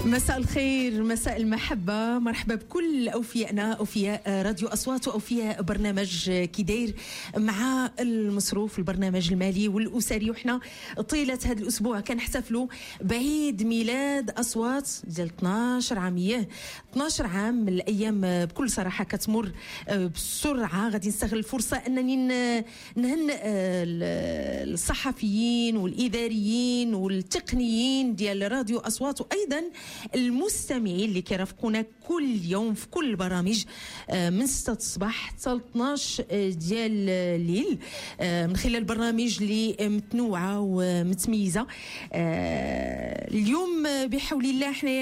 مساء الخير، مساء المحبة، مرحبا بكل أوفيائنا، أوفياء راديو أصوات وأوفياء برنامج كيداير مع المصروف، البرنامج المالي والأسري. وحنا طيلة هذا الأسبوع كنحتفلوا بعيد ميلاد أصوات ديال 12 عامية. 12 عام من الأيام بكل صراحة كتمر بسرعة. غادي نستغل الفرصة أنني نهنئ الصحفيين والإداريين والتقنيين ديال راديو أصوات، وأيضا المستمعين اللي كيرافقونا كل يوم في كل البرامج من 6 الصباح حتى 12 ديال الليل من خلال برامج اللي متنوعة ومتميزة. اليوم بحول الله احنا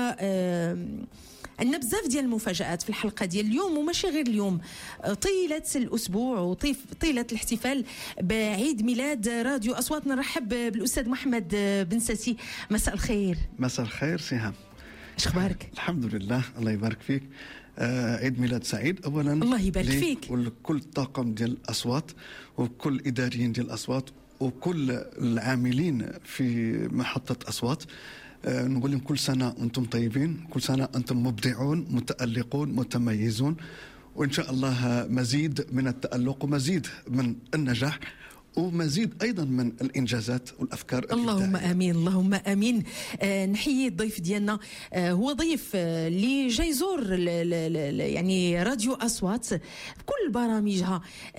عندنا بزاف ديال المفاجآت في الحلقة ديال اليوم، وماشي غير اليوم، طيلة الأسبوع وطيلة الاحتفال بعيد ميلاد راديو أصوات. نرحب بالأستاذ محمد بن ساسي. مساء الخير. مساء الخير سهام، اش اخبارك؟ الحمد لله، الله يبارك فيك. عيد ميلاد سعيد اولا. الله يبارك فيك. وكل الطاقم ديال الأصوات وكل الإداريين ديال الأصوات وكل العاملين في محطة أصوات. نقول لهم كل سنة أنتم طيبين، كل سنة أنتم مبدعون متألقون متميزون، وإن شاء الله مزيد من التألق ومزيد من النجاح ومزيد أيضا من الإنجازات والأفكار. اللهم آمين، اللهم آمين. نحيي الضيف ديالنا، هو ضيف اللي جاي يزور يعني راديو أصوات بكل برامجها،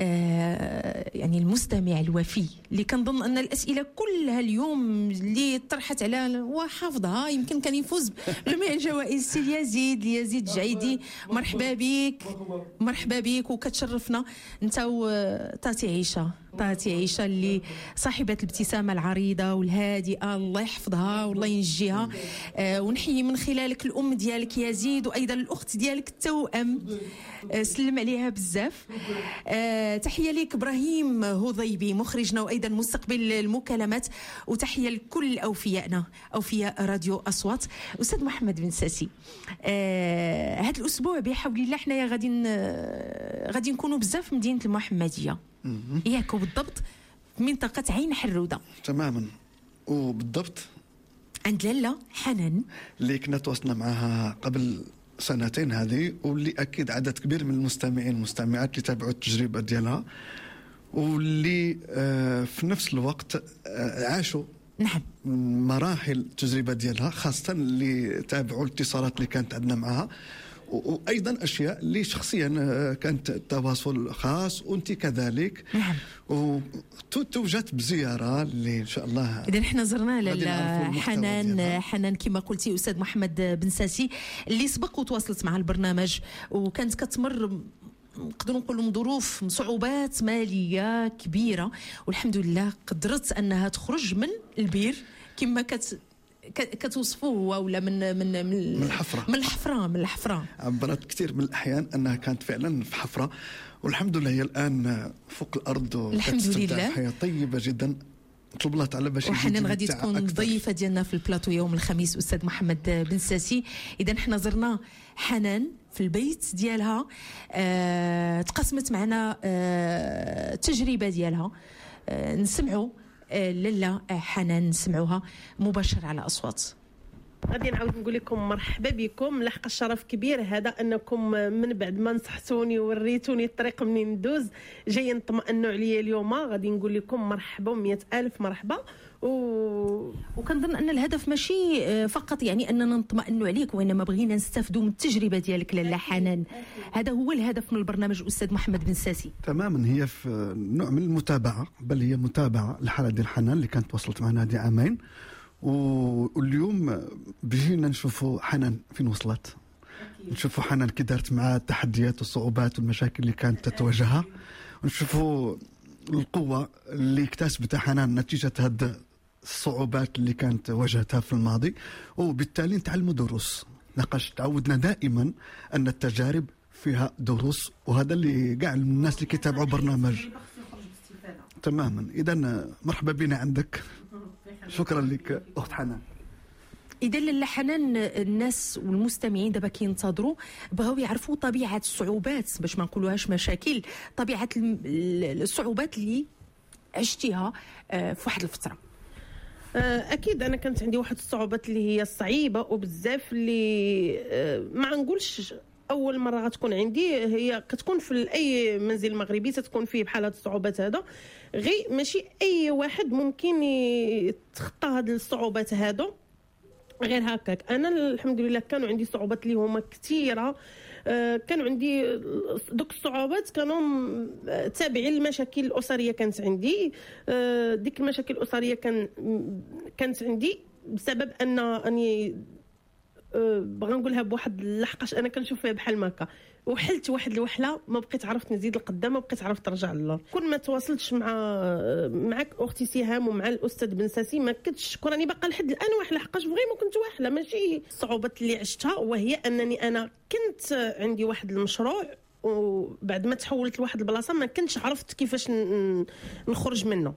يعني المستمع الوفي اللي كنظن أن الأسئلة كلها اليوم اللي طرحت على وحافظها يمكن كان يفوز بجميع الجوائز. سي يزيد الجعيدي، مرحبا بك، مرحبا بك، وكتشرفنا انت وطاتي عيشة اللي صاحبة الابتسامة العريضة والهادئة، الله يحفظها والله ينجيها. ونحيي من خلالك الأم ديالك يزيد، وأيضا الأخت ديالك التوأم، سلم عليها بزاف. تحية لك إبراهيم هضيبي مخرجنا وأيضا مستقبل المكالمات، وتحية لكل أوفيائنا، أوفياء راديو أصوات. أستاذ محمد بن ساسي، هذا الأسبوع بحول الله احنا غادي نكونوا بزاف في مدينة المحمدية، ياك بالضبط في منطقة عين حرودة. تماما، وبالضبط عند لاله حنان اللي كنا تواصلنا معها قبل سنتين هذه، واللي أكيد عدد كبير من المستمعين والمستمعات اللي تابعوا التجربة ديالها، واللي في نفس الوقت عاشوا نعم مراحل التجربة ديالها، خاصة اللي تابعوا الاتصالات اللي كانت عندنا معها، وأيضا أشياء اللي شخصيا كانت تواصل خاص، وأنت كذلك. نعم. وتوجد بزيارة اللي إن شاء الله إذا نحن زرنا حنان كما قلتي أستاذ محمد بن ساسي، اللي سبق وتواصلت مع البرنامج وكانت كتمر نقدروا نقولوا ظروف صعوبات مالية كبيرة، والحمد لله قدرت أنها تخرج من البير كما كتوصفوه، ولا من الحفرة. عبرت كثير من الأحيان أنها كانت فعلا في حفرة، والحمد لله هي الآن فوق الأرض الحمد لله، حياة طيبة جدا. طلب الله تعالى باش وحنان غادي تكون ضيفة ديالنا في البلاطو يوم الخميس أستاذ محمد بن ساسي. إذا حنا زرنا حنان في البيت ديالها، تقسمت معنا التجربة ديالها، نسمعوا لاله حنان، نسمعوها مباشر على أصوات. غادي نعاود نقول لكم مرحبا بكم، لحق الشرف كبير هذا انكم من بعد ما نصحتوني وريتوني الطريق منين ندوز جايين نطمئنوا عليا اليوم. غادي نقول لكم مرحبا 100,000 مرحبا. وكنظن ان الهدف ماشي فقط يعني اننا نطمئنوا عليك، وانما بغينا نستافدوا من التجربه ديالك لاله حنان. هذا هو الهدف من البرنامج استاذ محمد بن ساسي. تماما، هي في نوع من المتابعه، بل هي متابعه الحاله ديال حنان اللي كانت وصلت معنا هذه عامين، واليوم بجينا نشوفوا حنان فين وصلت، نشوفوا حنان كي دارت مع التحديات والصعوبات والمشاكل اللي كانت تتواجهها، ونشوفوا القوة اللي اكتسبتها حنان نتيجة هذه الصعوبات اللي كانت واجهتها في الماضي، وبالتالي نتعلموا دروس. نقاش تعودنا دائما أن التجارب فيها دروس، وهذا اللي قاع الناس اللي كيتابعوا برنامج. تماما. إذا مرحبا بنا عندك، شكرا لك أخت حنان. إذا لاله حنان، الناس والمستمعين دابا كينتظروا بغاو يعرفوا طبيعة الصعوبات، باش ما نقولوهاش مشاكل، طبيعة الصعوبات اللي عشتيها في واحد الفترة. اكيد انا كانت عندي واحد الصعوبات اللي هي صعيبه وبزاف، اللي ما نقولش اول مره غتكون عندي، هي كتكون في اي منزل مغربي تتكون فيه بحال هاد الصعوبات هذا، غير ماشي اي واحد ممكن يتخطى هاد الصعوبات هادو غير هكاك. انا الحمد لله كانوا عندي صعوبات اللي هما كثيره، كانوا عندي دوك الصعوبات كانوا تابعين للمشاكل الاسريه كانت عندي. ديك المشاكل الاسريه كانت عندي بسبب اني بغا نقولها بواحد اللحقاش انا كنشوف فيها بحال ماكا، وحلت واحد الوحله ما بقيت عرفت نزيد لقدام، ما بقيت عرفت نرجع للور. كون ما تواصلتش معك اختي سهام ومع الاستاذ بن ساسي ما كنتش راني باقا لحد الان واحله، حقاش فريمون كنت واحله. ماشي الصعوبات اللي عشتها، وهي انني انا كنت عندي واحد المشروع، وبعد ما تحولت لواحد البلاصه ما كنتش عرفت كيفاش نخرج منه،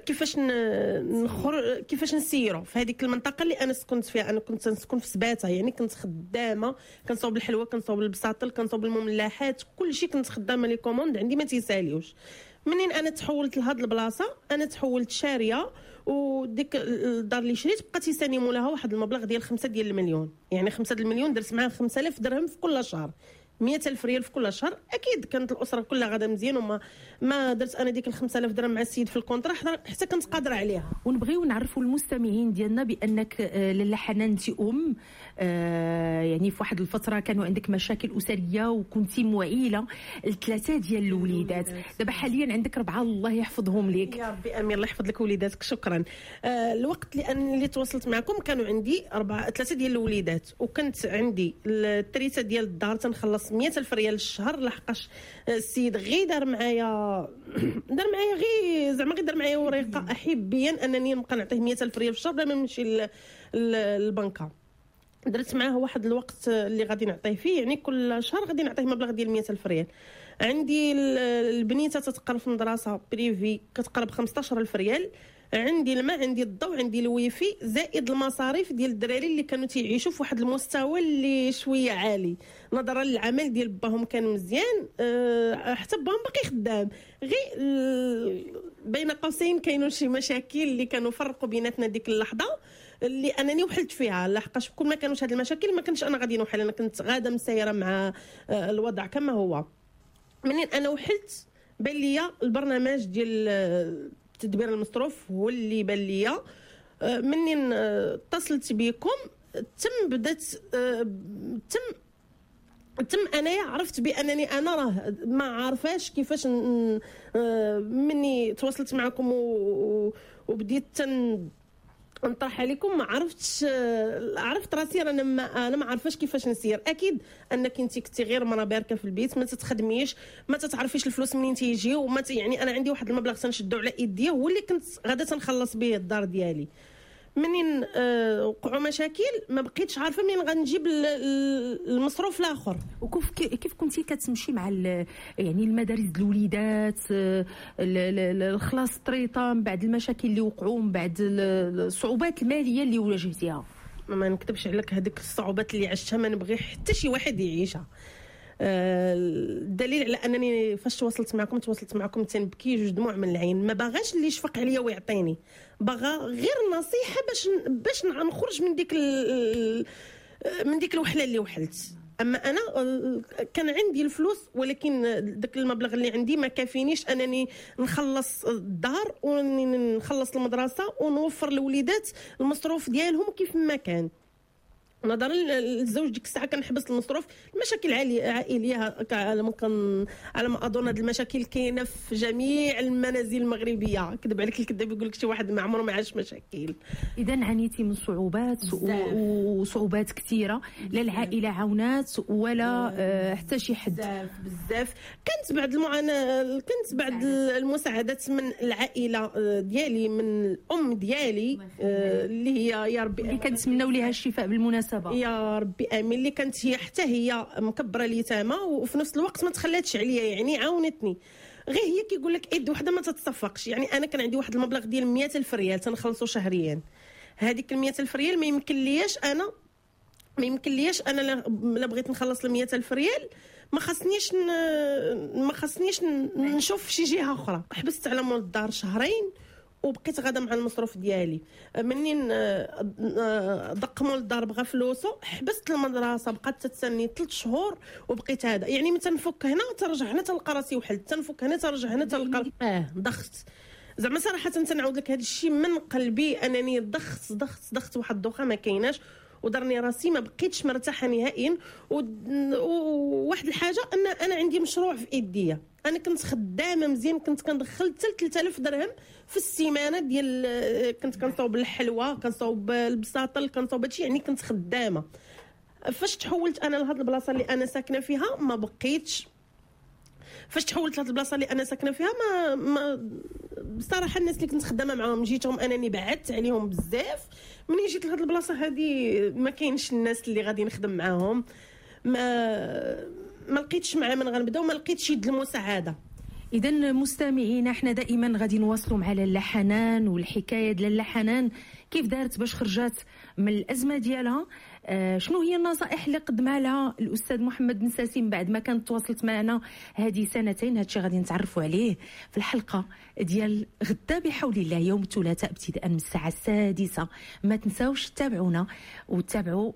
كيفاش نسيرو في هذيك المنطقه اللي انا سكنت فيها. انا كنت نسكن في سباته، يعني كنت خدامه، كنصوب الحلوى، كنصوب البساطل، كنصوب المملحات، كل شيء كنت خدامه لي كوموند عندي ما تيساليوش. منين انا تحولت لهاد البلاصه انا تحولت شاريه، وديك الدار اللي شريت بقى تيسانيموا لها واحد المبلغ ديال 5 المليون، يعني 5 المليون درت معاه 5000 درهم في كل شهر، 100,000 ريال في كل شهر. اكيد كانت الاسره كلها غادا مزيان، وما درت انا ديك 5000 درهم مع السيد في الكونطرا حتى كنت قادره عليها. ونبغيو نعرفوا المستمعين ديالنا بانك لاله حنان انت يعني في واحد الفتره كانوا عندك مشاكل اسريه وكنتي معيله لثلاثه ديال الوليدات، دابا حاليا عندك 4 الله يحفظهم لك. يا ربي امين، الله يحفظ لك وليداتك. شكرا. الوقت اللي تواصلت معكم كانوا عندي 3 ديال الوليدات، وكنت عندي التريسه ديال الدار تنخلص 100,000 ريال الشهر، لحقاش السيد غير دار معايا ورقه احبيا انني نبقى نعطيه 100,000 ريال في الشهر بلا ما نمشي للبنكه. درت معاه واحد الوقت اللي غادي نعطيه فيه، يعني كل شهر غادي نعطيه مبلغ ديال 100,000 ريال. عندي البنيته تتقرا في مدرسه بريفي كتقرب 15,000 ريال، عندي الماء، عندي الضوء، عندي الويفي، زائد المصاريف ديال الدراري اللي كانوا تيعيشوا في واحد المستوى اللي شويه عالي نظرا للعمل ديال باهم كان مزيان. حتى باهم باقي خدام، غير بين قوسين كاينوا شي مشاكل اللي كانوا فرقوا بيناتنا ديك اللحظه اللي انني وحلت فيها، لحقاش كل ما كانوش هاد المشاكل ما كنتش انا غادي نوحل، انا كنت غاده مسيره مع الوضع كما هو. منين انا وحلت بان ليا البرنامج ديال تدبير المصروف هو اللي بان ليا. منين اتصلت بكم تم انايا عرفت بانني انا راه ما عارفاش كيفاش. مني تواصلت معكم وبديت نطرح عليكم، ما عرفتش، عرفت راسي انا ما عارفاش كيفاش نسير. اكيد انك انت كنتي غير مرة باركه في البيت، ما تتخدميش، ما تتعرفيش الفلوس منين تيجيو، يعني انا عندي واحد المبلغ تنشدو على ايديا هو اللي كنت غادا تنخلص به الدار ديالي. منين وقعوا مشاكل ما بقيتش عارفه منين غنجيب المصروف الاخر. وكيف كنتي كتمشي مع يعني المدارس الوليدات، الخلاص طريطه من بعد المشاكل اللي وقعوا، من بعد الصعوبات الماليه اللي واجهتيها؟ ما نكتبش عليك، هذيك الصعوبات اللي عشتها ما نبغي حتى شي واحد يعيشها. الدليل على انني فاش تواصلت معكم تنبكي 2 دموع من العين، ما باغاش اللي يشفق عليا ويعطيني، باغا غير نصيحه باش نخرج من ديك الوحله اللي وحلت. اما انا كان عندي الفلوس، ولكن داك المبلغ اللي عندي ما كافينيش انني نخلص الدار ونخلص المدرسه ونوفر للوليدات المصروف ديالهم كيف ما كان. نظرا للزوج ديك الساعه كنحبس المصروف، المشاكل عائليه على ما اظن هذه المشاكل كاينه في جميع المنازل المغربيه. كذب عليك الكذاب يقول لك شي واحد ما عمره ما عاش مشاكل. اذا عانيتي من صعوبات وصعوبات كثيره، لا العائله عاونات ولا حتى شي حد. بزاف كانت بعد المساعدات من العائله ديالي، من الام ديالي اللي هي يا ربي اللي كنتمناو ليها الشفاء بالمناسبه. يا ربي امين، اللي كانت هي حتى هي مكبره اليتامى وفي نفس الوقت ما تخلاتش عليا، يعني عاونتني. غير هي كيقول لك ايد وحده ما تتصفقش. يعني انا كان عندي واحد المبلغ ديال 100,000 ريال تنخلصوا شهريا، هذيك 100,000 ريال ما يمكن لياش انا لا بغيت نخلص 100,000 ريال ما خصنيش نشوف شي جهه اخرى. حبست على مول الدار 2 شهرين وبقيت غادا مع المصروف ديالي. منين ضقموا للدار بغا فلوسو حبست المدرسه، بقات تتسني 3 شهور وبقيت هذا يعني من تنفك هنا ترجع هنا تلقى راسي وحل، تنفك هنا ترجع هنا تلقى ضغط. زعما صراحه تنعاود لك هذا الشيء من قلبي انني ضغط واحد الدوخه ما كايناش، ودرني راسي ما بقيتش مرتاحه نهائيا. وواحد الحاجه ان انا عندي مشروع في ايديا، انا كنت خدامه مزيان، كنت كندخل حتى 3000 درهم في السيمانه ديال كنت كنصاوب الحلوى، كنصاوب البساطل، كنصاوب هادشي، يعني كنت خدامه. فاش تحولت انا لهاد البلاصه اللي انا ساكنه فيها ما بقيتش، فاش تحولت لهاد البلاصه اللي انا ساكنه فيها ما بصراحه الناس اللي كنت خدامه معاهم جيتهم انني بعدت عليهم بزاف. منين جيت لهاد البلاصه هذه ما كاينش الناس اللي غادي نخدم معاهم، ما لقيتش مع من غنبدا وما لقيتش يد المساعده. اذا مستمعينا احنا دائما غادي نواصلوا مع لاله حنان والحكايه ديال لاله حنان كيف دارت باش خرجت من الازمه ديالها. شنو هي النصائح اللي قدمها لها الاستاذ محمد بن ساسي بعد ما كانت تواصلت معنا هذه سنتين؟ هادشي غادي نتعرفوا عليه في الحلقه ديال غدا بحول الله يوم الثلاثاء ابتداء من الساعه 6. ما تنساوش تتابعونا وتتابعوا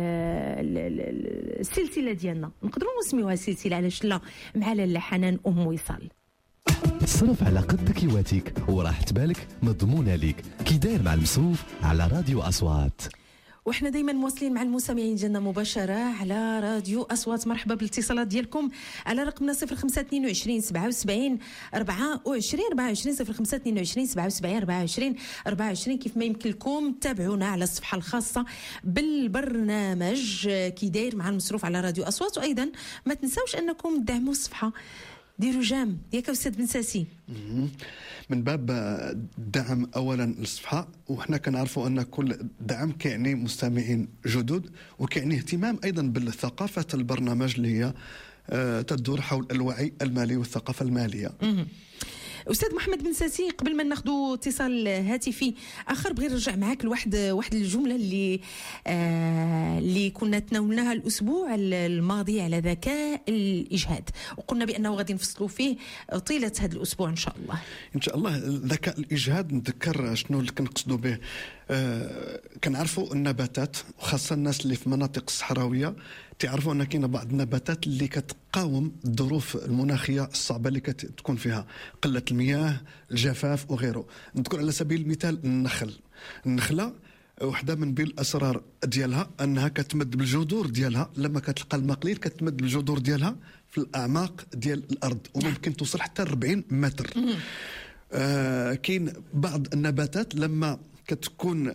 السلسله ديالنا، نقدروا نسميوها سلسله علاش لا، مع لاله حنان ام وصال. صرف على قد كيواتيك وراح تبالك مضمونه ليك كي داير مع المصروف على راديو أصوات. وإحنا دايما مواصلين مع المستمعين ديالنا مباشرة على راديو أصوات. مرحبا بالاتصالات ديالكم على رقمنا 0522 77 24 24 0522 77 24 24. كيف ما يمكن لكم تابعونا على الصفحة الخاصة بالبرنامج كي داير مع المصروف على راديو أصوات، وأيضا ما تنساوش أنكم تدعموا الصفحة، ديروا جام ياك أستاذ بن ساسي. من باب دعم اولا للصفحه، وحنا كنعرفوا ان كل دعم كيعني مستمعين جدد وكيعني اهتمام ايضا بالثقافه البرنامج اللي هي تدور حول الوعي المالي والثقافه الماليه. أستاذ محمد بن ساسي، قبل ما ناخذوا اتصال هاتفي آخر بغي نرجع معاك لواحد الجملة اللي كنا تناولناها الأسبوع الماضي على ذكاء الإجهاد، وقلنا بأنه غادي نفصلوا فيه طيلة هذا الأسبوع إن شاء الله. إن شاء الله. ذكاء الإجهاد نذكر شنو اللي كنقصدوا به. كنعرفوا النباتات وخاصة الناس اللي في مناطق الصحراوية تعرفوا أن كاين بعض النباتات اللي كتقاوم الظروف المناخية الصعبة اللي كتكون فيها قلة المياه، الجفاف وغيره. نذكر على سبيل المثال النخلة وحده من بين الأسرار ديالها أنها كتمد بالجذور ديالها، لما كتلقى الماء قليل كتمد بالجذور ديالها في الأعماق ديال الأرض وممكن توصل حتى 40 متر. كاين بعض النباتات لما كتكون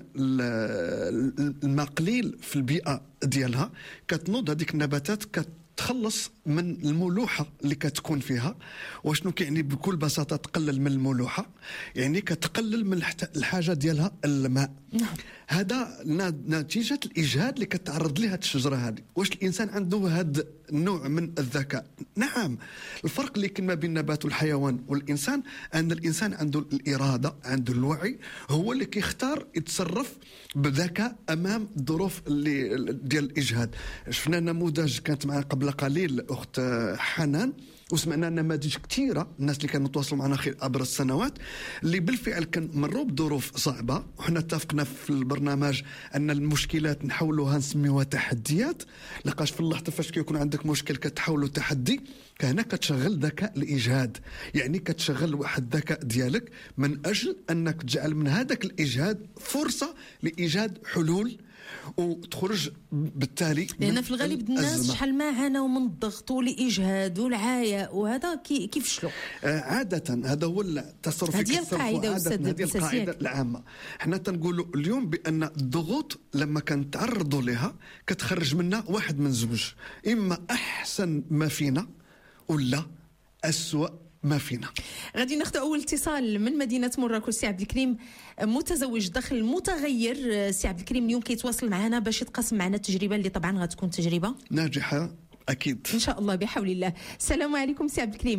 الماء قليل في البيئة ديالها كتنوض هذيك النباتات تخلص من الملوحة اللي كتكون فيها. وشنو كيعني بكل بساطة تقلل من الملوحة؟ يعني كتقلل من الحاجة ديالها الماء. هذا نتيجة الإجهاد اللي كتعرض لها الشجرة هذه. واش الإنسان عنده هذا النوع من الذكاء؟ نعم. الفرق اللي كاين ما بين النبات والحيوان والإنسان أن الإنسان عنده الإرادة، عنده الوعي، هو اللي كيختار يتصرف بذكاء أمام الظروف اللي ديال الإجهاد. شفنا نموذج كانت معنا قبل قليل أخت حنان، وسمعنا نماذج كثيرة الناس اللي كانوا يتواصلوا معنا خلال عبر السنوات اللي بالفعل كان مروا بظروف صعبة. وحنا اتفقنا في البرنامج أن المشكلات نحاولوها نسميوها تحديات، لقاش في اللحظة فاش كيكون عندك مشكل كتحولوا تحدي، كهنا كتشغل ذكاء الإجهاد. يعني كتشغل واحد الذكاء ديالك من أجل أنك تجعل من هذاك الإجهاد فرصة لإيجاد حلول وتخرج بالتالي. لأن في الغالب الناس شحال ما عانوا من الضغط والإجهاد والعياء وهذا كيفشلوا. عادة هذا هو التصرف. هذه القاعدة أستاذ هذه القاعدة العامة. احنا تنقولوا اليوم بأن الضغوط لما كنتعرضوا لها كتخرج منا واحد من زوج، إما أحسن ما فينا ولا أسوأ ما فينا. غادي ناخذ اول اتصال من مدينه مراكش. سي عبد الكريم متزوج دخل متغير. سي عبد الكريم اليوم كيتواصل معنا باش يتقاسم معنا التجربه اللي طبعا غتكون تجربه ناجحه اكيد ان شاء الله بحول الله. السلام عليكم سي عبد الكريم.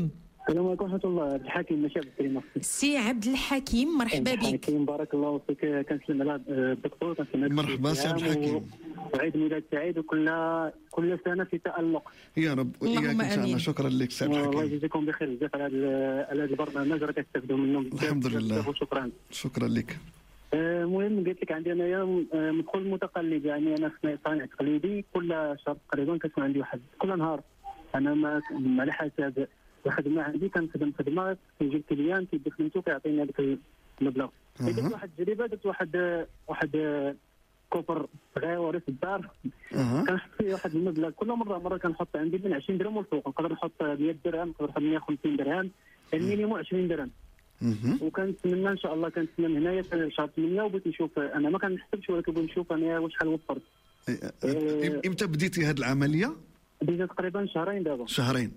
السلام عليكم ورحمة الله. الحكيم ماشي عبد الكريم. سي عبد الحكيم مرحبا بك. الحكيم بارك الله فيك. كنسلم على الدكتور، كنسلم على مرحبا سي عبد الحكيم، وعيد ميلاد سعيد كل سنة في تألق يا رب وإياك إن شاء الله. شكرا لك سي عبد الله الحكيم، يجزيكم بخير بزاف على هذا البرنامج، راه كتستافدوا منه بزاف. الحمد لله. شكرا لك. المهم قلت لك عندي انايا مدخل متقلب، يعني انا صانع تقليدي. كل شهر تقريبا كتكون عندي واحد كل نهار انا ما على حساب الخدمه عندي كنخدم خدمه كيجي الكليان كيدخلتو كيعطيني هذاك المبلغ. درت واحد التجربه، درت واحد كوفر صغير في الدار، كنحط فيه واحد المبلغ. كل مره كنحط عندي من 20 درهم والفوق، نقدر نحط 100 درهم، نقدر نحط 150 درهم، المينيموم 20 درهم. وكنتمنى ان شاء الله كنتمنى هنايا في شهر 8 وبغيت نشوف، انا ما كنحسبش ولكن بغيت نشوف انا شحال وفرت. امتى بديتي هذه العمليه؟ بديت تقريبا شهرين دابا. شهرين.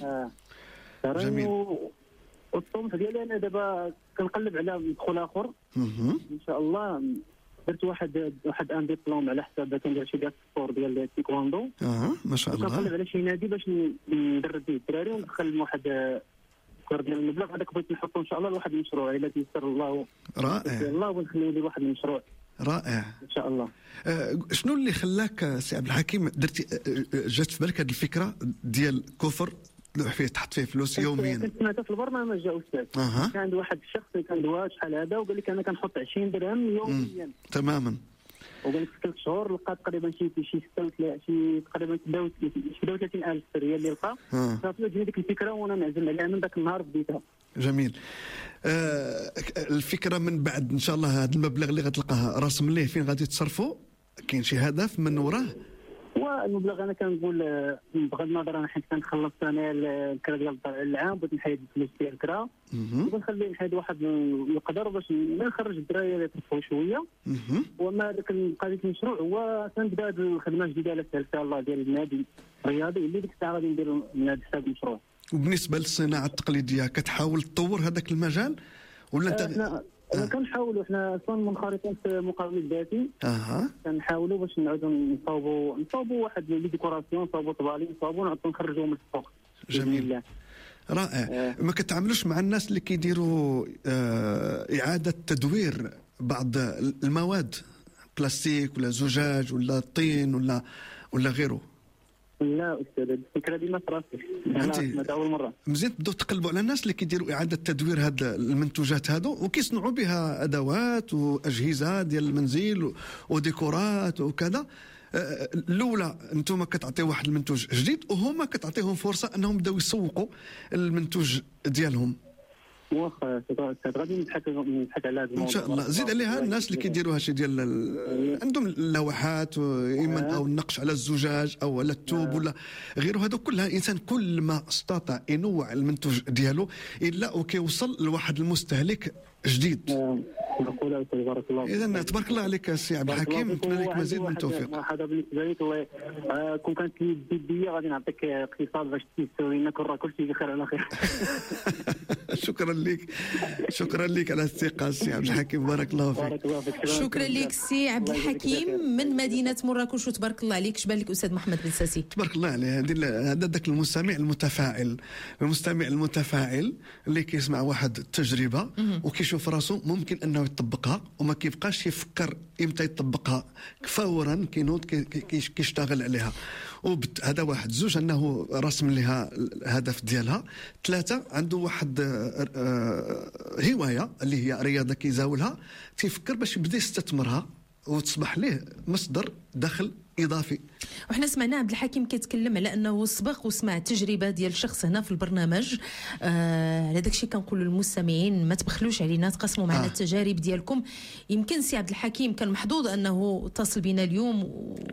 شهرين. والطموح ديالي انا دابا كنقلب على مدخول اخر ان شاء الله. درت واحد ان ديبلوم على حساب كندير شي ديال السبور ديال التايكواندو. ما شاء الله. كنقلب على شي نادي باش ندرب به الدراري وندخل واحد ديال المبلغ هذاك بغيت نحطو ان شاء الله لواحد المشروع الا تيسر الله. رائع. الله ونخليو لي واحد المشروع. رائع ان شاء الله. شنو اللي خلاك سي عبد الحكيم درتي جات في بالك هذه الفكره ديال كفر تلوح فيه تحط فيه فلوس يوميا؟ كنت سمعتها في البرنامج جا استاذ. كان عند واحد الشخص كان دوا شحال هذا وقال لك انا كنحط 20 درهم يوميا. تماما. وقال لك في 3 شهور لقى تقريبا شي تقريبا 36,000 ريال اللي لقى. صافي جاتني ديك الفكره وانا نعزم عليها من ذاك النهار بديتها. جميل. الفكره من بعد ان شاء الله هذا المبلغ اللي غتلقاه راسم ليه فين غادي تصرفوا؟ كاين شي هدف من وراه؟ والمبلغ انا كنقول بغض النظر انا حيت كنخلص انا الكرا ديال العام بغيت نحيد الفلوس ديال الكرا ونخلي نحيد واحد القدر باش نخرج الدراري يطفوا شويه. وما ذاك قضيه المشروع هو تنبدا هذه الخدمه الجديده على ان شاء الله ديال النادي الرياضي اللي ديك الساعه غادي ندير من هذا حساب المشروع. وبالنسبه للصناعه التقليديه كتحاول تطور هذاك المجال ولا انت؟ كنحاولوا حنا اصلا منخرطين في مقاومه الذاتي. كنحاولوا باش نعاودوا نصاوبوا واحد لي ديكوراسيون، نصاوبوا طبالين، نصاوبوا نعاودوا نخرجوهم للسوق. جميل. رائع. ما كتعاملوش مع الناس اللي كيديروا اعاده تدوير بعض المواد بلاستيك ولا زجاج ولا الطين ولا غيره؟ لا استاذ الفكره دي ما صراتش. انا اول مره. مزيان تبداو تقلبوا على الناس اللي كيديروا اعاده تدوير هاد المنتوجات هادو وكيصنعوا بها ادوات واجهزه ديال المنزل وديكورات وكذا. الاولى انتم كتعطيو واحد المنتوج جديد وهما كتعطيهم فرصه انهم يبداو يسوقوا المنتوج ديالهم. واخا غادي نضحك على هذا الموضوع ان شاء الله. زيد عليها الناس اللي كيديروا هادشي ديال عندهم اللوحات اما او النقش على الزجاج او على الثوب ولا غيره. هذا كلها الانسان كل ما استطاع ينوع المنتوج ديالو الا وكيوصل لواحد المستهلك جديد. بارك الله. اذا تبارك الله عليك سي عبد الحكيم، نتمنى لك مزيد من التوفيق. هذا بالنسبه لي والله كون كانت لي بيديه غادي نعطيك اقتصاد باش تسوي لنا كل شيء بخير على خير. شكرا لك على الثقه سي عبد الحكيم، بارك الله فيك. شكرا لك سي عبد الحكيم من مدينه مراكش وتبارك الله عليك. شبان لك استاذ محمد بن ساسي؟ تبارك الله عليه. هذا ذاك المستمع المتفاعل اللي كيسمع واحد التجربه وكيشوف راسه ممكن انه يطبقها وما كيبقاش يفكر امتى يطبقها، فورا كينوض كيشتغل عليها. هذا واحد. زوج انه رسم لها الهدف ديالها. 3 عنده واحد هوايه اللي هي رياضه كيزاولها، تيفكر باش يبدا يستثمرها وتصبح له مصدر دخل اضافي. وحنا سمعنا عبد الحكيم كيتكلم على انه سبق وسمع تجربه ديال شخص هنا في البرنامج. على داكشي كنقولوا للمستمعين ما تبخلوش علينا، تقسموا معنا التجارب ديالكم. يمكن سي عبد الحكيم كان محظوظ انه اتصل بنا اليوم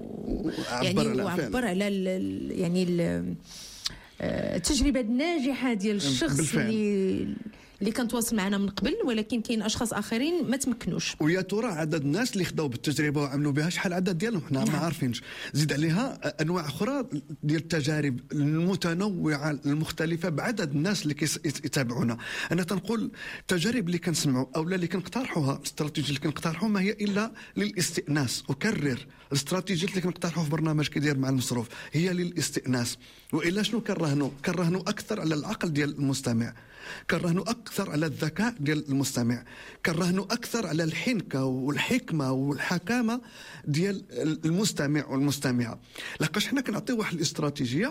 وعبر على يعني التجربه الناجحه ديال الشخص اللي كان تواصل معنا من قبل، ولكن كاين اشخاص اخرين ما تمكنوش. ويا ترى عدد الناس اللي خداو بالتجربه وعملوا بها شحال العدد ديالهم؟ حنا ما عارفينش. زيد عليها انواع اخرى ديال التجارب المتنوعه المختلفه بعدد الناس اللي يتابعونا. انا تنقول التجارب اللي كنسمعوا او اللي كنقترحوها، الاستراتيجيه اللي كنقترحوا ما هي الا للاستئناس. وكرر الاستراتيجيات اللي كنقترحوا في برنامج كيداير مع المصروف هي للاستئناس. والا شنو كرهنوا اكثر على العقل ديال المستمع، كرهنوا اكثر على الذكاء ديال المستمع، كرهنوا اكثر على الحنكه والحكمه والحكامه ديال المستمع والمستمعه. لقاش حنا كنعطيو واحد الاستراتيجيه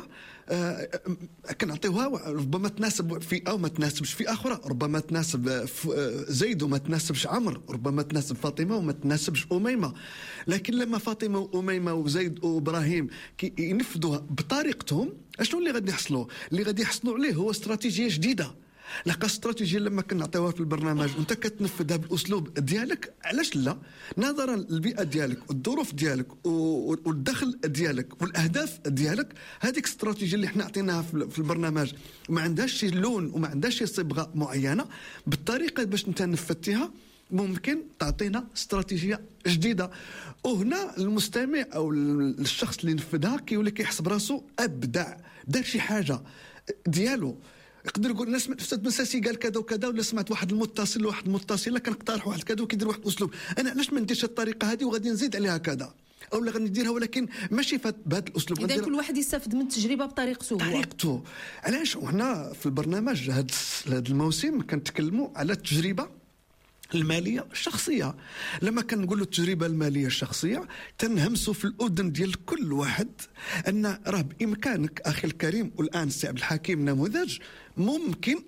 كنعطيوها ربما تناسب فئه وما تناسبش فئه اخرى، ربما تناسب زيد وما تناسبش عمر، ربما تناسب فاطمه وما تناسبش اميمه. لكن لما فاطمه واميمه وزيد وابراهيم ينفذوها بطريقتهم، اشنو اللي غادي يحصلوا؟ اللي غادي يحصلوا عليه هو استراتيجيه جديده. لقى استراتيجيه لما كنعطيوها في البرنامج وانت كتنفذها بالاسلوب ديالك، علاش لا؟ نظرا للبيئه ديالك والظروف ديالك والدخل ديالك والاهداف ديالك، هذيك الاستراتيجيه اللي حنا عطيناها في البرنامج ما عندهاش شي لون وما عندهاش شي صبغه معينه، بالطريقه باش انت نفذتيها ممكن تعطينا استراتيجيه جديده. وهنا المستمع او الشخص اللي نفذها كيولي كيحس براسو ابدع، دار شي حاجه ديالو. يقدر يقول انا سمعت استاذ مساسي قال كذا وكذا، ولا سمعت واحد المتصل وواحد المتصله كنقترح واحد كذا وكيدير واحد الاسلوب، انا علاش ما نديرش الطريقه هذه وغادي نزيد عليها كذا، او لا غادي نديرها ولكن ماشي بهذا الاسلوب. اذا كل واحد يستافد من التجربه بطريقته. علاش وحنا في البرنامج هذا الموسم كنتكلموا على التجربه الماليه الشخصيه. لما كنقولوا التجربه الماليه الشخصيه تنهمسوا في الاذن ديال كل واحد ان راه بامكانك اخي الكريم، والان سي عبد الحكيم نموذج، ممكن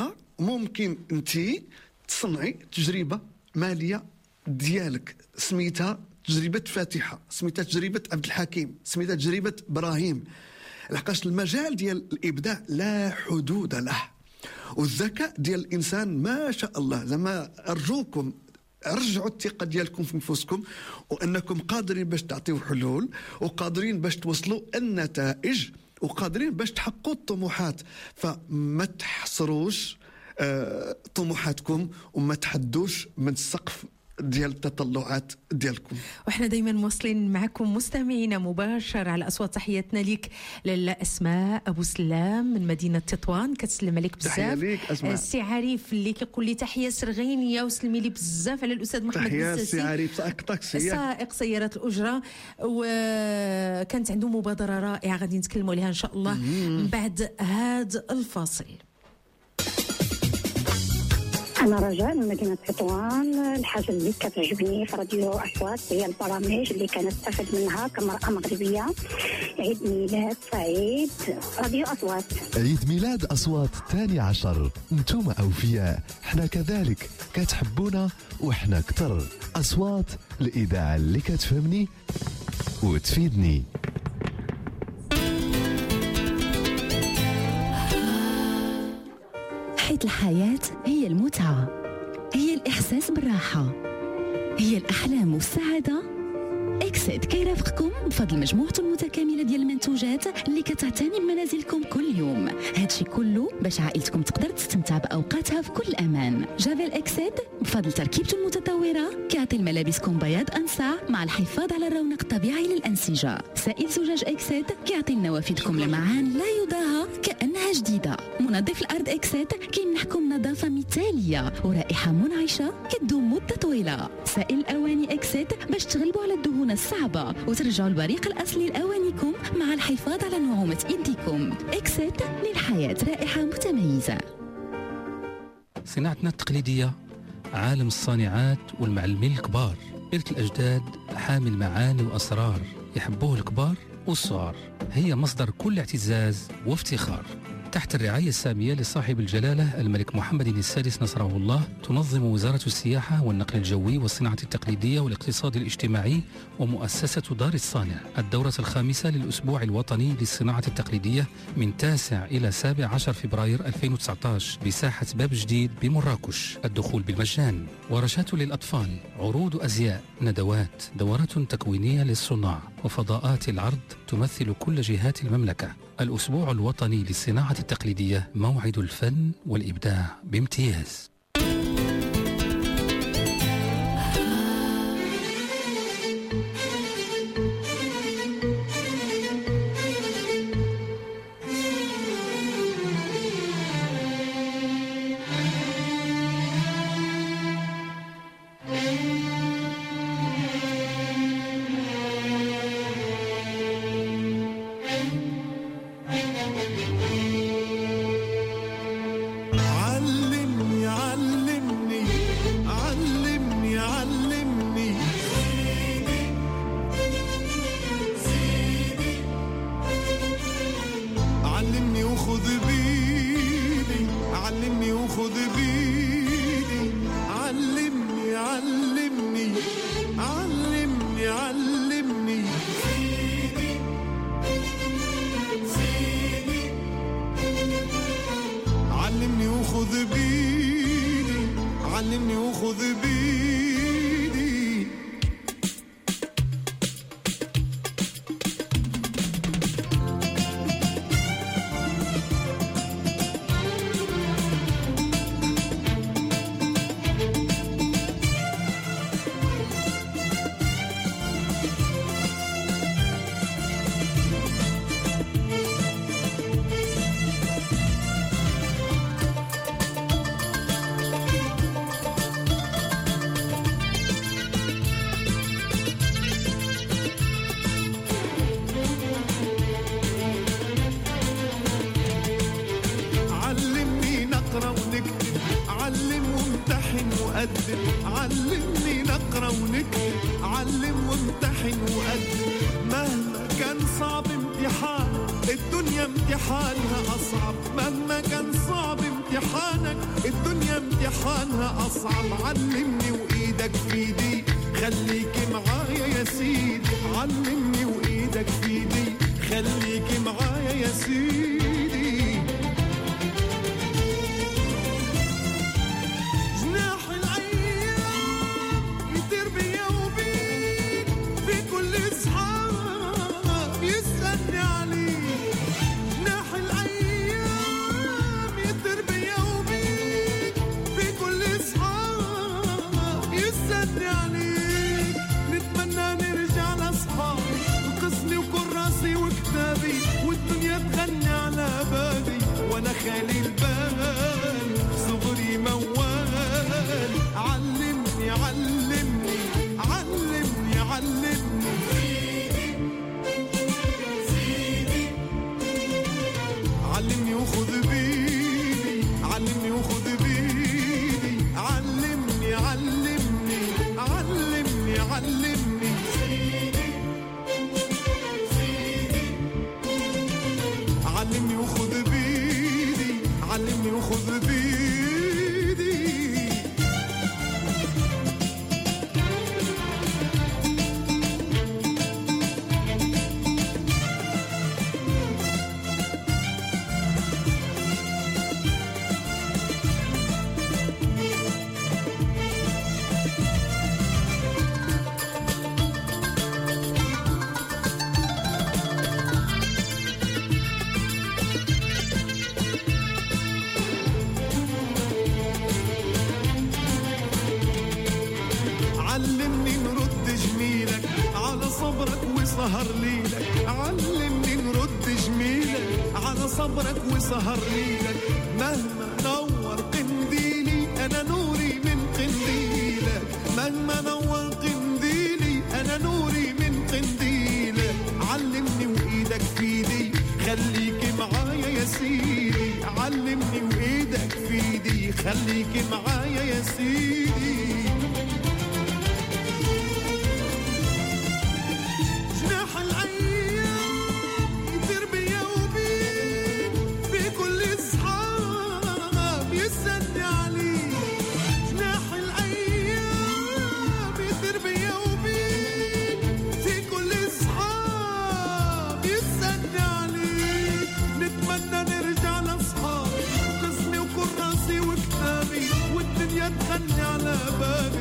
انت تصنعي تجربه ماليه ديالك، سميتها تجربه فاتحه، سميتها تجربه عبد الحكيم، سميتها تجربه ابراهيم. لحقاش المجال ديال الابداع لا حدود له، والذكاء ديال الانسان ما شاء الله. زعما ارجوكم رجعوا الثقه ديالكم في نفوسكم، وانكم قادرين باش تعطيو حلول، وقادرين باش توصلوا النتائج، وقادرين باش تحققوا الطموحات. فما تحصروش طموحاتكم وما تحدوش من السقف ديال التطلعات ديالكم. وحنا دائما مواصلين معكم مستمعينا مباشر على اصوات. تحياتنا ليك لاله اسماء ابو سلام من مدينه تطوان، كتسلم عليك بزاف. تحيه ليك اسماء. السي عارف اللي كيقول لي تحيه سرغينيه وسلمي لي بزاف على الاستاذ محمد تحيه الساسي، السي عارف سائق تاكسي، سائق سيارات الاجره، وكانت عنده مبادره رائعه غادي نتكلموا عليها ان شاء الله من بعد هذا الفاصل. أنا رجاء من مدينة تطوان. الحاجة اللي كتعجبني في راديو أصوات هي البرامج اللي كنستفد منها كمرأة مغربية. عيد ميلاد سعيد راديو أصوات. عيد ميلاد أصوات 12، انتم أوفياء، حنا كذلك، كتحبونا وحنا كتر. أصوات، الإذاعة اللي كتفهمني وتفيدني. حيث الحياة هي المتعة، هي الإحساس بالراحة، هي الأحلام والسعادة. إكسيد كيرافقكم بفضل مجموعته المتكاملة ديال المنتوجات اللي كتعتني بمنازلكم كل يوم. هادشي كله باش عائلتكم تقدر تستمتع بأوقاتها في كل أمان. جافيل إكسيد بفضل تركيبته المتطورة كيعطي الملابسكم بياض أنسع مع الحفاظ على الرونق الطبيعي للأنسجة. سائل زجاج إكسيد كيعطي لنوافذكم لمعان لا يضاهى كأنها جديدة. منظف الأرض إكسيد كيمنحكم نظافة مثالية ورائحة منعشة كتدوم مدة طويلة. سائل الأواني إكسيد باش تغلبوا على الدهون الصعبة وترجعوا البريق الأصلي لأوانيكم مع الحفاظ على نعومة إيديكم. إكسيد للحياة رائحة متميزة. صناعتنا التقليدية عالم الصانعات والمعلمين الكبار. إرث الأجداد حامل معاني وأسرار يحبوه الكبار والصغار. هي مصدر كل اعتزاز وافتخار. تحت الرعاية السامية لصاحب الجلالة الملك محمد السادس نصره الله، تنظم وزارة السياحة والنقل الجوي والصناعة التقليدية والاقتصاد الاجتماعي ومؤسسة دار الصانع الدورة الخامسة للأسبوع الوطني للصناعة التقليدية من 9 إلى 17 فبراير 2019 بساحة باب جديد بمراكش. الدخول بالمجان. ورشات للأطفال، عروض أزياء، ندوات، دورات تكوينية للصناع. وفضاءات العرض تمثل كل جهات المملكة. الأسبوع الوطني للصناعة التقليدية، موعد الفن والإبداع بامتياز. علمني نقرأ ونكتب، علم وامتحن وقدم. مهما كان صعب امتحان الدنيا امتحانها أصعب، مهما كان صعب امتحانك الدنيا امتحانها أصعب. علمني وإيدك في إيدي خليك معايا يا سيدي، علمني وإيدك في إيدي خليك معايا يا سيدي. تغني على بالي وانا خالي البال صغري موال. علمني علمني علمني علمني زيدي علمني وخذ بيدي، علمني وخذ بيدي. علمني علمني علمني علمني علمني وخذ بيدي، علمني وخذ بيدي. علمني نرد جميلك على صبرك وسهر ليلك، علمني نرد جميلك على صبرك وسهر ليلك. مهما نور قنديلي أنا نوري من قنديلك، مهما نور قنديلي أنا نوري من قنديلك. علمني وإيدك في إيدي خليك معايا يا سيدي، علمني وإيدك في إيدي خليك معايا يا سيدي. تغني على بالي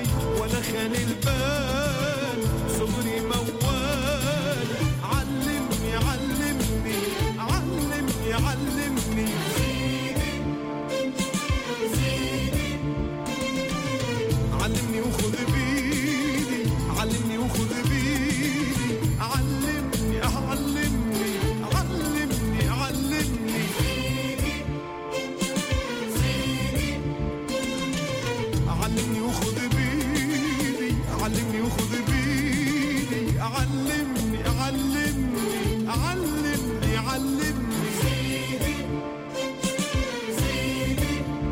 علمني وخذ بيدي علمني وخذ بيدي علمني علمني علمني علمني زيدي زيدي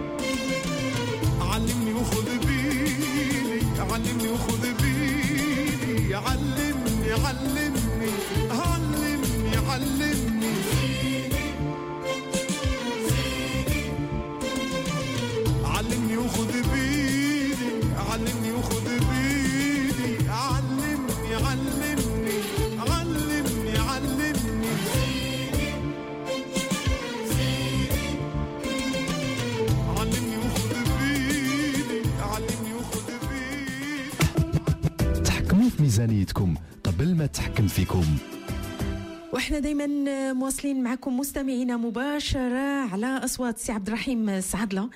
علمني وخذ بيدي علمني وخذ بيدي علمني علمني علمني علمني زيدي زيدي علمني وخذ بيدي علمني وخذ بيدي علمني علمني علمني علمني زيدي زيدي علمني وخذ بيدي علمني وخذ بيدي. تحكموا في ميزانيتكم قبل ما تحكم فيكم. واحنا دائما مواصلين معكم مستمعينا مباشره على اصوات سي عبد الرحيم سعدله.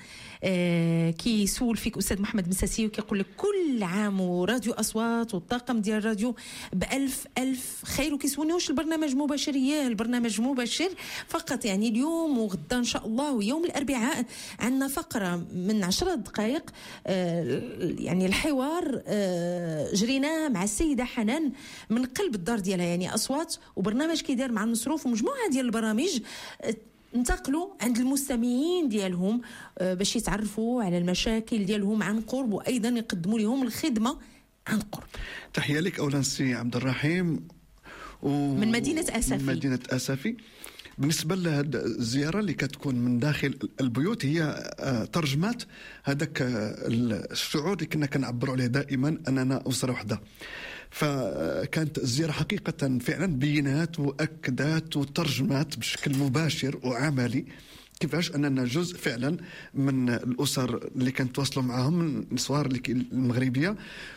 كي يسول فيك استاذ محمد مساسي وكيقول لك كل عام وراديو اصوات والطاقم ديال الراديو بألف ألف خير. وكيسولني واش البرنامج مباشر؟ البرنامج مباشر فقط، يعني اليوم وغدا ان شاء الله ويوم الاربعاء عندنا فقره من 10 دقائق يعني الحوار جريناه مع السيده حنان من قلب الدار ديالها، يعني اصوات وبرنامج كيدار مع المصروف ومجموعه ديال البرامج انتقلوا عند المستمعين ديالهم باش يتعرفوا على المشاكل ديالهم عن قرب وايضا يقدموا لهم الخدمه عن قرب. تحيه لك اولا سي عبد الرحيم من مدينه اسفي. من مدينه اسفي. بالنسبه لهذه الزياره اللي كتكون من داخل البيوت هي ترجمات هذاك الشعور اللي كنا كنعبروا عليه دائما اننا اسره وحده. فكانت الزيارة حقيقة فعلا بينات وأكدات وترجمات بشكل مباشر وعملي كيفاش أننا جزء فعلا من الأسر اللي كنتواصلوا معهم من الصوار المغربية،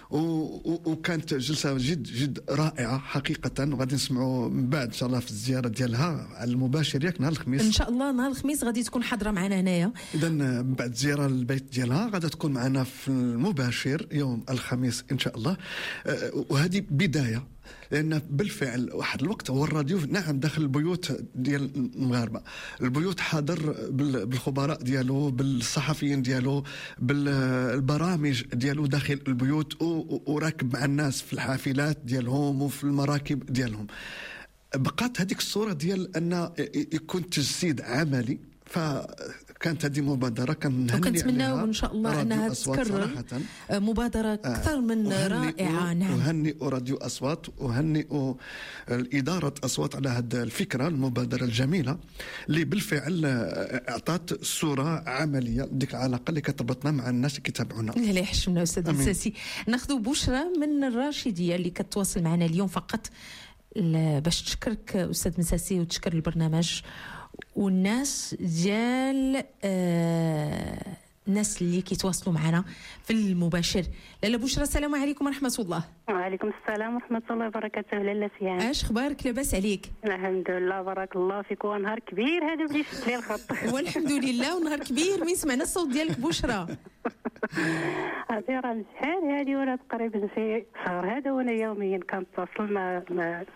وكانت جلسة جد رائعة حقيقة. وغادي نسمعوا من بعد إن شاء الله في الزيارة ديالها على المباشر ياك نهار الخميس إن شاء الله. نهار الخميس غادي تكون حاضرة معنا هنايا. إذا من بعد زيارة البيت ديالها غادي تكون معنا في المباشر يوم الخميس إن شاء الله. وهذه بداية، لأن بالفعل واحد الوقت هو الراديو نعم داخل البيوت ديال المغاربة، البيوت حاضر بالخبراء ديالو، بالصحفيين ديالو، بالبرامج ديالو داخل البيوت، وراكب مع الناس في الحافلات ديالهم وفي المراكب ديالهم. بقات هذيك الصورة ديال أن يكون تجسيد عملي. فكانت هذه مبادرة وكنتمناو إن شاء الله أنها تتكرر، مبادرة أكثر من رائعة. نعم، أهنئ راديو أصوات وأهنئ الإدارة أصوات على هذه الفكرة المبادرة الجميلة اللي بالفعل أعطت صورة عملية ديك العلاقة اللي كتربطنا مع الناس اللي كيتابعونا. لا يحشمنا أستاذ مساسي. ناخذ بشرى من الراشدية اللي كتواصل معنا اليوم فقط باش تشكرك أستاذ مساسي وتشكر البرنامج والناس ديال الناس اللي كيتواصلوا معنا في المباشر. لاله بشرى، السلام عليكم ورحمه الله. وعليكم السلام ورحمه الله وبركاته. لاله سيان، اش اخبارك؟ لاباس عليك؟ الحمد لله بارك الله فيك. ونهار كبير هذا بدي شفت لي الخط. والحمد لله، ونهار كبير وين سمعنا الصوت ديالك بشرى. هذه راه شحال هذه ولا تقريبا شي شهر هذا وانا يوميا كنتواصل مع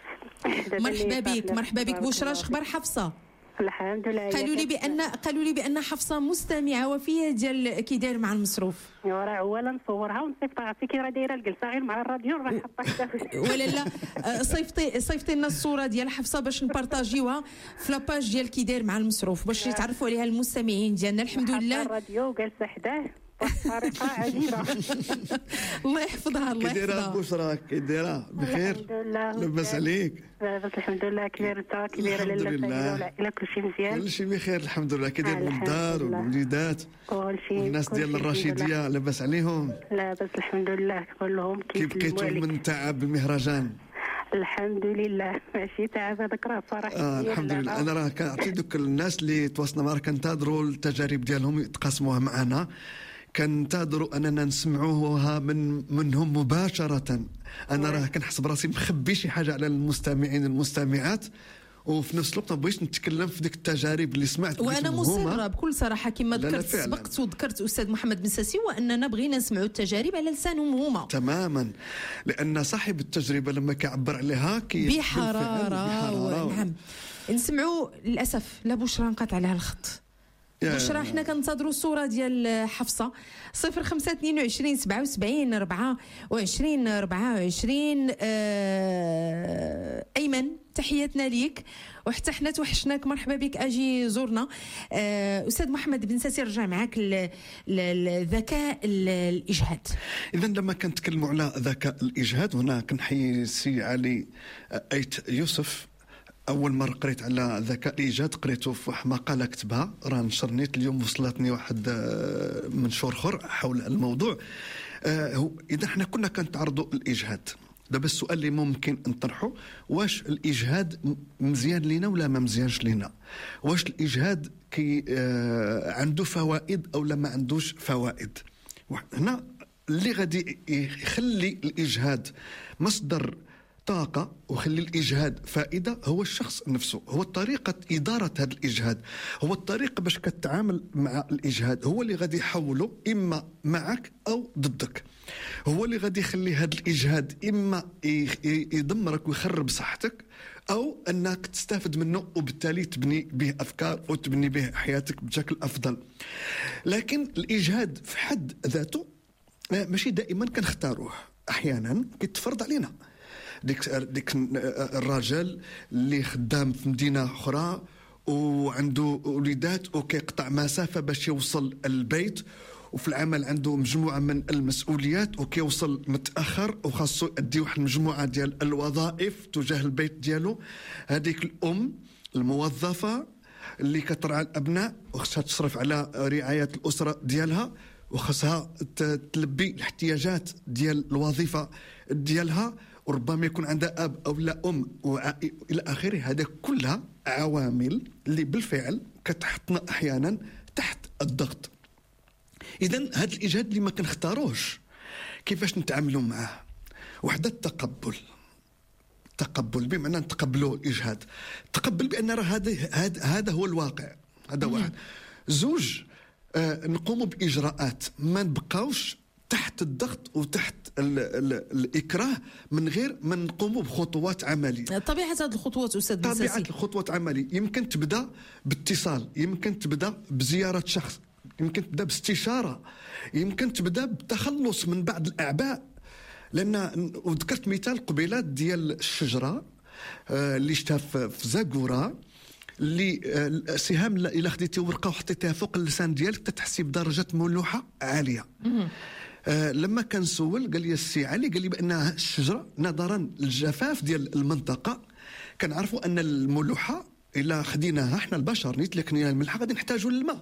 مرحبا بك بشرى. اخبار حفصه؟ الحمد لله. قالوا لي بان حفصه مستمعه وفيه ديال كي داير مع المصروف. راه اولا نصورها ونصيفطها. عرفتي كي راه دايره الجلسه غير مع الراديو راه حطها. ولا لا صيفطي لنا الصوره ديال حفصه باش نبارطاجيوها في لاباج ديال كي داير مع المصروف باش يتعرفوا عليها المستمعين ديالنا. الحمد لله. الراديو جالسه حداه بطريقه عجيبه. الله يحفظها. الله يحفظها. بشرى كي دايره بخير؟ الحمد لله. لاباس عليك؟ لاباس الحمد لله. كبير انت كبيره لاله والعائله كلشي مزيان؟ كلشي بخير الحمد لله. كي داير الدار والوليدات والناس ديال الرشيديه لاباس عليهم؟ لاباس الحمد لله كلهم. كيف بقيتوا من تعب المهرجان؟ الحمد لله ماشي تعب هذاك راه صراحه. الحمد لله. انا راه كنعطي دوك الناس اللي تواصلنا معنا كنتظروا التجارب ديالهم يتقاسموها معنا، كنتظروا اننا نسمعوها منهم مباشره. انا راه كنحس براسي مخبي شي حاجه على المستمعين المستمعات، وفي نفس الوقت ما بغيتش نتكلم في ديك التجارب اللي سمعت. وانا مصره بكل صراحه كما ذكرت سبقت وذكرت استاذ محمد مساسي واننا بغينا نسمعوا التجارب على لسانهم هما تماما، لان صاحب التجربه لما كيعبر عليها بحراره. نعم نسمعوا. للاسف لا بشرى انقطع عليها الخط. بشرى حنا كنتظروا الصوره ديال حفصه 0522 77 24 24. ايمن تحياتنا ليك وحتى حنا توحشناك، مرحبا بك اجي زورنا. استاذ محمد بن ساسي رجع معاك الذكاء الاجهاد. اذا لما كنتكلموا على ذكاء الاجهاد هنا كنحيي السي علي ايت يوسف. اول مره قريت على ذكاء الايجاد قريته في واحد مقاله كتبها راه نشرنيت اليوم، وصلتني واحد منشور اخر حول الموضوع. اذا حنا كنا كنتعرضوا الاجهاد، دابا السؤال اللي ممكن نطرحه واش الاجهاد مزيان لينا ولا ما مزيانش لينا؟ واش الاجهاد عنده فوائد او لا ما عندوش فوائد؟ هنا اللي غادي يخلي الاجهاد مصدر طاقة وخلي الإجهاد فائدة هو الشخص نفسه، هو طريقة إدارة هذا الإجهاد، هو الطريقة باش كتعامل مع الإجهاد، هو اللي غادي يحوله إما معك أو ضدك، هو اللي غادي يخلي هذا الإجهاد إما يدمرك ويخرب صحتك أو أنك تستفد منه وبالتالي تبني به أفكار وتبني به حياتك بشكل أفضل. لكن الإجهاد في حد ذاته ماشي دائما كنختاروه، أحيانا كيتفرض علينا. ديك الراجل اللي خدام في مدينة أخرى وعنده وليدات وكيقطع مسافة باش يوصل البيت، وفي العمل عنده مجموعة من المسؤوليات وكيوصل متأخر وخاصو يؤدي واحد المجموعة ديال الوظائف تجاه البيت ديالو. هذيك الأم الموظفة اللي كترعى الأبناء وخصها تصرف على رعاية الأسرة ديالها وخصها تلبي الاحتياجات ديال الوظيفة ديالها، وربما يكون عندها أب أو لا أم إلى آخره. هذا كلها عوامل اللي بالفعل كتحطنا أحيانا تحت الضغط. إذن هذا الإجهاد اللي ما كنختاروش كيفاش نتعاملوا معه؟ وحدة التقبل بمعنى نتقبلوا الإجهاد، تقبل بأن هذا هو الواقع، هذا واحد. زوج، نقوم بإجراءات، ما نبقاوش تحت الضغط وتحت الإكراه من غير ما نقوم بخطوات عملية. طبيعة هذه الخطوات أستاذ بن ساسي، طبيعة الخطوات عملية يمكن تبدأ باتصال، يمكن تبدأ بزيارة شخص، يمكن تبدأ باستشارة، يمكن تبدأ بالتخلص من بعض الأعباء. لأن وذكرت مثال قبيلات ديال الشجرة اللي شتها في زاكورا، اللي السهام إلا خديتي ورقة وحطيتها فوق اللسان ديالك تتحسي بدرجة ملوحة عالية. لما كان سول قال لي السي علي، قال لي بأن الشجرة نظرا للجفاف ديال المنطقة كنعرفوا أن الملوحة إلا خديناها احنا البشر نيت لكن الملح غادي نحتاجوا للماء،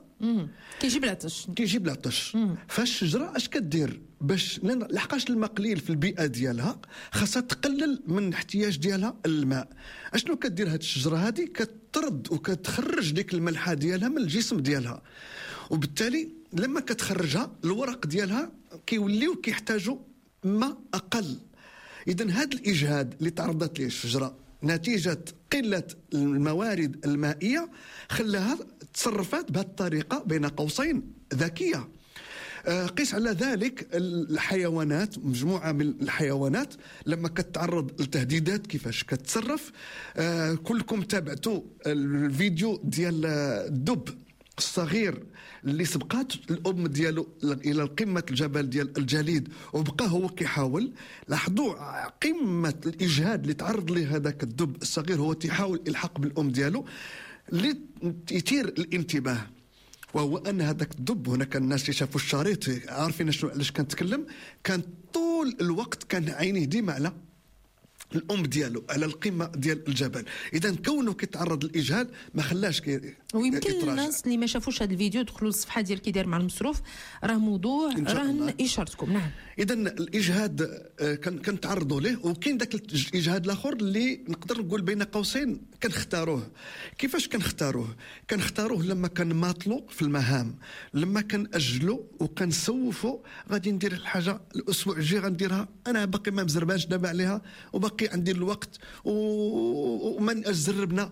كيجيب العطش. فالشجرة اش كدير باش لحقاش الماء قليل في البيئة ديالها خاصها تقلل من الاحتياج ديالها الماء. اشنو كدير هاد الشجرة هذه؟ كتطرد وكتخرج ديك الملحة ديالها من الجسم ديالها، وبالتالي لما كتخرجها الورق ديالها كيوليو كيحتاجوا ماء اقل. اذا هذا الاجهاد اللي تعرضت ليه الشجرة نتيجة قلة الموارد المائية خلاها تصرفات بهذه الطريقة بين قوسين ذكية. قيس على ذلك الحيوانات، مجموعة من الحيوانات لما كتعرض لتهديدات كيفاش كتصرف. كلكم تابعتوا الفيديو ديال الدب الصغير اللي سبقات الأم ديالو إلى قمة الجبل ديال الجليد وبقى هو كيحاول. لاحظوا قمة الإجهاد اللي تعرض له هذاك الدب الصغير، هو تيحاول الحق بالأم ديالو اللي يثير الانتباه، وهو أن هذاك الدب، هنا كان الناس اللي شافوا الشريط عارفين علاش كنتكلم، كان طول الوقت كان عينيه ديما على الأم ديالو على القمة ديال الجبل. إذا كونه كيتعرض للإجهاد ما خلاش ويمكن الناس اللي ما شافوش هذا الفيديو يدخلوا للصفحة ديال كيداير مع المصروف، راه موضوع راه إشارتكم. نعم. إذا الإجهاد كنتعرضوا له، وكاين داك الإجهاد الآخر اللي نقدر نقول بين قوسين كنختاروه. كيفاش كنختاروه لما كنماطلوا في المهام، لما كنأجلوا وكنسوفوا غادي ندير الحاجة الأسبوع الجاي غنديرها، أنا باقي ما مزرباش دابا عليها وباقي عندي الوقت ومن أجربنا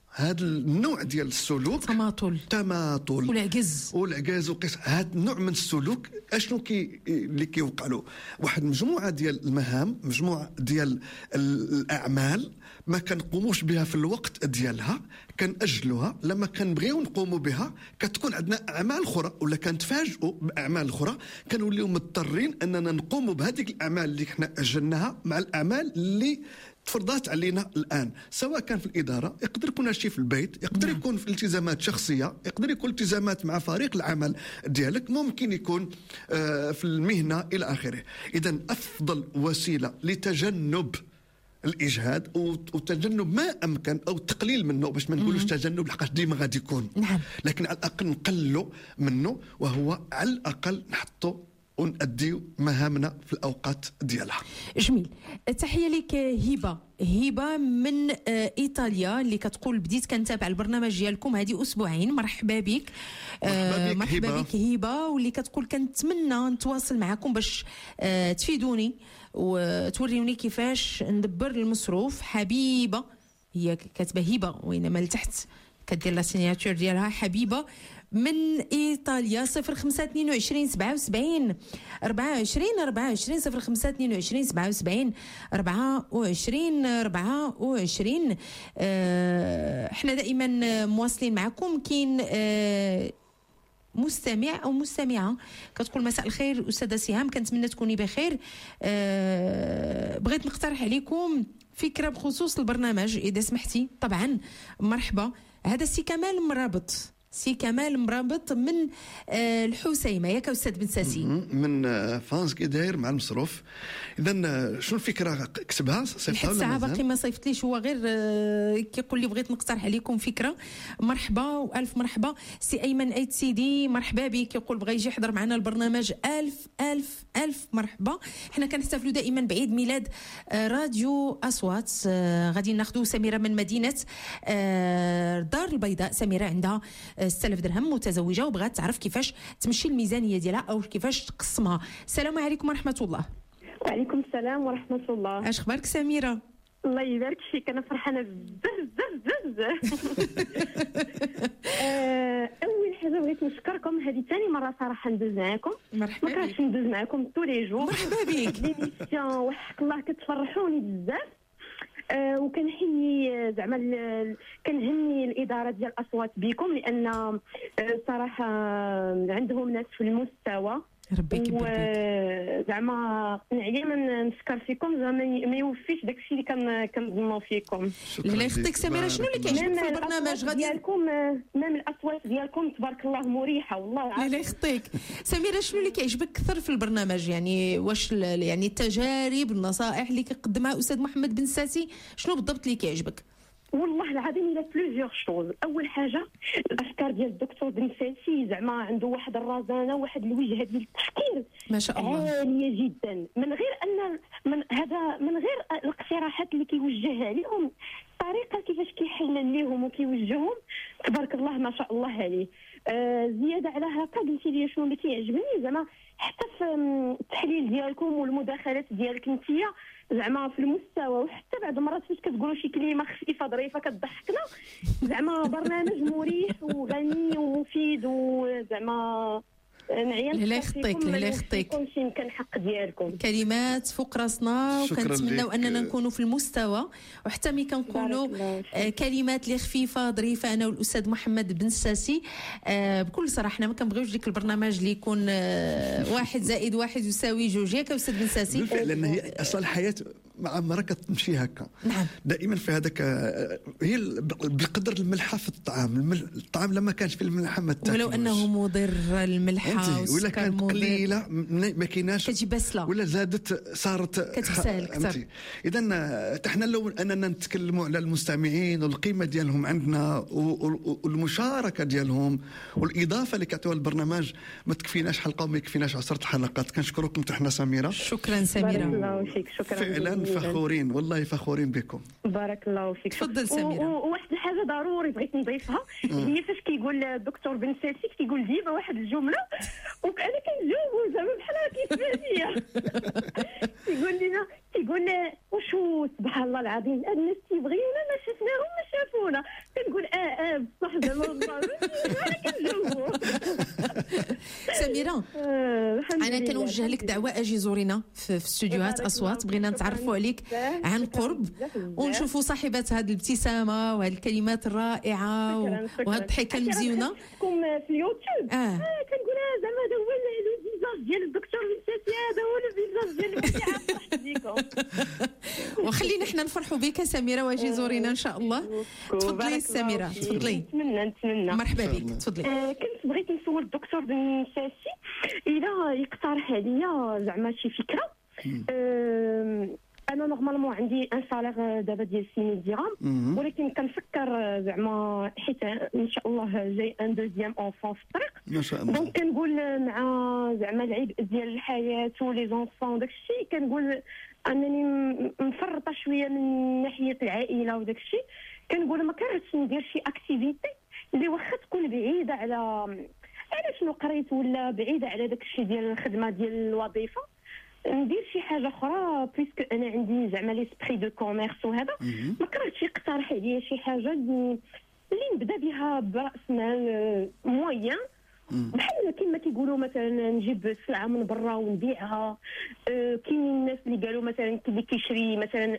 هذا النوع ديال السلوك تماطل والعجز وقيس هذا النوع من السلوك اشنو اللي كيوقع له واحد مجموعه ديال المهام مجموعه ديال الاعمال ما كنقوموش بها في الوقت ديالها كنأجلوها لما كنبغيو نقوموا بها كتكون عندنا اعمال اخرى ولا كنتفاجئوا باعمال اخرى كنوليو مضطرين اننا نقوموا بهذيك الاعمال اللي حنا اجلناها مع الاعمال اللي تفرضات علينا الان سواء كان في الاداره يقدر يكون شيء في البيت يقدر يكون في التزامات شخصيه يقدر يكون التزامات مع فريق العمل ديالك ممكن يكون في المهنه الى اخره. اذا افضل وسيله لتجنب الاجهاد وتجنب ما امكن او التقليل منه باش ما نقولوش تجنب لحقاش ديما غادي يكون لكن على الاقل نقللوا منه وهو على الاقل نحطوا ونأديو مهامنا في الأوقات ديالها. جميل. تحية لك هبة من إيطاليا اللي كتقول بديت كنتابع البرنامج ديالكم هذه أسبوعين. مرحبا بك. مرحبا بك هبة واللي كتقول كنتمنى نتواصل معكم باش تفيدوني وتوريوني كيفاش ندبر المصروف. حبيبة هي كاتبة هبة وإنما لتحت كدير لا سيناتور ديالها حبيبة من إيطاليا 0522 77 24 24 0522 77 24 24. احنا دائما مواصلين معكم. كاين مستمع أو مستمعة كتقول مساء الخير أستاذة سهام كنتمنى تكوني بخير. بغيت نقترح عليكم فكرة بخصوص البرنامج إذا سمحتي. طبعا مرحبا. هذا سي كمال مرابط من الحسيمه ياك استاذ بن ساسي من فرانس كي داير مع المصروف. اذا شنو الفكره كتبها صيفطها ولا مازال؟ باقي ما صيفطليش هو غير كيقول لي بغيت نقترح عليكم فكره. مرحبا والف مرحبا. سي ايمن ايت سيدي مرحبا بك يقول بغى يجي يحضر معنا البرنامج. الف مرحبا. احنا كنحتفلوا دائما بعيد ميلاد راديو اصوات. غادي ناخذوا سميره من مدينه دار البيضاء. سميره عندها 6000 درهم متزوجه وبغات تعرف كيفاش تمشي الميزانيه ديالها او كيفاش تقسمها. السلام عليكم ورحمه الله. وعليكم السلام ورحمه الله. اش اخبارك سميره؟ الله يبارك فيك انا فرحانه بزاف. اول حاجه بغيت نشكركم هذه ثاني مره صراحه ندوز معاكم. مرحبا بك ما كرهتش ندوز معاكم طول جور. مرحبا بك. ليميسيون وحق الله كتفرحوني بزاف. وكنحيي زعما كنهني الاداره ديال الاصوات بكم لان صراحه عندهم ناس في المستوى ربي يكبر بك. زعما دائما نشكر فيكم زعما ما يوفيش داكشي اللي كنظنوا فيكم. الله يخطيك سميره. شنو اللي كيعجبك في البرنامج غادي ديالكم؟ ميم الاصوات ديالكم تبارك الله مريحه والله العظيم. الله يخطيك سميره. شنو اللي كيعجبك اكثر في البرنامج يعني واش يعني التجارب النصائح اللي كيقدمها استاذ محمد بن ساسي شنو بالضبط اللي كيعجبك؟ والله العظيم الى بلوزيغ شوز. اول حاجه الافكار ديال الدكتور بن ساسي زعما عنده واحد الرزانه واحد الوجهه ديال التفكير ما شاء الله عاليه جدا من غير ان من غير الاقتراحات اللي كيوجهها لهم الطريقه كيفاش كيحلل ليهم وكيوجههم تبارك الله ما شاء الله عليه. زياده على هكا قلتي لي شنو اللي كيعجبني زعما حتى في التحليل ديالكم والمداخلات ديالك نتيا زعما في المستوى وحتى بعض المرات فاش كتقولوا شي كلمه خفيفه ظريفه كتضحكنا. زعما برنامج مريح وغني ومفيد وزعما نعيا الله يخطيك يمكن الحق ديالكم. كلمات فوق راسنا وكنتمناو اننا نكونوا في المستوى وحتى ملي كنقولوا كلمات اللي خفيفه ظريفه انا والاستاذ محمد بن ساسي بكل صراحه حنا ما كنبغيوش ديك البرنامج اللي يكون 1 زائد 1 يساوي 2 ياك استاذ بن ساسي. بالفعل لان هي اصلا الحياه مع مرة كتمشي هكا. نعم. دائما في هذاك هي بقدر الملحه في الطعام. الطعام لما كانش في الملحه ما تاكلوش ولو انه مضر الملحه ولا كانت قليله ما كايناش كتجي بسله ولا زادت صارت كتسال اكثر. اذا حنا لو اننا نتكلموا على المستمعين والقيمه ديالهم عندنا والمشاركه ديالهم والاضافه اللي كيعطيوها البرنامج ما تكفيناش حلقه وما يكفيناش 10 حلقات. كنشكركم حنا سميره. شكرا سميره. بارك الله فيك. شكرا فعلا فخورين والله فخورين بكم. بارك الله فيك. تفضل سميره. وواحد الحاجه ضروري بغيت نضيفها هي فاش كيقول الدكتور بن ساسي كيقول ديما واحد الجمله وانا كنجاوبو زعما بحال كيف فيا. يقول وشو سبحان الله العظيم الناس تيبغيونا ما شفناهم ما شافونا. كنقول سميرة انا كنوجه لك دعوه اجي زورينا في استوديوهات اصوات، بغينا نتعرفوا عليك عن قرب ونشوفوا صاحبه هذه الابتسامه وهذه الكلمات الرائعه وهذه الضحكه المزيونه في اليوتيوب. كنقول زعما هذا هو الفيزاج ديال الدكتور منساسي، هذا هو الفيزاج ديال وخلينا احنا نفرحوا بك سميرة واجي زورينا ان شاء الله. تفضلي سميرة، تفضلي. نتمنى مرحبا بك، تفضلي. كنت بغيت نسول الدكتور منساسي اذا يقترح عليا زعما شي فكره. انا نورمالمون عندي ان سالير دابا ديال 6000 درهم، ولكن كنفكر زعما حيت ان شاء الله جاي ان دوزيام اونفون في الطريق ما شاء الله. دونك كنقول مع زعما العبء ديال الحياه ولي زونفون داكشي، كنقول انني مفرطه شويه من ناحيه العائله وداكشي. كنقول ما كرهتش ندير شي اكتيفيتي اللي واخا تكون بعيده على شنو قريت ولا بعيده على داكشي ديال الخدمه ديال الوظيفه، ندير شي حاجه اخرى بيسك انا عندي زعما ليسبري دو كوميرس وهذا. ما كرهتش يقترح عليا شي حاجه اللي نبدا بها براس مال موين، بحال كيما كيقولوا مثلا نجيب سلعه من برا ونبيعها. كاينين الناس اللي قالوا مثلا اللي كيشري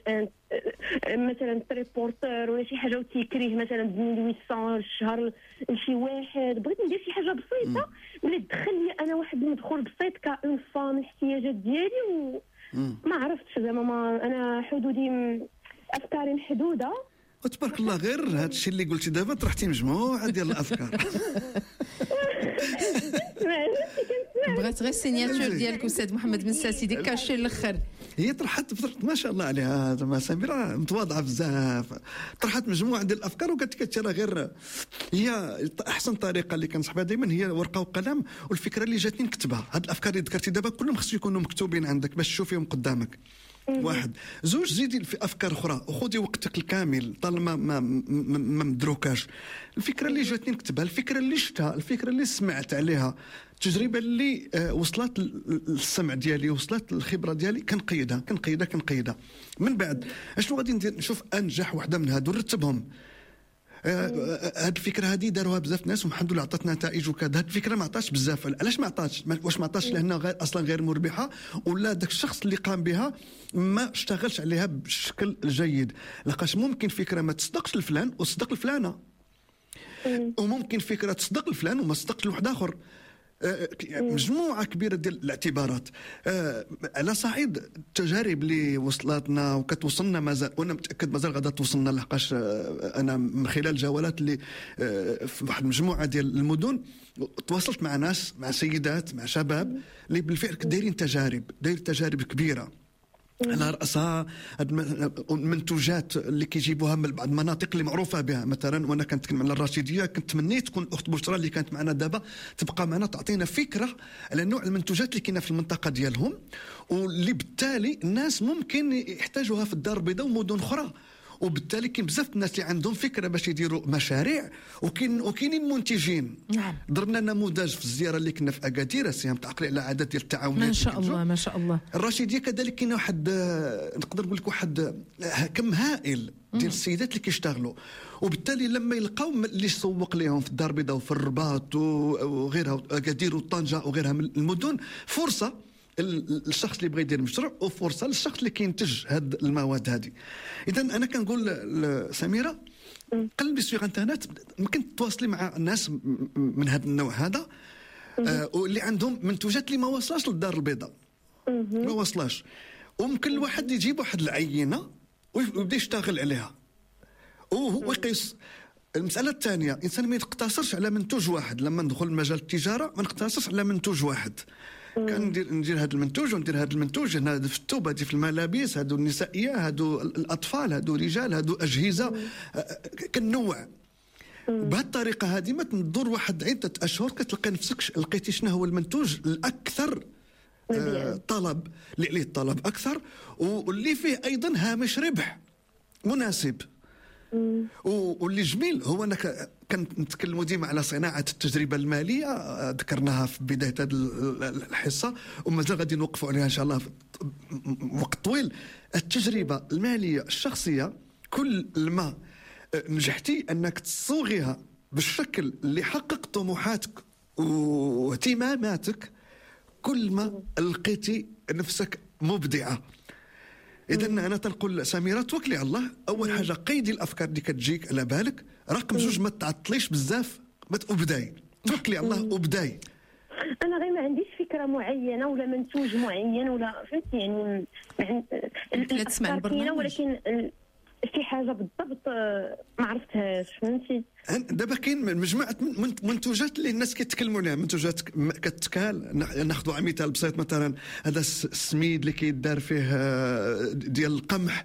مثلا تريبورتور ولا شي حاجه وتيكريه مثلا ب 1800 الشهر لشي واحد. بغيت ندير شي حاجه بسيطه اللي تدخل لي انا واحد المدخول بسيط كاون فام الاحتياجات ديالي. وما عرفتش زعما انا حدودي افكاري محدوده. وتبارك الله غير هذا الشيء اللي قلتي دابا طرحتي مجموعه ديال الافكار. بغات غير السيناتور ديالك استاذ محمد منساسي ديك كاشي الاخر. هي طرحت ما شاء الله عليها زعما سميرة متواضعه بزاف، طرحت مجموعه ديال الافكار وقالت لك راه غير هي احسن طريقه اللي كنصحبها دائما هي ورقه وقلم، والفكره اللي جاتني نكتبها. هاد الافكار اللي ذكرتي دابا كلهم خصو يكونوا مكتوبين عندك باش تشوفيهم قدامك. واحد زوج زيدي في افكار اخرى وخذي وقتك الكامل طالما ما مدروكاش. الفكره اللي جاتني نكتبها، الفكره اللي شفتها، الفكره اللي سمعت عليها، التجربه اللي وصلت للسمع ديالي، وصلت الخبره ديالي، كنقيدها من بعد اشنو غادي ندير. نشوف انجح وحده من هادو نرتبهم. هاد الفكره هذه داروها بزاف ناس والحمد لله عطات نتائج وكذا. هاد الفكره ما عطاتش بزاف. علاش ما عطاتش؟ واش ما عطاتش لانها غير اصلا غير مربحه، ولا داك الشخص اللي قام بها ما اشتغلش عليها بشكل جيد؟ لقاش ممكن فكره ما تصدقش لفلان وتصدق لفلانه، وممكن فكره تصدق لفلان وما تصدقش لواحد اخر. مجموعه كبيره ديال الاعتبارات. على صعيد التجارب اللي وصلتنا وكتوصلنا مازال، وانا متاكد مازال غادا توصلنا، لحقاش انا من خلال الجولات اللي في واحد المجموعه ديال المدن تواصلت مع ناس، مع سيدات، مع شباب اللي بالفعل دايرين تجارب كبيره على رأسها المنتوجات اللي كيجيبوها من بعض المناطق اللي معروفه بها. مثلا وانا كنتكلم على الرشيديه، كنت تمنيت تكون اخت بشرى اللي كانت معنا دابا تبقى معنا تعطينا فكره على نوع المنتوجات اللي كاينه في المنطقه ديالهم، واللي بالتالي الناس ممكن يحتاجوها في الدار البيضاء ومدن اخرى. وبالتالي كاين بزاف الناس اللي عندهم فكره باش يديروا مشاريع، وكاينين منتجين. نعم. ضربنا نموذج في الزياره اللي كنا في اكادير، سيام تعقلي على عدد ديال التعاونات. ما شاء الله. الرشيديه كذلك كاين واحد نقدر نقول لك واحد كم هائل ديال السيدات اللي كيشتغلوا، وبالتالي لما يلقاو اللي يسوق لهم في الدار البيضاء وفي الرباط وغيرها واكادير وطنجه وغيرها من المدن، فرصه الشخص اللي بغى يدير مشروع وفرصه للشخص اللي كينتج هاد المواد هذه. اذا انا كنقول لسميرة قلبي سوغ انترنت، ممكن تواصلي مع الناس من هذا النوع هذا واللي عندهم منتوجات اللي ما وصلاش للدار البيضاء، ما وصلاش، وممكن الواحد يجيب واحد العينه ويبدا يشتغل عليها وهو يقيس. المسألة الثانية، الإنسان ما يقتصرش على منتوج واحد. لما ندخل مجال التجارة ما نقتصرش على منتوج واحد. كان ندير هذا المنتوج وندير هذا المنتوج، هذا في الثوب، هذه في الملابس، هذو النسائية، هذو الأطفال، هذو رجال، هذو أجهزة، كنوع. بهذه الطريقة هذه ما تدور واحد عدة أشهر كتلقى نفسك لقيتي شنو هو المنتوج الأكثر طلب، اللي عليه الطلب أكثر واللي فيه أيضا هامش ربح مناسب. واللي جميل هو انك كنتكلموا ديما على صناعه التجربه الماليه، ذكرناها في بدايه هذه الحصه ومازال غادي نوقفوا عليها ان شاء الله في وقت طويل. التجربه الماليه الشخصيه كل ما نجحتي انك تصوغيها بالشكل اللي يحقق طموحاتك واهتماماتك كل ما لقيتي نفسك مبدعه. اذا انا تنقول سميره توكلي على الله. اول حاجه قيدي الافكار اللي كتجيك على بالك. رقم 2 ما تعطليش بزاف، ما تبداي، توكلي على الله وبداي. انا غير ما عنديش فكره معينه ولا منتوج معين ولا فهمتي يعني لا تسمع البرنامج، ولكن شي حاجه بالضبط ما عرفتهاش فهمتي. دابا كاين مجموعه منتوجات اللي الناس كيتكلموا عليها، منتوجات كتكال. ناخذوا مثال بسيط، مثلا هذا السميد اللي كيدار فيه ديال القمح،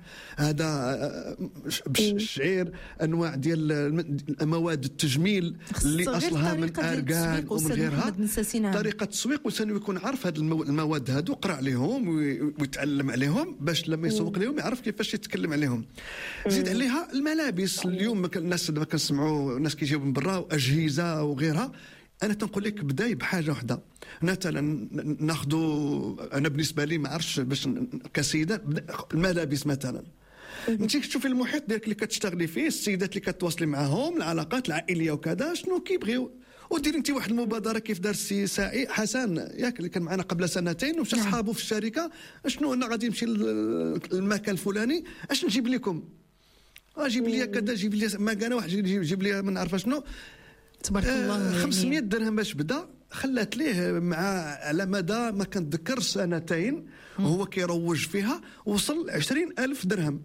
هذا الشعير، انواع ديال مواد التجميل اللي اصلها من ارغان ومن غيرها. طريقه التسويق، وسنو يكون عارف هذه المواد هادو، قرا عليهم ويتعلم عليهم باش لما يسوق لهم يعرف كيفاش يتكلم عليهم. زيد عليها الملابس. اليوم الناس دابا كنسمعوا الناس كيجيو من برا واجهزه وغيرها. انا تنقول لك بداي بحاجه واحده. مثلا ناخذوا، انا بالنسبه لي ما عرفتش باش كسيده الملابس مثلا. انت تشوفي المحيط ديالك اللي كتشتغلي فيه، السيدات اللي كتواصلي معاهم، العلاقات العائليه وكذا، شنو كيبغيو. ودير انت واحد المبادره كيف دار السي سعيد حسن ياك اللي كان معنا قبل 2 سنين، ومشى صحابه في الشركه، شنو انا غادي نمشي للمكان الفلاني، اش نجيب لكم؟ جيب لي كذا، جيب لي مكانه واحد، جيب لي ما نعرف شنو. تبارك الله. 500 درهم باش بدا، خلات ليه مع على مدى ما كنتذكر 2 وهو كيروج فيها، وصل 20,000 درهم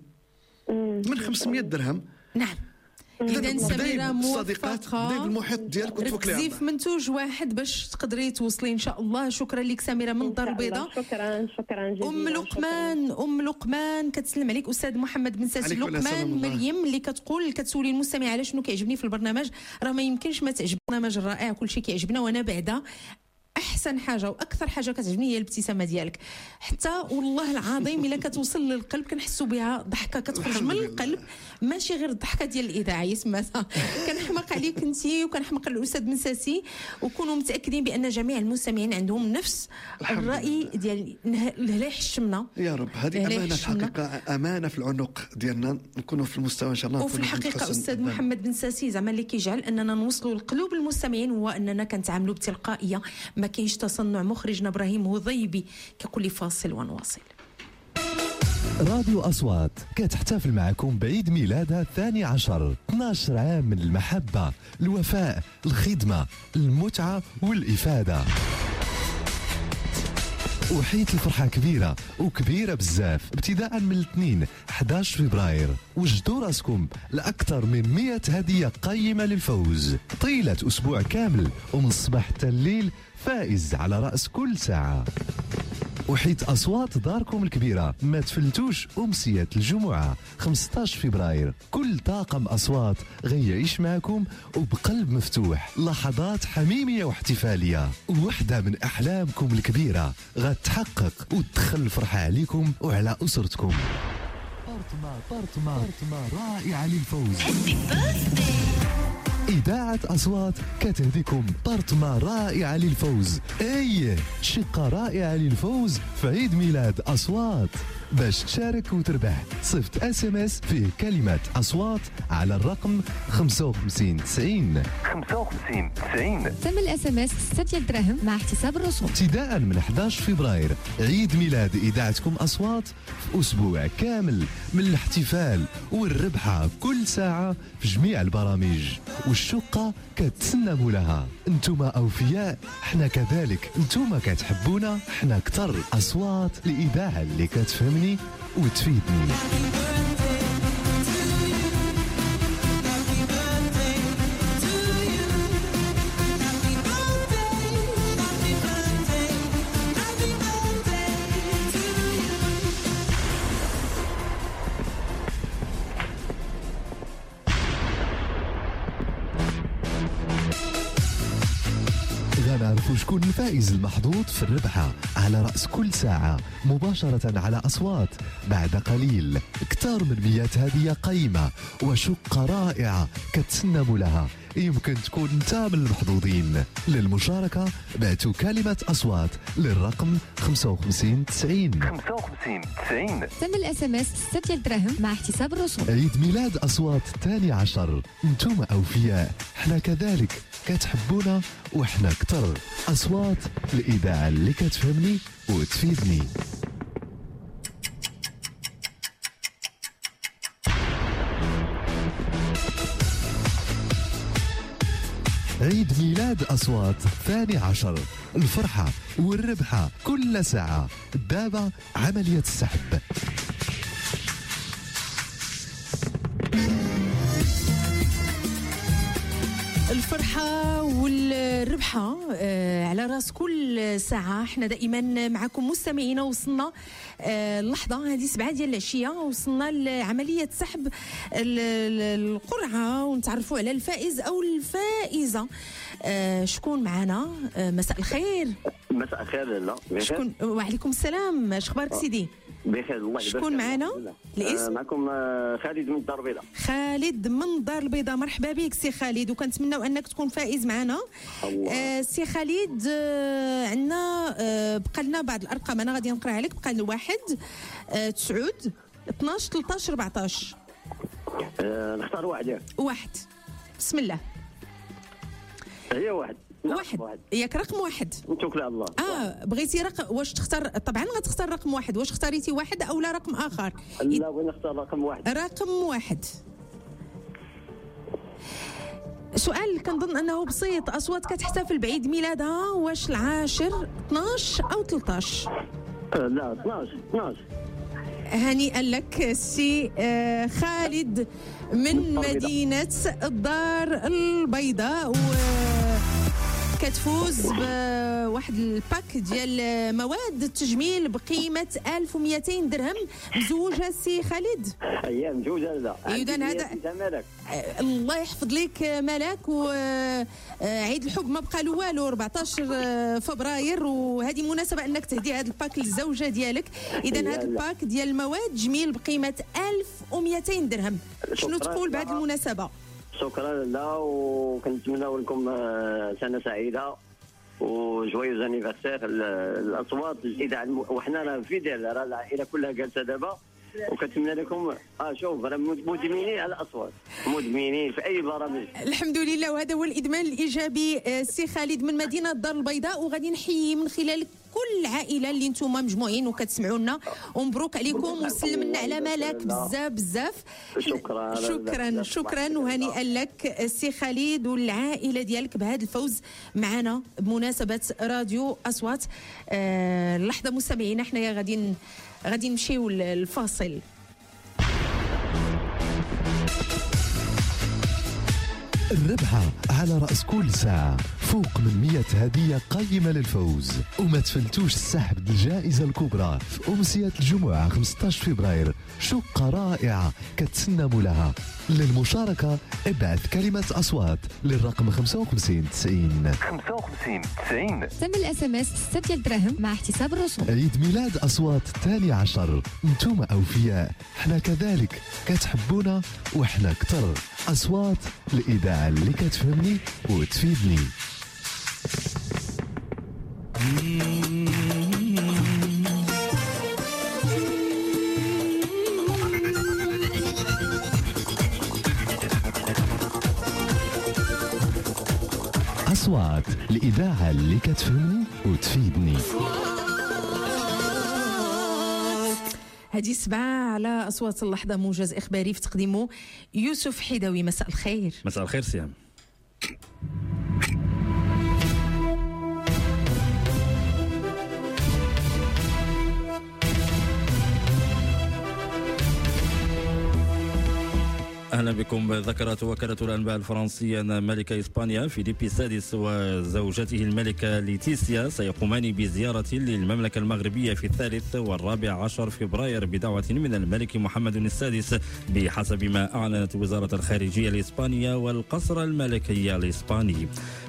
من 500 درهم. نعم. إذا سميرة موفقة، بداي بالمحيط ديالك وتوكلي على الله. في منتوج واحد باش تقدري توصلي إن شاء الله. شكرا لك سميرة من الدار البيضاء. شكرا جزيلا. أم لقمان كتسلم عليك. أستاذ محمد بن ساسي. لقمان مريم اللي كتسولي المستمع على شنو كيعجبني في البرنامج. راه ما يمكنش ما تعجب البرنامج الرائع، كل شيء كيعجبنا، وأنا بعدا احسن حاجه واكثر حاجه كتعجبني هي الابتسامه ديالك. حتى والله العظيم الا كتوصل للقلب كنحسوا بها ضحكه كتخرج من القلب، ماشي غير الضحكه ديال الاذاعه يسماتها. كنحماق عليك انت وكنحماق على الاستاذ بن ساسي، وكونوا متاكدين بان جميع المستمعين عندهم نفس الراي ديال الهلا يحشمنا يا رب. هذه امانه حقيقه، امانه في العنق ديالنا، نكونوا في المستوى ان شاء الله. وفي الحقيقه استاذ محمد بن ساسي زعما اللي كيجعل اننا نوصلوا لقلوب المستمعين هو اننا كنتعاملوا بتلقائيه، ما كاينش تصنع. مخرجنا ابراهيم هضيبي ككل فاصل ونواصل. راديو أصوات كتحتفل معكم بعيد ميلادها 12. 12 عام من المحبة، الوفاء، الخدمة، المتعة والإفادة. وحيت الفرحة كبيرة وكبيرة بزاف. ابتداء من الاثنين 11 فبراير وجدوا راسكم لأكثر من 100 هدية قيمة للفوز طيلة أسبوع كامل، ومن الصباح حتى الليل فائز على رأس كل ساعة. وحيت أصوات داركم الكبيرة ما تفلتوش أمسية الجمعة 15 فبراير. كل طاقم أصوات غيعيش معكم وبقلب مفتوح لحظات حميمية واحتفالية، ووحدة من أحلامكم الكبيرة غتحقق وتدخل الفرحة عليكم وعلى أسرتكم. بارتما رائعة للفوز. إذاعة أصوات كتهديكم بارتما رائعة للفوز. شقة رائعة للفوز في عيد ميلاد أصوات. باش تشارك وتربح صيفط SMS فيه كلمة أصوات على الرقم 55 90 55 90. ثمن SMS 6 دراهم مع احتساب الرسوم. ابتداء من 11 فبراير عيد ميلاد إذاعتكم أصوات في أسبوع كامل من الاحتفال والربحة كل ساعة في جميع البرامج، والشقة كتسنموا لها. انتم أوفياء، احنا كذلك. انتم كتحبونا، احنا كتر. أصوات الإذاعة اللي كتفهمني وتفيدني. غنعرفوا شكون الفائز المحظوظ في الربحة على رأس كل ساعة مباشرة على أصوات بعد قليل. أكثر من 100 هدية قيمة وشقة رائعة كتسنموا لها. يمكن تكون انت من المحظوظين. للمشاركة بعتوا كلمة أصوات للرقم 55 90 55 90. ثمن الاس ام اس 6 دراهم مع احتساب الرسوم. عيد ميلاد أصوات 12، انتم أوفياء، احنا كذلك، كتحبونا وحنا كتر. أصوات، الإذاعة اللي كتفهمني وتفيدني. عيد ميلاد أصوات 12، الفرحة والربحة كل ساعة. دابا عملية السحب. الفرحة والربحة على راس كل ساعة. احنا دائما معكم مستمعينا. وصلنا اللحظة هذه 7 ديال العشية، وصلنا لعملية سحب القرعة ونتعرفوا على الفائز أو الفائزة. شكون معنا؟ مساء الخير. مساء الخير. لا شكون؟ وعليكم السلام. شخبارك سيدي؟ بخير الله يبارك. شكون معنا؟ الاسم؟ معكم خالد من الدار البيضاء. خالد من الدار البيضاء، مرحبا بك سي خالد، وكنتمناو انك تكون فائز معنا. سي خالد، عندنا بقى لنا بعض الارقام، انا غادي نقرا عليك. بقى لنا 1 9 12 13 14. نختار واحد. بسم الله. هي واحد. ياك رقم 1. نتوكل على الله. بغيتي رقم، واش تختار؟ طبعا غتختار رقم 1. واش اختاريتي 1 او لا رقم اخر؟ لا بغيت نختار رقم 1. رقم 1. سؤال كنظن انه بسيط. اصوات كتحتفل بعيد ميلادها واش 10 12 او 13؟ لا 12. هنيئا لك سي خالد من مدينة الدار البيضاء، كتفوز بواحد الباك ديال مواد التجميل بقيمة 1200 درهم. مزوجة سي خالد؟ اييه مزوجة. لا اذا هذا الله يحفظ لك ملاك. وعيد الحب ما بقى له والو، 14 فبراير، وهذه مناسبة انك تهدي هذا الباك للزوجة ديالك. اذا هذا الباك ديال المواد جميل بقيمة 1200 درهم. شنو تقول بهذه المناسبة؟ شكرا لله، وكنتمنى لكم سنه سعيده وجويوز انيفرسير الاصوات الاذاعه. وحنا راه في ديال راه العائله كلها جالسه دابا، وكنتمنى لكم شوف راه مدمنين على الاصوات، مدمنين في اي برامج. الحمد لله، وهذا هو الادمان الايجابي. سي خالد من مدينه الدار البيضاء، وغادي نحيي من خلالك كل العائله اللي نتوما مجموعين وكتسمعوا لنا، ومبروك عليكم، وسلمنا على ملاك بزاف. شكرا وهنيئا لك سي خالد والعائله ديالك بهذا الفوز معنا بمناسبه راديو اصوات. اللحظه مستمعينا، حنايا غادي نمشيو للفاصل. الربحة على رأس كل ساعة، فوق من 100 هدية قيمة للفوز. وما تفلتوش السحب الجائزة الكبرى في أمسية الجمعة 15 فبراير، شقة رائعة كتسنموا لها. للمشاركة ابعث كلمة أصوات للرقم 55 90 55 90. ثمن الاس ام اس 6 دراهم مع احتساب الرسوم. عيد ميلاد أصوات 12، انتم أوفياء، احنا كذلك، كتحبونا وحنا كتر. أصوات، الإذاعة اللي كتفهمني وتفيدني. أصوات، الإذاعة اللي كتفهمني وتفيدني. هذه 7 على أصوات اللحظة، موجز إخباري في تقديمه يوسف حيداوي. مساء الخير. مساء الخير سيام. اهلا بكم. ذكرت وكاله الانباء الفرنسيه ان ملك اسبانيا فيليبي السادس وزوجته الملكه ليتيسيا سيقومان بزياره للمملكه المغربيه في 3 و14 فبراير بدعوه من الملك محمد السادس، بحسب ما اعلنت وزاره الخارجيه الاسبانيه والقصر الملكي الاسباني.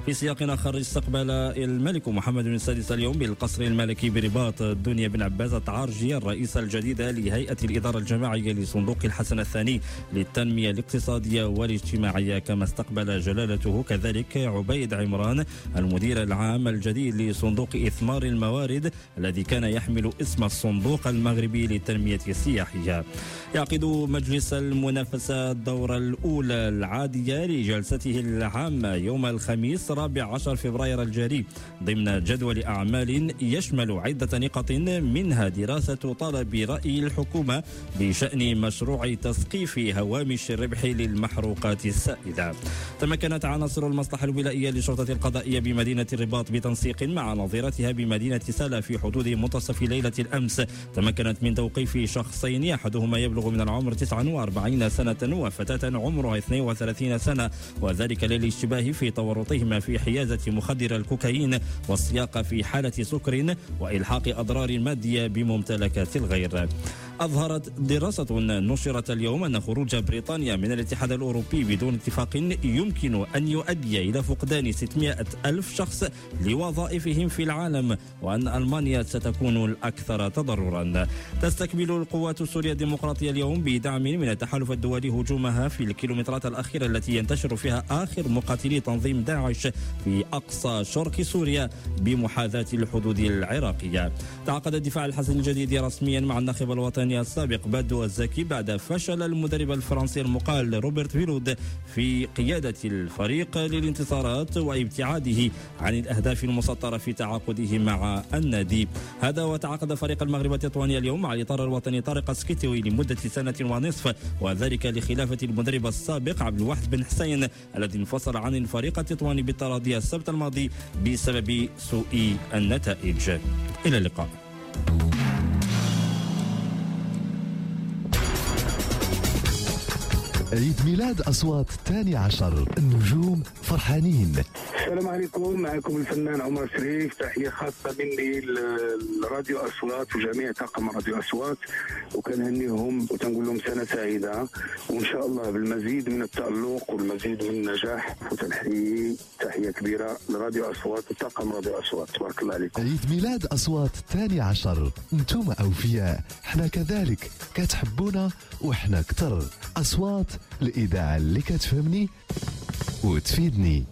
في سياق آخر، استقبل الملك محمد السادس اليوم بالقصر الملكي برباط الدنيا بن عباس التعارجي الرئيس الجديد لهيئة الإدارة الجماعية لصندوق الحسن الثاني للتنمية الاقتصادية والاجتماعية، كما استقبل جلالته كذلك عبيد عمران المدير العام الجديد لصندوق إثمار الموارد الذي كان يحمل اسم الصندوق المغربي للتنمية السياحية. يعقد مجلس المنافسة الدورة الأولى العادية لجلسته العامة يوم الخميس 14 فبراير الجاري ضمن جدول أعمال يشمل عدة نقاط، منها دراسة طلب رأي الحكومة بشأن مشروع تسقيف هوامش الربح للمحروقات السائدة. تمكنت عناصر المصلحة الولائية للشرطة القضائية بمدينة الرباط بتنسيق مع نظيرتها بمدينة سلا في حدود منتصف ليلة الأمس تمكنت من توقيف شخصين، أحدهما يبلغ من العمر 49 سنة وفتاة عمرها 32 سنة، وذلك للاشتباه في تورطهما في حيازة مخدر الكوكايين والسياقة في حالة سكر وإلحاق أضرار مادية بممتلكات الغير. أظهرت دراسة نشرت اليوم أن خروج بريطانيا من الاتحاد الأوروبي بدون اتفاق يمكن أن يؤدي إلى فقدان 600 ألف شخص لوظائفهم في العالم، وأن ألمانيا ستكون الأكثر تضررا. تستكمل القوات السورية الديمقراطية اليوم بدعم من التحالف الدولي هجومها في الكيلومترات الأخيرة التي ينتشر فيها آخر مقاتلي تنظيم داعش في أقصى شرق سوريا بمحاذاة الحدود العراقية. تعاقد الدفاع الحسن الجديد رسميا مع الناخب الوطني السابق بدو الزكي بعد فشل المدرب الفرنسي المقال روبرت فيلود في قيادة الفريق للانتصارات وابتعاده عن الأهداف المسطرة في تعاقده مع النادي. هذا وتعاقد فريق المغرب التطواني اليوم مع الإطار الوطني طارق السكيتوي لمدة 1 سنة ونصف، وذلك لخلافة المدرب السابق عبد الواحد بن حسين الذي انفصل عن الفريق التطواني بالتراضي السبت الماضي بسبب سوء النتائج. إلى اللقاء. عيد ميلاد أصوات 12 النجوم فرحانين. السلام عليكم، معكم الفنان عمر شريف. تحية خاصة مني لراديو أصوات وجميع طاقم راديو أصوات، وكنهنيهم وتنقول لهم سنة سعيدة وإن شاء الله بالمزيد من التألق والمزيد من النجاح. تحية كبيرة لراديو أصوات وطاقم راديو أصوات، تبارك الله عليكم. عيد ميلاد أصوات 12 انتم أوفياء، احنا كذلك كتحبونا وإحنا كتر. أصوات الإذاعة اللي كتفهمني وتفيدني.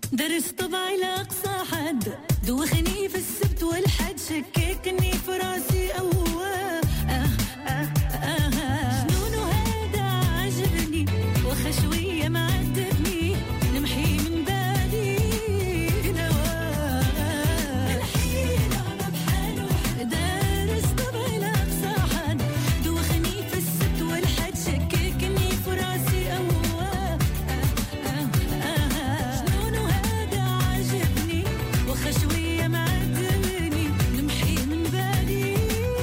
درس طبعي لأقصى حد دوخني في السبت والحد شككني في راسي جنون هذا عجبني وخشوية معذبني نمحي من بالي الحين أنا بحاله دارس طبعي لأقصى حد دوخني في السبت والحد شككني في راسي وخشوية معدني نمحي من بالي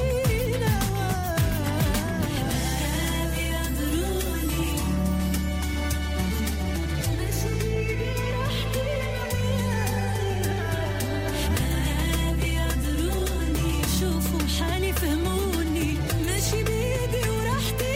هذه يضروني هذه يضروني شوفوا حالي فهموني ماشي بيدي وراحتي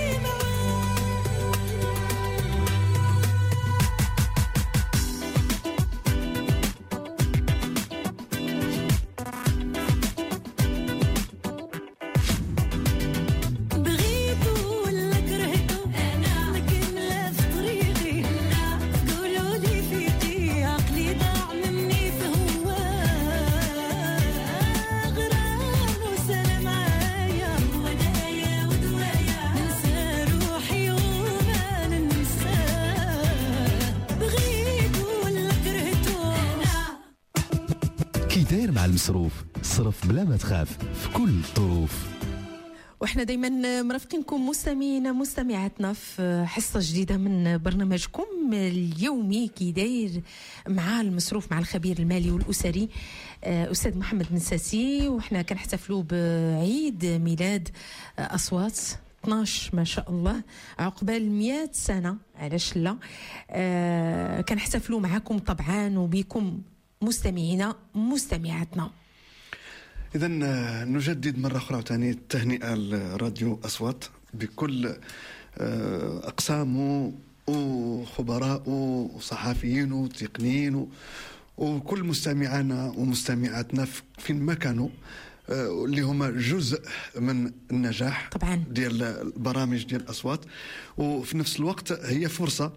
داير مع المصروف صرف بلا ما تخاف في كل الظروف. واحنا دايما مرافقينكم مستمعينا مستمعاتنا في حصه جديده من برنامجكم اليومي كي داير مع المصروف مع الخبير المالي والاسري استاذ محمد منساسي. وحنا كنحتفلوا بعيد ميلاد اصوات 12 ما شاء الله عقبال 100 سنه علاش لا. كنحتفلوا معكم طبعا وبكم مستمعينا مستمعاتنا. إذا نجدد مرة أخرى ثاني التهنئة لراديو أصوات بكل أقسامه وخبراء وصحفيين وتقنيين وكل مستمعانا ومستمعاتنا فين ما كانوا اللي هما جزء من النجاح طبعا ديال البرامج ديال الأصوات. وفي نفس الوقت هي فرصة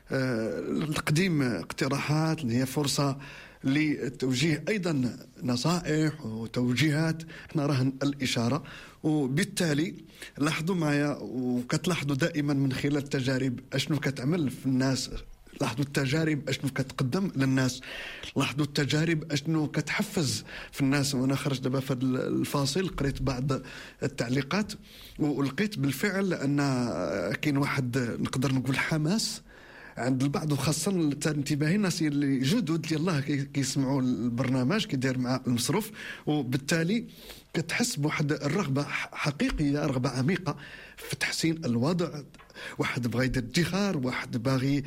لتقديم اقتراحات، هي فرصة لتوجيه أيضا نصائح وتوجيهات. احنا راهن الإشارة، وبالتالي لاحظوا معايا وكتلاحظوا دائما من خلال التجارب أشنو كتعمل في الناس، لاحظوا التجارب أشنو كتقدم للناس، لاحظوا التجارب أشنو كتحفز في الناس. وأنا خرج دابا في الفاصل قريت بعض التعليقات ولقيت بالفعل أن كاين واحد نقدر نقول حماس عند البعض، وخاصة انتباهي الناس اللي جدد اللي الله كيسمعوا البرنامج كيدير مع المصروف، وبالتالي كتحس بواحد الرغبة حقيقية، رغبة عميقة في تحسين الوضع. واحد بغى يدير ادخار، واحد باغي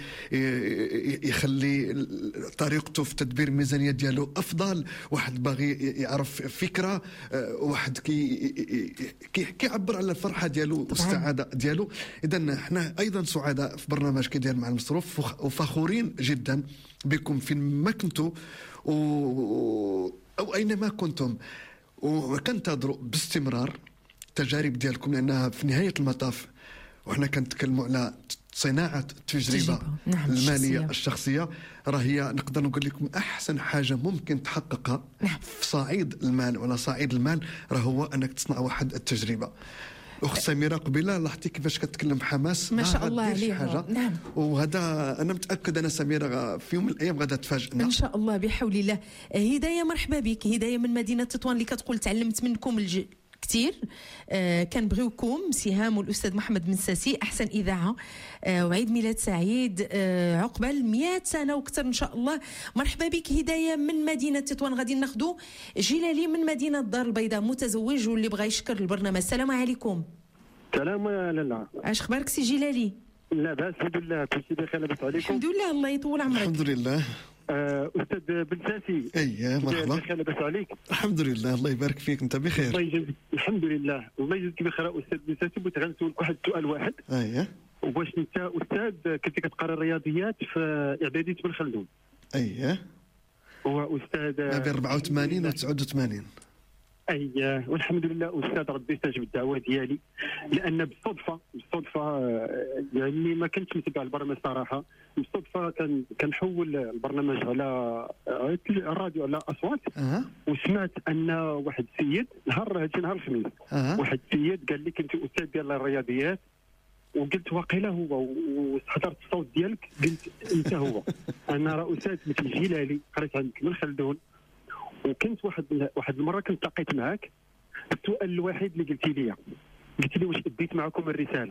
يخلي طريقته في تدبير الميزانية ديالو أفضل، واحد باغي يعرف فكرة، واحد كيعبر على الفرحة ديالو والسعادة ديالو. إذن احنا أيضا سعداء في برنامج كيدير مع المصروف وفخورين جدا بكم فين ما كنتوا أو أينما كنتم، وكنتظروا باستمرار التجارب ديالكم، لأنها في نهاية المطاف وحنا كنتكلموا على صناعة التجربة نعم المالية الشخصية، راهي نقدر نقول لكم أحسن حاجة ممكن تحققها نعم. في صعيد المال ولا صعيد المال راه هو أنك تصنع واحد التجربة. أخت سميرة قبيلة لاحظتي كيفاش كتكلم بحماس، ما شاء الله عليها. نعم. وهذا أنا متأكد أنا سميرة في يوم من الأيام غادا تفاجئنا إن شاء الله بحول الله. هداية مرحبا بك، هداية من مدينة تطوان اللي كتقول تعلمت منكم كتير. كنبغيوكم سهام والأستاذ محمد منساسي أحسن إذاعة، وعيد ميلاد سعيد عقبال 100 سنة وكثر إن شاء الله. مرحبا بك هداية من مدينة تطوان. غادي ناخدو جلالي من مدينة الدار البيضاء متزوج واللي بغى يشكر البرنامج. السلام عليكم. سلام لاله. اش اخبارك سي جلالي؟ لا باس الحمد لله، كل شيء بخير. لاباس عليكم؟ الحمد لله الله يطول عمرك. الحمد لله. استاذ بنساسي. اييه مرحبا. بخير لاباس عليك؟ الحمد لله الله يبارك فيك، انت بخير؟ الله يجزيك. الحمد لله الله يجزيك بخير استاذ بنساسي. بغيت غنسولك واحد السؤال واحد. اييه. واش انت استاذ كنت كتقرا الرياضيات في اعداديه بن خلدون؟ اييه. هو استاذ ما بين 84 و 89. اييه والحمد لله استاذ ربي استجب الدعوه ديالي، لان بالصدفه يعني ما كنتش متابع البرنامج صراحه. بالصدفه كنحول البرنامج على الراديو على اصوات وسمعت ان واحد السيد نهار الخميس واحد السيد قال لي كنت استاذ ديال الرياضيات، وقلت واقيلا هو، وحضرت الصوت ديالك قلت انت هو. انا راه استاذ مثل جيلالي، قريت عندك من خلدون، وكنت واحد المره كنت لقيت معاك. السؤال الوحيد اللي قلت لي واش اديت معكم الرساله؟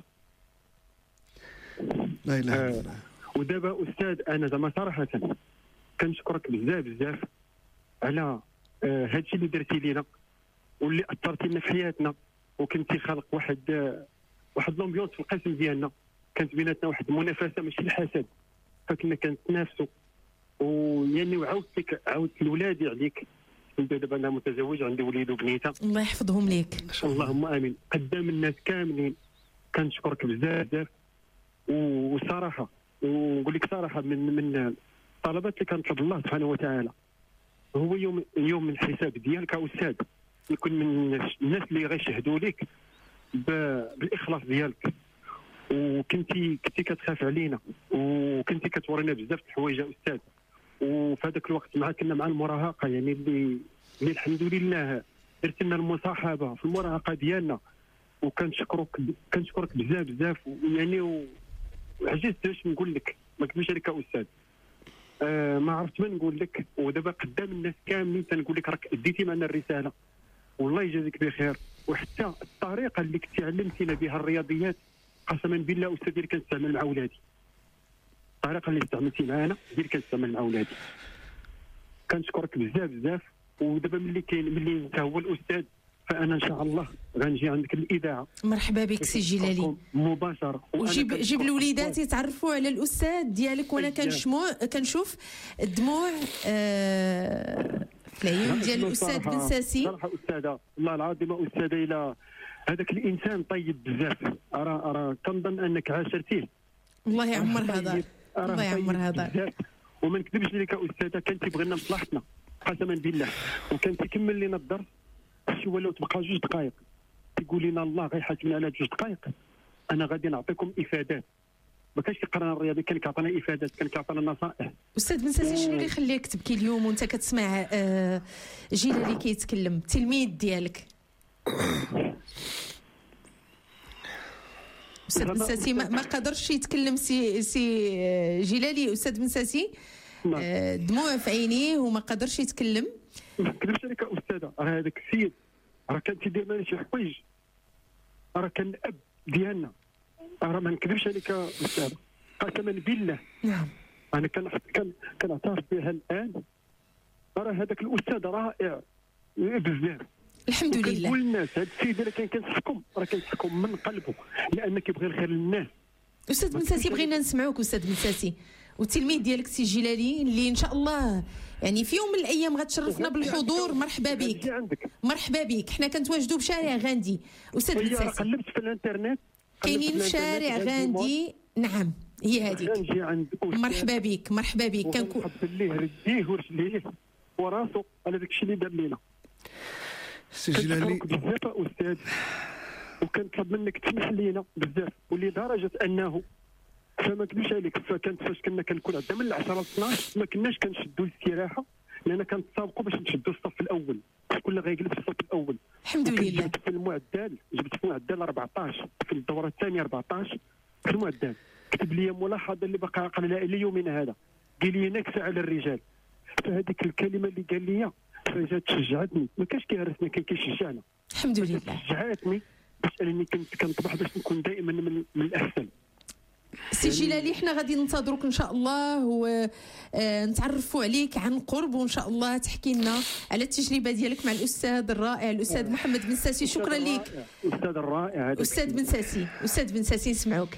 لا اله الا الله. ودابا استاذ انا زعما صراحه كنشكرك بزاف على هادشي اللي درتي لينا واللي اثرتي لنا في حياتنا، وكنتي خالق واحد لومبيونس في القسم ديالنا. كانت بيناتنا واحد المنافسه ماشي الحسد، فكنا كنتنافسوا. ويعني عاودت لولادي عليك. دابا انا متزوج، عندي وليد وبنيته، الله يحفظهم ليك. اللهم امين. قدام الناس كاملين كنشكرك بزاف. وصراحه ونقول لك صراحه من الطلبات اللي كنطلب الله سبحانه وتعالى هو يوم الحساب ديالك كاستاذ يكون من الناس اللي غيشهدوا لك بالاخلاص ديالك، وكنتي كتخاف علينا، وكنتي كتورينا بزاف د الحوايج يا استاذ. وفي هذاك الوقت كنا مع المراهقه، يعني اللي الحمد لله درت لنا المصاحبه في المراهقه ديالنا. وكنشكرك بزاف يعني وعجزت باش نقول لك، ما كنتش عليك يا استاذ. ما عرفت ما نقول لك. ودابا قدام الناس كاملين تنقول لك راك اديتي معنا الرساله، والله يجازيك بخير. وحتى الطريقه اللي كنتي علمتينا بها الرياضيات قسما بالله استاذ اللي كنستعمل مع ولادي، الطريقه اللي استعملتي معنا هي اللي كنستعمل مع ولادي. كنشكرك بزاف. ودابا ملي انت هو الاستاذ، فانا ان شاء الله غنجي عندك الاذاعه. مرحبا بك سي جيلالي مباشره. وجيب الوليدات يتعرفوا على الاستاذ ديالك. وانا كنشوف الدموع في العيون ديال الاستاذ بن ساسي. صراحه استاذه الله العظيم، استاذه الى هذاك الانسان طيب بزاف. ارى كنظن انك عاشرتيه. الله يعمر هذا، الله يعمر هذا. وما نكذبش لك يا استاذه، كنتي بغينا مصلحتنا قسما بالله، وكنتي كمل لنا الدرس شي ولو تبقى 2 دقائق تقول لنا الله غيحاسبنا على 2 دقائق، انا غادي نعطيكم افادات. ما كانش كيقرانا الرياضي، كان كيعطينا افادات، كان كيعطينا نصائح. استاذ بن ساسي، شنو اللي يخليك تبكي اليوم وانت كتسمع جيلالي كيتكلم، التلميذ ديالك؟ استاذ بن ساسي ما قدرش يتكلم سي جيلالي. استاذ بن ساسي دموع في عينيه وما قدرش يتكلم. ما نكذبش عليك يا استاذه، راه هذاك السيد راه كان تيدير معنا شي حوايج، راه كان الاب ديالنا، راه ما نكذبش عليك يا استاذه قسما بالله. نعم انا كنعترف بها الان. راه هذاك الاستاذ رائع بزاف. الحمد لله. كنقول للناس هذا السيد اللي كان كنصحكم راه كنصحكم من قلبه، لان كيبغي الخير للناس. استاذ بن ساسي بغينا نسمعوك استاذ بن ساسي، والتلميذ ديالك سي جيلالي اللي ان شاء الله يعني في يوم من الايام غتشرفنا بالحضور. مرحبا بك، مرحبا بك. حنا كنتواجدوا بشارع غاندي استاذ بن ساسي. قلبت في الانترنت كاينين في شارع غاندي. نعم هي هذيك. مرحبا بك، مرحبا بك. كنقول ليه رجليه ورجليه وراسه على داك الشيء اللي دار لينا. سي جيلالي بزاف استاذ، وكنطلب منك تسمح لينا بزاف، ولدرجه انه فما نكذبش عليك، فكانت فاش كنا كنكون عندنا من 10 ل 12 ما كناش كنشدوا الاستراحه، لان كنتسابقوا باش نشدوا الصف الاول، كل غيجلس في الصف الاول. الحمد لله. جبت في المعدل 14 في الدوره الثانيه 14 في المعدل. كتب لي ملاحظه اللي باقي عاقله الى يومنا هذا، قال لي نكسه على الرجال. فهذيك الكلمه اللي قال لي فجات شجعتني، ما كانش كيهرسنا، كان كيشجعنا. الحمد لله. شجعتني باش انني كنطمح باش نكون دائما من الاحسن. سي جيلالي حنا غادي ننتظروك ان شاء الله ونتعرفوا عليك عن قرب، وان شاء الله تحكي لنا على التجربه ديالك مع الاستاذ الرائع الاستاذ محمد بن ساسي. شكرا لك استاذ الرائع. استاذ بن ساسي، استاذ بن ساسي نسمعوك.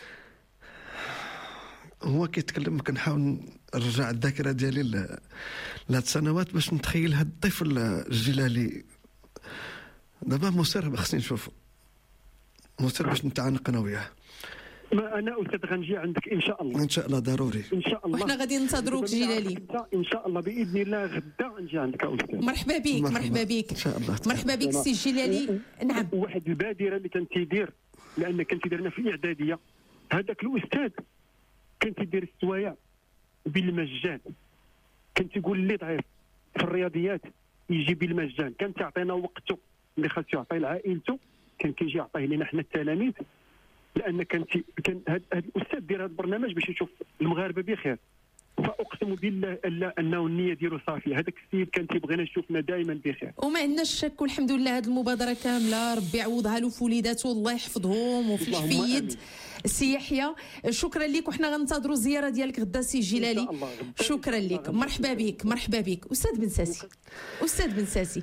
هو كيتكلم، كنحاول نرجع الذاكره ديالي لهاد السنوات باش نتخيل هاد الطفل الجيلالي. دابا مصر خصني نشوفه، مصر باش نتعانق انا وياه. ما انا استاذ غنجي عندك ان شاء الله. ان شاء الله ضروري. ان شاء الله. وحنا غادي ننتظروك جلالي. ان شاء الله باذن الله غدا نجي عندك استاذ. مرحبا بك مرحبا بك. ان شاء الله. مرحبا بك سي جلالي. نعم. واحد البادره اللي كان تيدير، لان كان تيديرنا في الاعداديه، هذاك الاستاذ كان تيدير السوايع بالمجان. كان تيقول لي ضعيف في الرياضيات يجي بالمجان، كان تعطينا وقته اللي خاصو يعطيه لعائلته، كان كيجي يعطيه لنا حنا التلاميذ، لان كان هذا الاستاذ دير هذا البرنامج باش يشوف المغاربه بخير. فاقسم بالله انه النيه ديالو صافيه، هذاك السيد كان تيبغينا يشوفنا دائما بخير. وما عندناش شك، والحمد لله هذه المبادره كامله ربي يعوضها له في وليداته الله يحفظهم وفي الحفيد. سي يحيى شكرا لك، وحنا غننتظروا الزياره ديالك غدا سي جلالي. شكرا لك مرحبا بك مرحبا بك. استاذ بن ساسي استاذ بن ساسي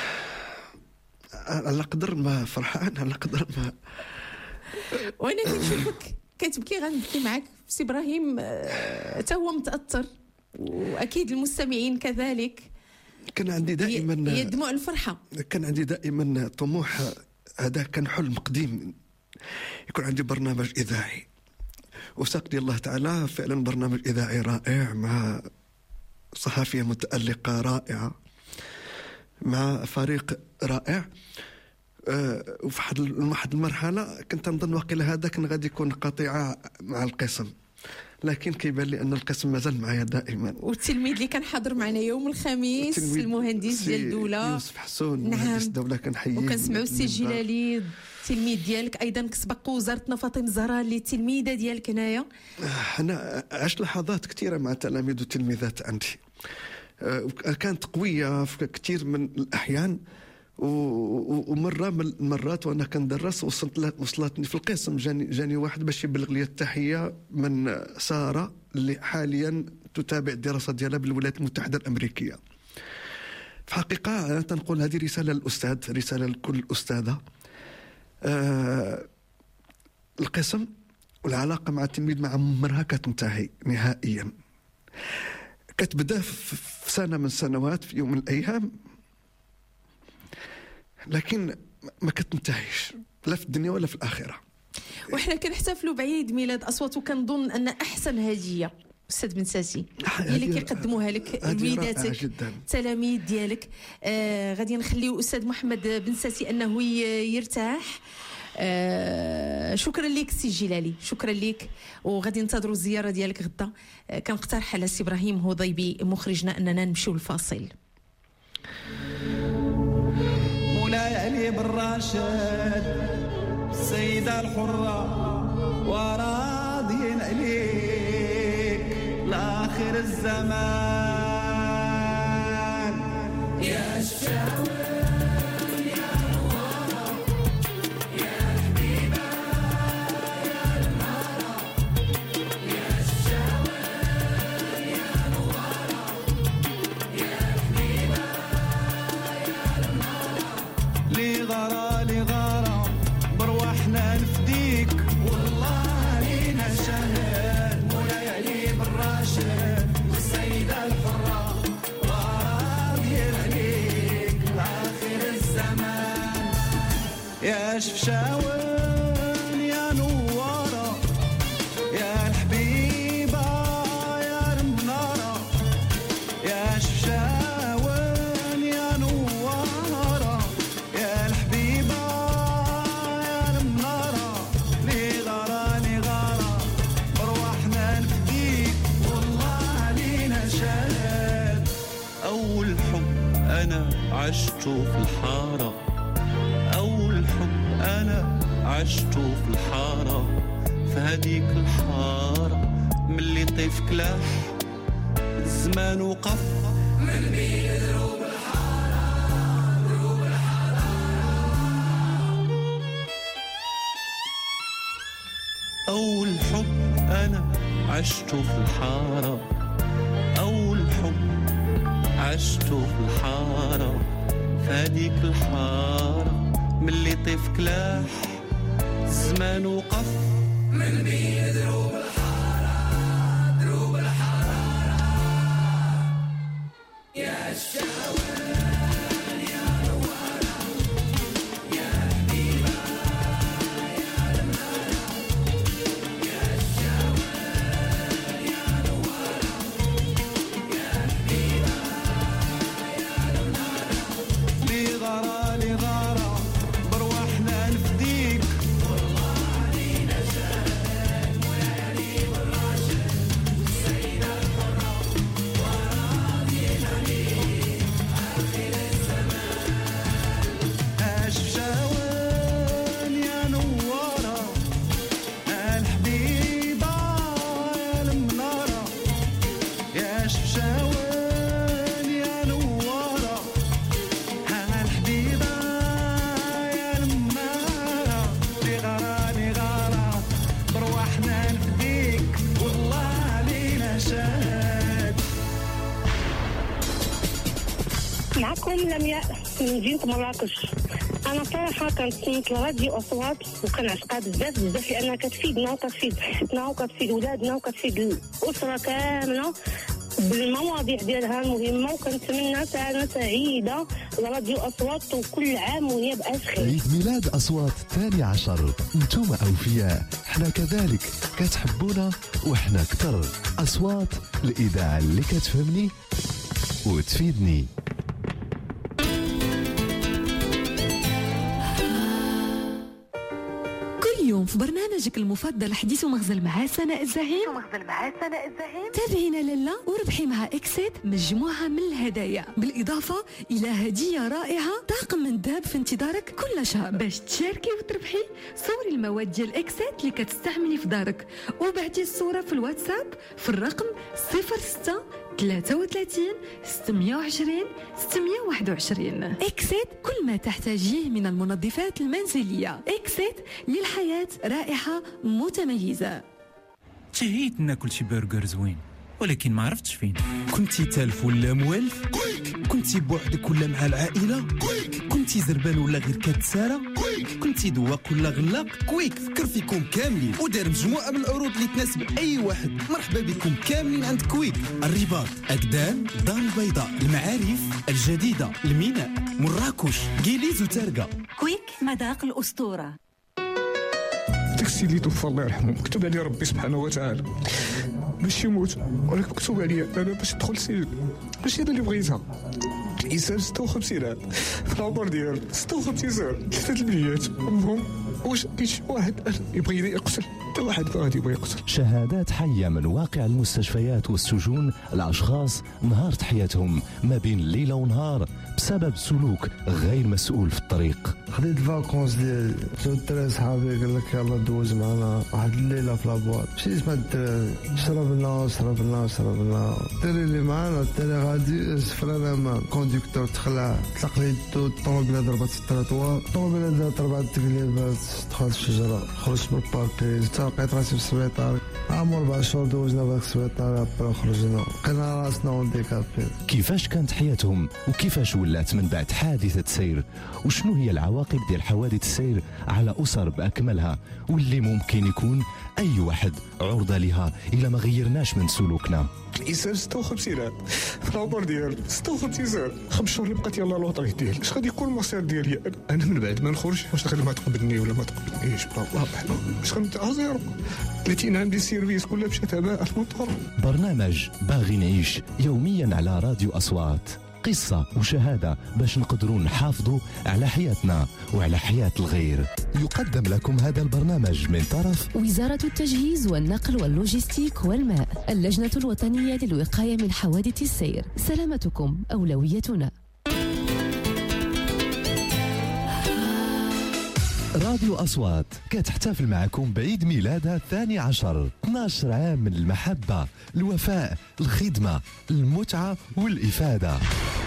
على قدر ما فرحان على قدر ما وانا كنشوفك كتبكي غنبكي معك. سي ابراهيم حتى هو متاثر، واكيد المستمعين كذلك. كان عندي دائما هي دموع الفرحه. كان عندي دائما طموح، هذا كان حلم قديم، يكون عندي برنامج اذاعي، وساقني الله تعالى فعلا برنامج اذاعي رائع مع صحفيه متالقه رائعه مع فريق رائع. وفي واحد المرحله كنت نظن واقيلا هذا كان غادي يكون قطيعه مع القسم، لكن كيبان لي ان القسم مازال معايا دائما. والتلميذ اللي كان حاضر معنا يوم الخميس المهندس ديال الدوله يوسف حسون، نعم. مهندس الدوله كنحييه. وكنسمعوا السي جلالي التلميذ ديالك ايضا كسبق وزارتنا فاطمه الزهراء اللي تلميذه ديالك هنايا. انا عشت لحظات كثيره مع تلاميذ وتلميذات عندي، كانت قويه في كثير من الاحيان، ومره من المرات وانا كندرس وصلتني في القسم جاني واحد باش يبلغ لي التحيه من ساره اللي حاليا تتابع الدراسه ديالها بالولايات المتحده الامريكيه. في حقيقه انا تنقول هذه رساله للاستاذ، رساله لكل استاذه. القسم والعلاقه مع التلميذ مع عمرها كتنتهي نهائيا. كتبدا في سنه من السنوات في يوم من الايام، لكن ما كتنتهيش لا في الدنيا ولا في الآخرة. وإحنا كنحتفلوا بعيد ميلاد أصوات، وكنظن أن أحسن هدية أستاذ بن ساسي هي اللي كيقدموها لك وليداتك التلاميذ ديالك. غادي نخليو أستاذ محمد بن ساسي أنه يرتاح. شكرا لك سي جلالي، شكرا لك، وغادي ننتظروا الزيارة ديالك غدا. كنقترح على سي إبراهيم هضيبي مخرجنا أننا نمشيو الفاصل. مولاي علي بن راشد السيدة الحرة وراضين عليك لآخر الزمان يا الشاوي يا نوارة يا حبيبة يا المارة يا الشاوي يا نوارة يا حبيبة لي غارة برواحنا نفديك والله علينا شهد مولاي علي بن راشد والسيدة الحرة وراضيين عليك لآخر الزمان يا شفشاون يا نوارة يا الحبيبة يا المنارة يا شفشاون يا نوارة يا الحبيبة يا المنارة لي غارة برواحنا نفديك والله علينا شهد أول حب أنا عشته في الحارة أول حب أنا عشته في الحارة في هديك الحارة ملي طيف كلاح الزمان وقف من بين دروب الحارة دروب الحارة أول حب أنا عشته في الحارة أول حب عشته في الحارة في هديك الحارة ملي طيف كلاح الزمان وقف من بين دروب الحارة دروب الحارة يا الشاوان يا نوارة يا حبيبة يا المنارة معكم لمياء من مدينة مراكش. أنا صراحة كنستمع لراديو أصوات وكنعشقها بزاف بزاف لأنها كتفيدنا وكتفيد صحتنا وكتفيد ولادنا وكتفيد الأسرة كاملة بالمواضيع ديالها المهمة، وكنتمنى سنة سعيدة لراديو أصوات وكل عام وهي بألف خير. عيد ميلاد أصوات 12، انتم أوفياء، احنا كذلك، كتحبونا وحنا كتر. أصوات، الإذاعة اللي كتفهمني وتفيدني. اليوم في برنامجك المفضل حديث ومغزل مع سناء الزهيم. تابعينا لالا وربحي مع اكسيد مجموعة من الهدايا، بالإضافة إلى هدية رائعة طاقم من ذهب في انتظارك كل شهر. باش تشاركي وتربحي صوري المواد ديال اكسيد اللي كتستعملي في دارك وبعتي الصورة في الواتساب في الرقم 06 33 620 621. اكسيد كل ما تحتاجيه من المنظفات المنزلية. اكسيد للحياة رائحة متميزة. تهيت ناكل شي برجر زوين ولكن ما عرفتش فين. كنتي تالف ولا موالف؟ كنتي بوحدك ولا مع العائلة؟ كنتي زربان ولا غير كتسارة؟ كنتي ذواق ولا غلاق؟ كويك فكر فيكم كاملين ودار مجموعة من العروض اللي تناسب أي واحد. مرحبا بكم كاملين عند كويك. الرباط، أكدان، دار البيضاء، المعارف، الجديدة، الميناء، مراكش، جيليز وتارقة. كويك مذاق الأسطورة. داكشي اللي توفى الله يرحمه كتب عليه ربي سبحانه وتعالى باش يموت، ولكن مكتوب عليا انا باش ندخل السجن. ماشي انا اللي بغيتها. الانسان 56 عام في العمر ديالو 56 سنه 3 البنيات امهم. واش كاين شي واحد يبغي يقتل؟ حتى واحد ما غادي يبغي يقتل. شهادات حية من واقع المستشفيات والسجون لأشخاص نهار حياتهم ما بين ليلة ونهار بسبب سلوك غير مسؤول في الطريق. خديت الفاكونس ديالي، جاو الدراري صحابي قال لك يلاه دوز معنا واحد الليله في لابواط. مشيت مع الدراري، شربنا الدراري اللي معنا، الدراري غادي سفرنا مع الكونديكتور تخلع، طلق لي يدو، الطوموبيله ضربت في التراتوار، الطوموبيله دارت 4 تقليبات، دخلت الشجره، خرجت من الباركيج، لقيت راسي في السبيطار. عام 4 شهور دوزنا في السبيطار، ابرا خرجنا لقينا راسنا ونديكابي. كيفاش كانت حياتهم وكيفاش ولات من بعد حادثة سير، وشنو هي العواقب ديال حوادث السير على أسر بأكملها، واللي ممكن يكون أي واحد عرضة لها إلا ما غيرناش من سلوكنا. الانسان 56 عام في العمر ديالو 56 سنه 5 شهور اللي بقات يلاه لوطري ديالي. اش غادي يكون المصير ديالي انا من بعد ما نخرج؟ واش غادي ما تقبلني ولا ما تقبلنيش؟ الله اعلم. واش غنتعازر 30 عام ديال السيرفيس كلها مشات هباء المطر. برنامج باغي نعيش يوميا على راديو أصوات، قصة وشهادة باش نقدروا نحافظوا على حياتنا وعلى حياة الغير. يقدم لكم هذا البرنامج من طرف وزارة التجهيز والنقل واللوجستيك والماء، اللجنة الوطنية للوقاية من حوادث السير. سلامتكم أولويتنا. راديو أصوات كتحتفل معكم بعيد ميلادها 12. 12 عام من المحبة، الوفاء، الخدمة، المتعة والإفادة.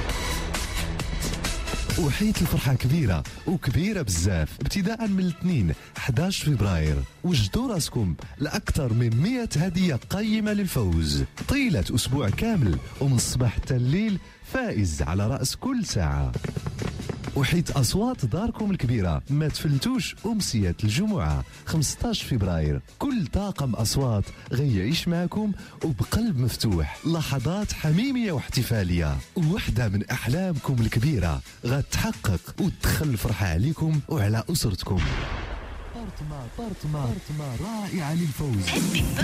وحيت الفرحة كبيرة وكبيرة بزاف، ابتداء من الاثنين 11 فبراير وجدوا راسكم لأكثر من 100 هدية قيمة للفوز طيلة أسبوع كامل، ومن الصباح حتى الليل فائز على رأس كل ساعة. وحيت أصوات داركم الكبيرة ما تفلتوش أمسية الجمعة 15 فبراير، كل طاقم أصوات غيعيش معكم وبقلب مفتوح لحظات حميمية واحتفالية، ووحدة من أحلامكم الكبيرة غتحقق وتدخل الفرحة عليكم وعلى أسرتكم. بارتما رائعة للفوز.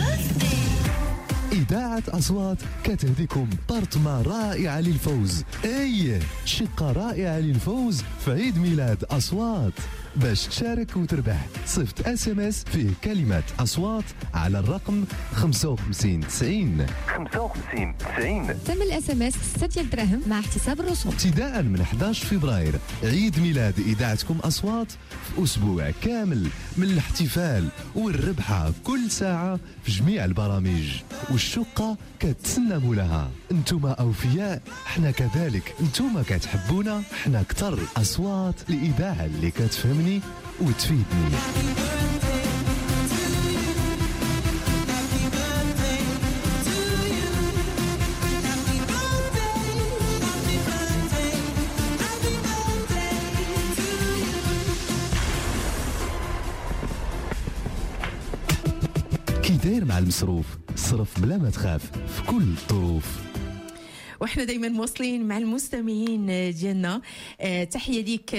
إذاعة أصوات كتهديكم بارتما رائعة للفوز. أي شقة رائعة للفوز في عيد ميلاد أصوات. باش تشارك وتربح صيفط SMS فيه كلمات أصوات على الرقم 55 90 55 90. ثمن SMS 6 دراهم مع احتساب الرسوم. ابتداء من 11 فبراير عيد ميلاد إذاعتكم أصوات في أسبوع كامل من الاحتفال والربحة كل ساعة في جميع البرامج، والشقة كتسنموا لها. انتم أوفياء، احنا كذلك. انتم كتحبونا، احنا كتر. أصوات الإذاعة اللي كتفهمني وتفيدني. داير مع المصروف؟ صرف بلا ما تخاف في كل الظروف. واحنا دائما مواصلين مع المستمعين ديالنا. تحيه ليك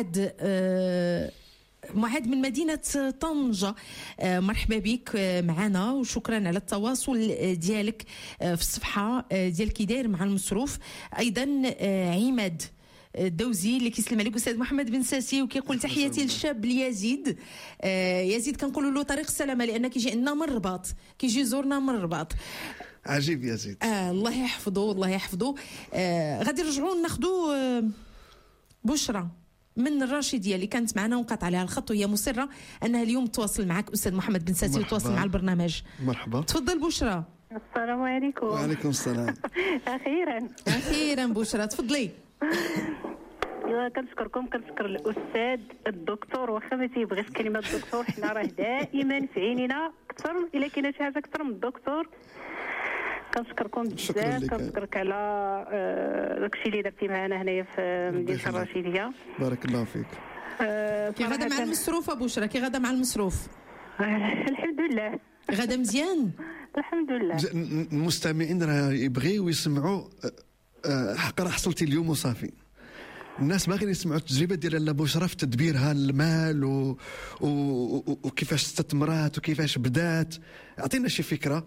معاد من مدينة طنجة. مرحبا بك معنا وشكرا على التواصل ديالك في الصفحة ديال كي داير مع المصروف. أيضا عماد الدوزي اللي كيسلم عليك أستاذ محمد بن ساسي وكيقول تحياتي للشاب يزيد. يزيد كنقولوا له طريق السلامة لأن كيجي عندنا من الرباط، كيجي يزورنا من الرباط. عجيب يزيد. الله يحفظه الله يحفظه. غادي نرجعوا ناخذوا بشرى من الراشديه اللي كانت معنا وقعت عليها الخط وهي مصره انها اليوم تواصل معك استاذ محمد بن ساسي وتواصل مع البرنامج. مرحبا. تفضل بشرى. السلام عليكم. وعليكم السلام. اخيرا بشرى تفضلي. ايوا كنشكركم، كنشكر الاستاذ الدكتور، واخا ما تيبغيش كلمه الدكتور حنا راه دائما في عينينا اكثر الا كاينه شي حاجه اكثر من الدكتور. كنشكركم بزاف، كنشكرك على داكشي اللي درتي معنا هنايا في مدينه الرشيديه. بارك الله فيك. كي غدا مع المصروف بشرى؟ كي غدا مع المصروف؟ الحمد لله غدا مزيان الحمد لله. المستمعين راه يبغيو يسمعوا حق راه حصلتي اليوم وصافي. الناس باغيين يسمعوا التجربه ديال لاله بشرى في تدبيرها المال وكيفاش استثمرات وكيفاش بدات. اعطينا شي فكره.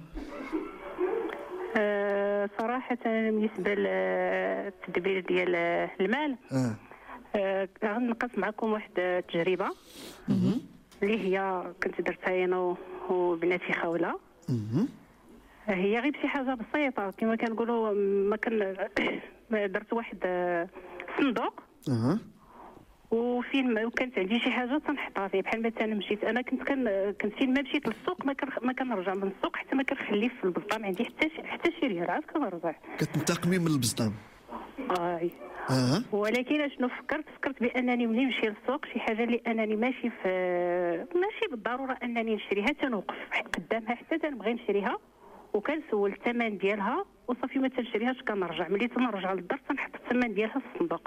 صراحه بالنسبه للتدبير ديال المال غنقص معكم واحد التجربه اللي هي كنت درتها انا وبناتي خوله. هي غير شي حاجه بسيطه كما كنقولوا. ما كان درت واحد صندوق وفين وكانت عندي شي حاجه تنحطها فيه. بحال مثلا مشيت انا كنت فين ما مشيت للسوق ما كنرجع من السوق حتى ما كنخليه في البسطام عندي حتى شي ريال عاد كنرجع. كتنتقمي من البسطام؟ ولكن اشنو فكرت بانني ملي نمشي للسوق شي حاجه اللي انني ماشي بالضروره انني نشريها تنوقف قدامها حتى تنبغي نشريها وكنسول الثمن ديالها وصافي ما تنشريهاش كنرجع. ملي تنرجع للدار تنحط الثمن ديالها في الصندوق.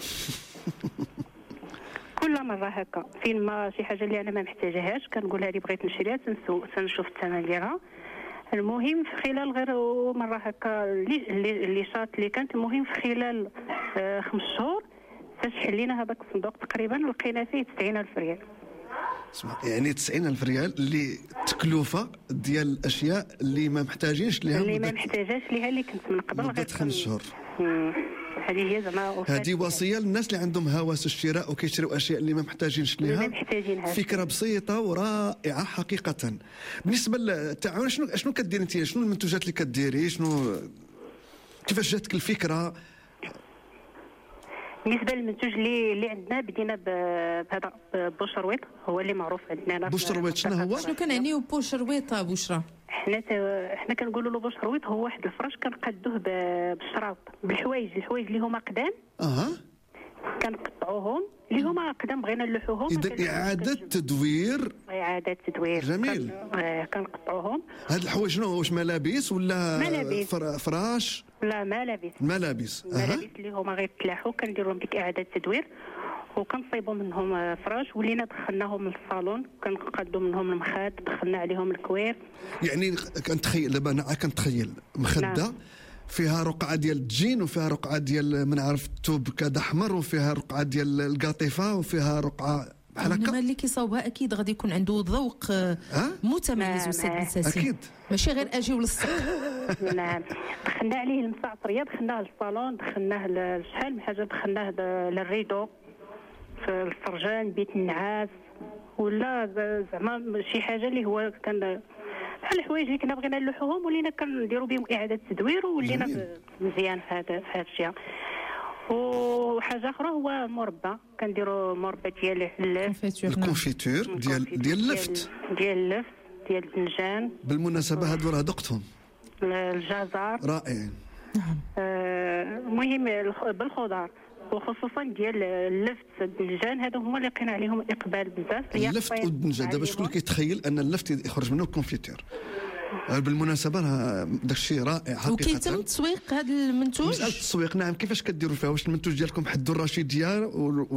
كل مره هكا فين ما شي حاجه اللي انا ما محتاجاهاش كنقول هذه بغيت نشريها تنشوف الثمن ديالها. المهم في خلال غير مره هكا اللي شاط اللي كانت المهم في خلال 5 شهور فاش حلينا هذاك الصندوق تقريبا لقينا فيه 90,000 ريال. يعني 90,000 ريال اللي تكلفه ديال الاشياء اللي ما محتاجينش ليها اللي كنت من قبل غير 5 شهور. هذه هي زعما هذه وصيه للناس اللي عندهم هوس الشراء وكيشريوا اشياء اللي ما محتاجينش ليها. فكره بسيطه ورائعه حقيقه. بالنسبه للتعاون شنو كديري انت؟ شنو المنتوجات اللي كديري؟ كيفاش جاتك الفكره؟ بالنسبه للمنتوج اللي عندنا بدينا بهذا بوشرويط هو اللي معروف عندنا. بوشرويط شنو هو؟ شنو كنعنيو بوشرويط بشرى؟ حنا كنقولوا له بوشرويط هو واحد الفراش كنقادوه بالشراوط بالحوايج اللي هما قدام كنقطعوهم اللي هما قدام بغينا نلوحوهم. اذا اعاده تدوير جميل. كنقطعوهم. هاد الحوايج شنو واش ملابس ولا فراش؟ لا ملابس اللي هما غير تلاحوا كنديروا ديك اعاده تدوير وكنصيبوا منهم فراش ولينا دخلناهم للصالون كنقادوا منهم المخاد دخلنا عليهم الكوير. يعني كنتخيل دابا انا كنتخيل مخده فيها رقعه ديال الجين وفيها رقعه ديال ما نعرف الثوب كذا احمر وفيها رقعه ديال القاطفه وفيها رقعه بحال هكا. انما اللي كيصاوبها اكيد غادي يكون عنده ذوق متميز استاذ بن ساسي. اكيد ماشي غير اجيو للسوق. نعم دخلنا عليه المساعطريه دخلناه للصالون دخلناه لشحال من حاجه دخلناه للريدو في الفرجان بيت النعاس ولا زعما شي حاجه اللي هو كان بحال الحوايج اللي كنا بغينا نلوحوهم ولينا كنديروا بهم اعاده تدوير ولينا مزيان في هذا الشيء. وحاجه اخرى هو المربى كنديروا مربى ديال الكونفيتور ديال اللفت ديال الدنجان. بالمناسبه هذو راه ذقتهم الجزر رائعين. المهم بالخضار وخصوصا ديال اللفت الدنجان هذو هما اللي لقينا عليهم اقبال بزاف. اللفت والدنجان دابا شكون كيتخيل ان اللفت يخرج منه الكونفيتور؟ بالمناسبه راه داكشي رائع حقيقه. وكيتم تسويق هذا المنتوج؟ مساله التسويق نعم. كيفاش كديروا فيها؟ واش المنتوج ديالكم حدوا الرشيديه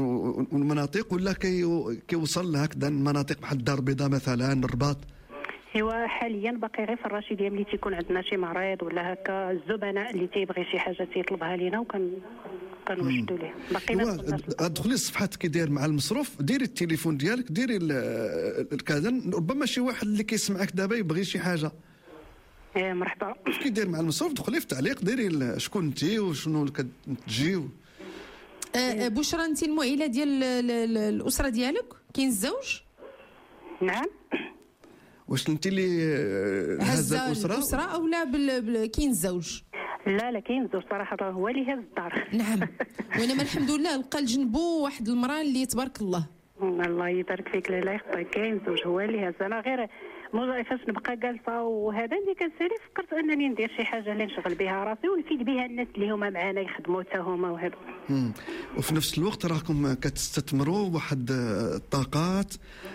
والمناطق ولا كيوصل لهكذا المناطق بحال الدار البيضاء مثلا الرباط؟ ايوا حاليا باقي غير في الرشيديه ملي تيكون عندنا شي مريض ولا هكا الزبناء اللي تيبغي شي حاجه تيطلبها لينا كنوجدوا ليه. باقي ما ادخلي الصفحات كي داير مع المصروف، ديري التليفون ديالك، ديري كذا، ربما شي واحد اللي كيسمعك دابا يبغي شي حاجه. مرحبا. كي داير مع المصروف دخلي في التعليق، ديري شكون انت وشنو كتجي. بشرى، انت المعيله ديال الاسره ديالك؟ كاين الزوج؟ نعم. واش انت اللي هزه الاسره او لا كاين الزوج؟ لا كاين الزوج صراحه، هو اللي هز الدار. نعم. وانا ما الحمد لله لقى جنبو واحد المراه اللي تبارك الله. الله يبارك فيك. لا يخطيك، كاين الزوج هو اللي هز. انا غير فاش نبقى جالسه وهذا اللي كنسالي فكرت انني ندير شي حاجه اللي نشغل بها راسي ونفيد بها الناس اللي هما معانا يخدموا حتى هما وهذا. وفي نفس الوقت راكم كتستثمروا واحد الطاقات.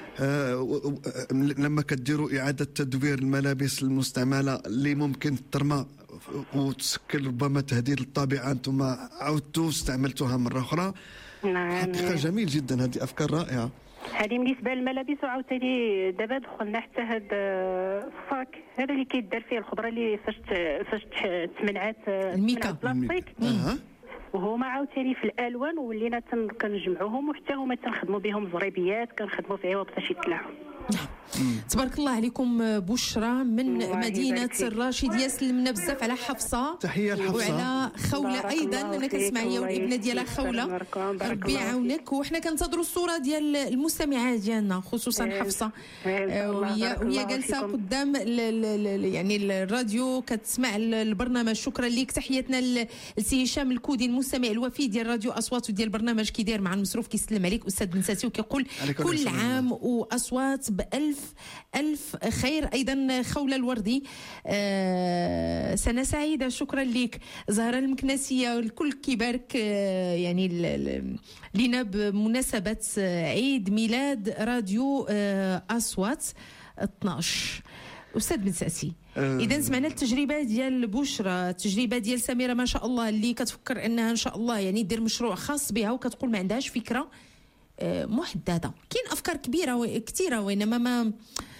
لما كديروا اعاده تدوير الملابس المستعمله اللي ممكن ترمى وتسكر ربما تهديد للطبيعه، انتم عودتوا استعملتوها مره اخرى. نعم. حقيقه جميل جدا، هذه افكار رائعه. هذه بالنسبه للملابس. وعاوتاني دابا دخلنا حتى هذا الصاك هذا اللي كيدار فيه الخضره اللي فاش تمنعات البلاستيك. وهما عاوتاني في الالوان ولينا كنجمعوهم وحتى هما تنخدموا بهم زريبيات، كنخدموا في عوض باش يتلاحوا. تبارك الله عليكم. بشرى من مدينه الراشديه، سلمنا بزاف على حفصه. تحيه لحفصه وعلى خوله ايضا، انا كنسمع هي والابنه ديالها خوله. ربي يعاونك. وحنا كنتظروا الصوره ديال المستمعات ديالنا خصوصا حفصه، وهي جالسه قدام يعني الراديو كتسمع البرنامج. شكرا لك. تحياتنا لسي هشام الكودي المستمع الوفي ديال راديو اصوات وديال البرنامج كي داير مع المصروف. كيسلم عليك استاذ بنساسي وكيقول كل عام واصوات بألف خير. أيضا خولة الوردي، سنة سعيدة. شكرا لك. زهرة المكنسية، الكل كيبارك يعني لنا بمناسبة عيد ميلاد راديو أصوات 12. أستاذ بن ساسي، إذا سمعنا التجربة ديال بشرى، التجربة ديال سميرة ما شاء الله اللي كتفكر أنها إن شاء الله يعني دير مشروع خاص بها وكتقول ما عندهاش فكرة محدده. كاين افكار كبيره كثيره وانما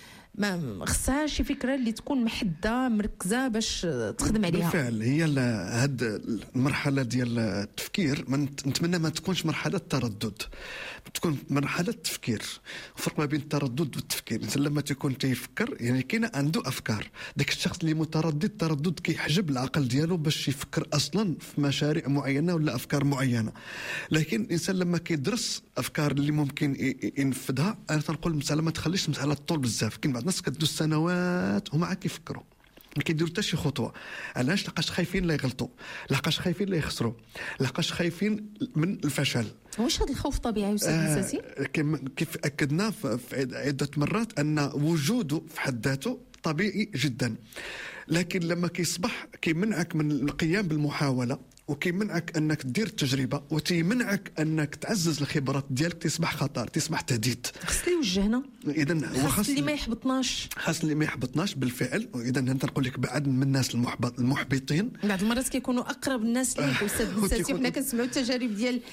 ما خصهاش شي فكره اللي تكون محدده مركزه باش تخدم عليها. بالفعل هي هاد المرحله ديال التفكير نتمنى ما تكونش مرحله تردد، تكون مرحله تفكير. الفرق ما بين التردد والتفكير، الانسان لما تكون تيفكر يعني كاين عنده افكار. داك الشخص اللي متردد، التردد كيحجب العقل ديالو باش يفكر اصلا في مشاريع معينه ولا افكار معينه. لكن الانسان لما كيدرس افكار اللي ممكن ينفذها، انا تنقول المساله ما تخليش المساله طول بزاف. كاين بعض الناس كدوز سنوات هما كيفكروا، ما كيديروا حتى شي خطوه. علاش؟ لقاش خايفين لا يغلطوا، لقاش خايفين لا يخسروا، لقاش خايفين من الفشل. واش هذا الخوف طبيعي استاذ بنساسي؟ كيف اكدنا في عده مرات ان وجوده في حد ذاته طبيعي جدا، لكن لما كيصبح كيمنعك من القيام بالمحاوله وكيمنعك انك دير التجربه وتيمنعك انك تعزز الخبرات ديالك، تصبح خطر، تصبح تهديد. خص لي يوجهنا. اذا خاص اللي ما يحبطناش، خاص اللي ما يحبطناش بالفعل. واذا انت نقول لك بعد من الناس المحبطين، بعض المرات كيكونوا اقرب الناس ليك استاذ بنساسي. حنا كنسمعوا التجارب ديال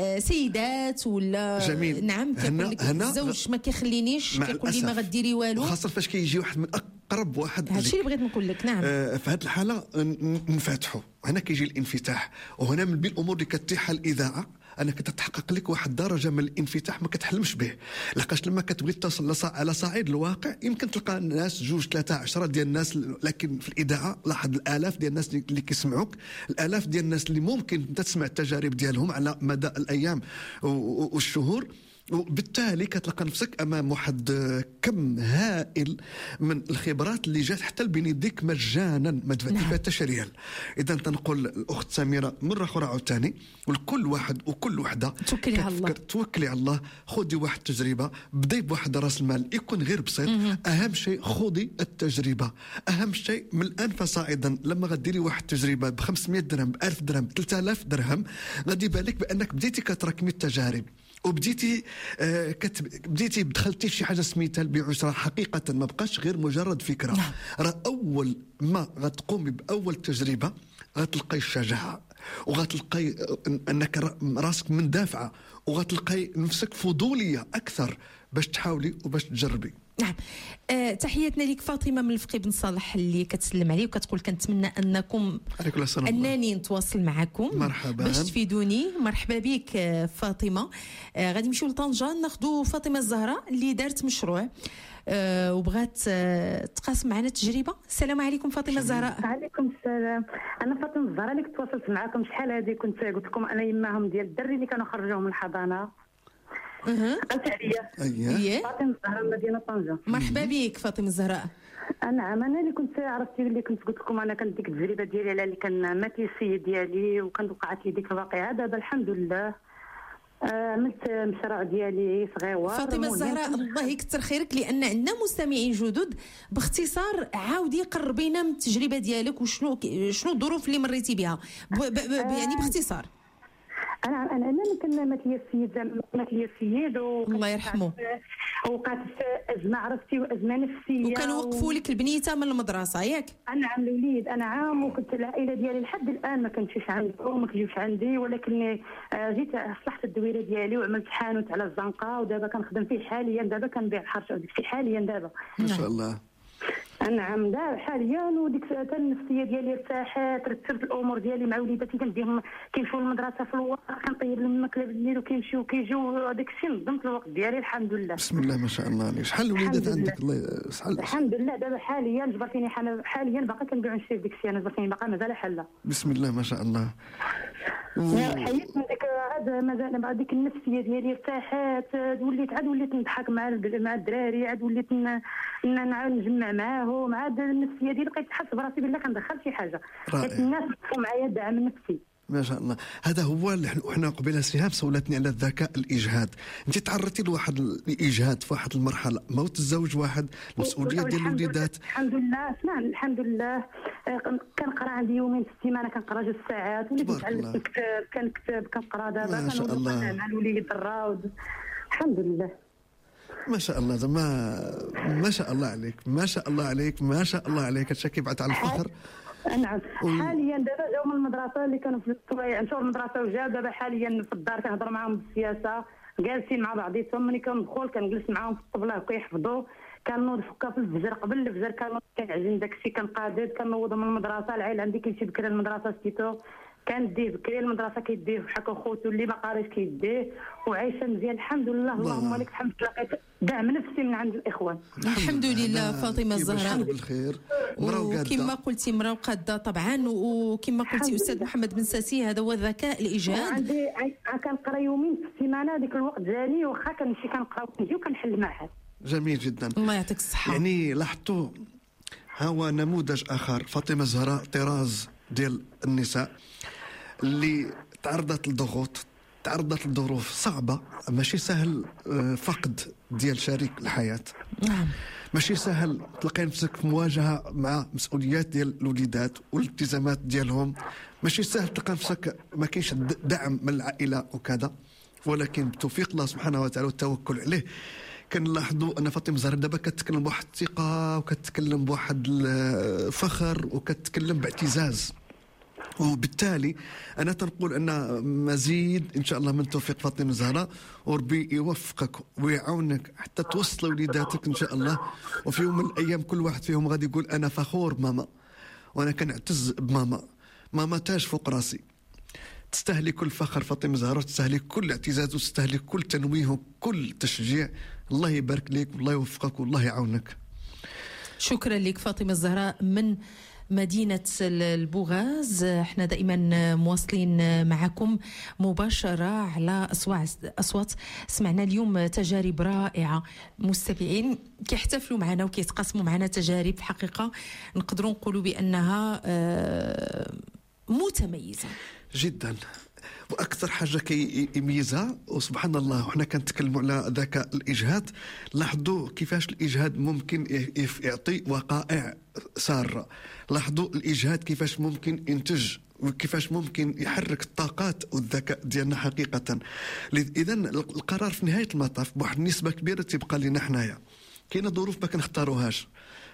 سيدات ولا جميل. نعم كيقول لك الزوج ما كيخلينيش، كيقول لي ما غديري والو، خاصه فاش كيجي واحد من اقرب واحد. هادشي اللي بغيت نقول لك. نعم. في هذه الحاله نفتحوا، هنا كيجي الانفتاح. وهنا من بين الامور اللي كتيحها الاذاعه انك تتحقق لك واحد الدرجه من الانفتاح ما كتحلمش به. لقاش لما كتبغي تصل على صعيد الواقع يمكن تلقى الناس 2 3 10 ديال الناس، لكن في الاذاعه لاحظ الالاف ديال الناس اللي كيسمعوك، الالاف ديال الناس اللي ممكن انت تسمع التجارب ديالهم على مدى الايام والشهور. وبالتالي كتلقى نفسك امام واحد كم هائل من الخبرات اللي جات حتى بين يديك مجانا، ما دفعتي فيها حتى شي ريال. اذا تنقول الاخت سميره مره اخرى عاوتاني، ولكل واحد وكل وحده توكلي على الله، توكلي على الله. خذي واحد التجربه، بدي بواحد راس المال يكون غير بسيط. اهم شيء خذي التجربه. اهم شيء من الان فصاعدا لما غديري واحد التجربه ب 500 درهم، ب 1000 درهم، ب 3000 درهم، غادي بالك بانك بديتي كتراكمي التجارب وبديتي بديتي دخلتي في شي حاجه سميتها البيع والشراء حقيقه، ما بقاش غير مجرد فكره. راه اول ما غتقومي باول تجربه غتلقاي الشجاعه، وغتلقاي انك راسك مندافعه، وغتلقاي نفسك فضوليه اكثر باش تحاولي وباش تجربي. نعم. تحياتنا لك فاطمه من الفقي بن صالح اللي كتسلم عليه وكتقول كنتمنى انكم انني نتواصل معكم مرحبا باش تفيدوني. مرحبا بك فاطمه. غادي نمشيو لطنجه ناخذوا فاطمه الزهراء اللي دارت مشروع وبغات تقاسم معنا تجربه. السلام عليكم فاطمه الزهراء. وعليكم السلام. انا فاطمه الزهراء اللي تواصلت معكم شحال هذه، كنت قلت لكم انا يماهم ديال الدري اللي كانوا خرجوهم من الحضانه. قلت عليا فاطمه الزهراء مدينه طنجه. مرحبا بك فاطمه الزهراء. نعم انا اللي كنت عرفتي اللي كنت قلت لكم انا كانت ديك التجربه ديالي على اللي كان مات لي السيد ديالي وكان وقعت لي ديك الواقعه. دابا الحمد لله عملت مشروع ديالي صغيور. فاطمه الزهراء الله يكثر خيرك، لان عندنا مستمعين جدد. باختصار عاودي قربينا من التجربه ديالك وشنو الظروف اللي مريتي بها يعني باختصار. انا كان مات لي السيد الله يرحمه، وقعت في ازمه عرفتي وازمه نفسيه، وكانوا وقفوا لك البنيته من المدرسه ياك؟ نعم الوليد انا عام، وكنت العائله ديالي لحد الان ما كنتش عندي وما كيجيوش عندي، ولكن جيت صلحت الدويره ديالي وعملت حانوت على الزنقه ودابا كنخدم فيه حاليا. دابا كنبيع الحرشه وديك حاليا دابا ما شاء الله. نعم دابا حاليا وديك النفسيه ديالي ارتاحت، رتبت الامور ديالي مع وليداتي كنديهم كيمشيو للمدرسه في الوقت، كنطيب لهم الماكله بالليل وكيمشيو كيجيو داك الشيء نظمت الوقت ديالي الحمد لله. بسم الله ما شاء الله عليك. شحال الوليدات عندك؟ الله شحال؟ الحمد لله دابا حاليا جبرتيني حاليا باقي كنبيع ونشري داك الشيء، انا جبرتيني باقي مازال حله. بسم الله ما شاء الله. حيت من ديك عاد مازال بعد ديك النفسيه ديالي ارتاحت، وليت نضحك مع الدراري، عاد وليت نعاود نجمع معاهم، عاد النفسيه ديالي بقيت نحس براسي بالله كندخل شي حاجه، حيت الناس وقفوا معايا دعم نفسي. ما شاء الله. هذا هو اللي احنا قبيله سهام سولتني على الذكاء الاجهاد. انت تعرضتي لواحد الاجهاد في واحد المرحله، موت الزوج واحد، المسؤوليه ديال الوليدات. الحمد لله اسمعني الحمد لله كنقرا عندي يومين في السيمانه، كنقرا 2 ساعات وليت نتعلم الكتاب، كنكتب كنقرا دابا ما شاء الله مع الوليد الراود الحمد لله. ما شاء الله زعما ما شاء الله عليك، ما شاء الله عليك، ما شاء الله عليك. هادشي كيبعث على الفخر. نعم حاليا دابا جاو من المدرسه اللي كانوا في الطبيعه مشاو المدرسه وجاو دابا حاليا في الدار كنهضر معاهم بالسياسه، جالسين مع بعضياتهم. ملي كندخل كنجلس معاهم في الطبله وكيحفظوا، كنوض فكا في الفجر قبل الفجر كنعجن داكشي كنقادد كنوض من المدرسه. العيل عندي كيمشي بكري المدرسه سكيتو كنديه بكري المدرسه كيديه بحال خوتو اللي ما قاريش كيديه، وعايشه مزيان الحمد لله. اللهم لك الحمد، لقيت دعم نفسي من عند الاخوان الحمد لله. فاطمه الزهراء بالخير، وكما قلتي مرا وقاده طبعا، وكما قلتي استاذ محمد بن ساسي هذا هو الذكاء الاجهاد. عندي كنقرا يومين في السيمانه، هذيك الوقت جاني واخا كنمشي كنقرا ونجي وكنحل معاه. جميل جدا، الله يعطيك الصحه. يعني لاحظتوا ها هو نموذج اخر. فاطمه الزهراء طراز ديال النساء اللي تعرضت للضغوط، تعرضت لظروف صعبه، ماشي سهل فقد ديال شريك الحياه. نعم ماشي سهل تلقى نفسك في مواجهه مع مسؤوليات ديال الوليدات والالتزامات ديالهم، ماشي سهل تلقى نفسك ما كاينش دعم من العائله وكذا، ولكن بتوفيق الله سبحانه وتعالى والتوكل عليه كنلاحظوا ان فاطمه الزهراء دابا كتكلم بواحد الثقه وكتكلم بواحد الفخر وكتكلم باعتزاز. وبالتالي انا تنقول ان مزيد ان شاء الله من توفيق فاطمه الزهراء، وربي يوفقك ويعاونك حتى توصل وليداتك ان شاء الله. وفي يوم من الايام كل واحد فيهم غادي يقول انا فخور بماما وانا كنعتز بماما، ماما تاج فوق راسي. تستاهلي كل فخر فاطمه الزهراء، تستاهلي كل اعتزاز، وتستاهلي كل تنويه وكل تشجيع. الله يبارك لك والله يوفقك والله يعاونك. شكرا لك فاطمه الزهراء من مدينة البوغاز. احنا دائما مواصلين معكم مباشرة على أصوات. سمعنا اليوم تجارب رائعة، مستمعين كيحتفلوا معنا وكيتقاسموا معنا تجارب في حقيقة نقدروا نقولوا بأنها متميزة جدا. واكثر حاجه كيميزها وسبحان الله، وحنا كنتكلموا على ذكاء الاجهاد، لاحظوا كيفاش الاجهاد ممكن يعطي وقائع ساره. لاحظوا الاجهاد كيفاش ممكن ينتج وكيفاش ممكن يحرك الطاقات والذكاء ديالنا حقيقه. اذا القرار في نهايه المطاف بواحد النسبه كبيره تبقى لنا حنايا. كاينه ظروف ما كنختاروهاش،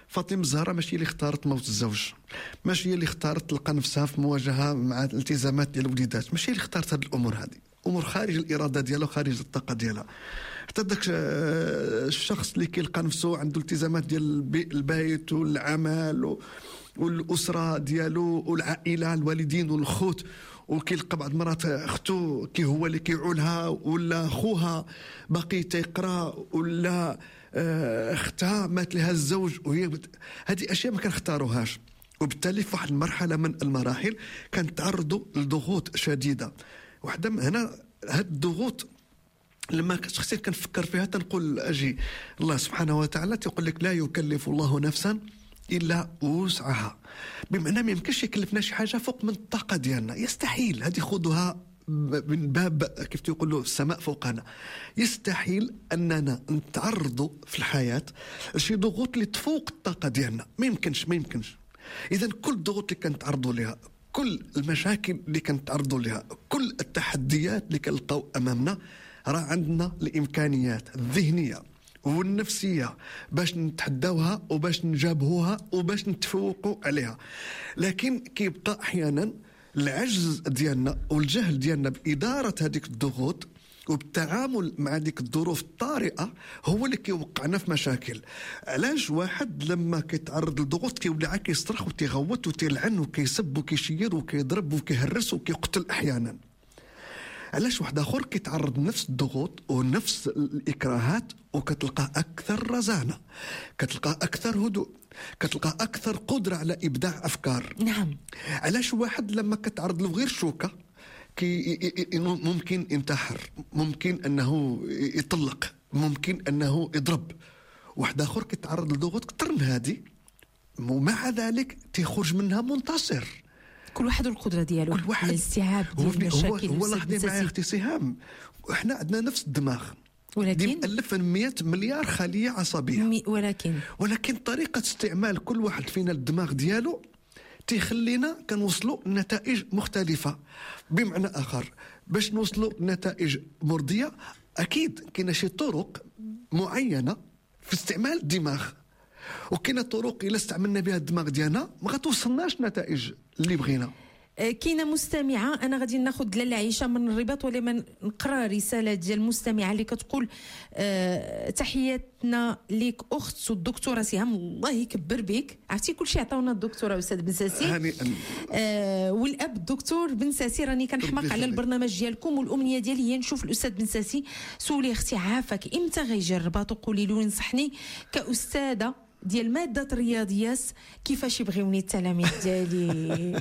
فاطمه الزهراء ماشي اللي اختارت موت الزوج، ماشي هي اللي اختارت تلقى نفسها في مواجهه مع الالتزامات ديال الوليدات، ماشي هي اللي اختارت هذه الامور، هذه امور خارج الاراده ديالها وخارج الطاقه ديالها. حتى داك الشخص اللي كيلقى نفسه عنده التزامات ديال البيت والعمل والاسره ديالو والعائله، الوالدين والخوت، وكيلقى بعض المرات اختو كي هو اللي كيعولها، ولا خوها باقي تيقرا، ولا اختها مات لها الزوج، وهي هذه اشياء ما كنختاروهاش. وبالتالي في واحد المرحله من المراحل كنتعرضوا لضغوط شديده. وحده من هنا هاد الضغوط لما شخصيا كنفكر فيها تنقول اجي الله سبحانه وتعالى تيقول لك لا يكلف الله نفسا الا وسعها، بمعنى ما يمكنش يكلفنا شي حاجه فوق من الطاقه ديالنا، يستحيل. هذه خذوها من باب كيف تيقولوا السماء فوقنا. يستحيل اننا نتعرضوا في الحياه لشي ضغوط اللي تفوق الطاقه ديالنا، ما يمكنش. اذا كل الضغوط اللي كنتعرضوا لها، كل المشاكل اللي كنتعرضوا لها، كل التحديات اللي كنلقاو امامنا، راه عندنا الامكانيات الذهنيه والنفسيه باش نتحداوها وباش نجابهوها وباش نتفوقوا عليها. لكن كيبقى احيانا العجز ديالنا والجهل ديالنا باداره هذيك الضغوط وبالتعامل مع ديك الظروف الطارئه هو اللي كيوقعنا في مشاكل. علاش واحد لما كيتعرض للضغوط كيولي عا كيصرخ وتيغوت وتيلعن وكيسب وكيشير وكيضرب وكيهرس وكيقتل احيانا؟ علاش واحد اخر كيتعرض لنفس الضغوط ونفس الاكراهات وكتلقاه اكثر رزانه، كتلقاه اكثر هدوء، كتلقاه اكثر قدره على ابداع افكار؟ نعم. علاش واحد لما كتعرض له غير شوكه ممكن ينتحر، ممكن انه يطلق، ممكن انه يضرب؟ واحد اخر كيتعرض لضغوط اكثر من هذه ومع ذلك تيخرج منها منتصر. كل واحد القدره ديالو، كل واحد الاستيعاب ديال المشاكل. هو لاحظي معايا اختي سهام، احنا عندنا نفس الدماغ، ولكن مؤلف من 100 مليار خليه عصبيه، ولكن طريقه استعمال كل واحد فينا الدماغ ديالو تيخلينا كنوصلوا لنتائج مختلفه. بمعنى اخر، باش نوصلوا لنتائج مرضيه اكيد كاين شي طرق معينه في استعمال الدماغ، وكاين طرق الا استعملنا بها الدماغ ديالنا ما غتوصلناش نتائج اللي بغينا. كاينه مستمعه، انا غادي ناخذ لاله عائشه من الرباط، ولما نقرا رساله ديال المستمعه اللي كتقول تحياتنا ليك اخت الدكتوره سهام، الله يكبر بك. عرفتي كلشي عطاونا الدكتوره استاذ بنساسي. والاب الدكتور بنساسي، راني كنحماق على البرنامج ديالكم، والامنيه ديالي هي نشوف الاستاذ بنساسي. سولي اختي عافاك امتى غيجي الرباط، وقولي له ينصحني كاستاذه ديال ماده الرياضيات كيفاش يبغيوني التلاميذ ديالي.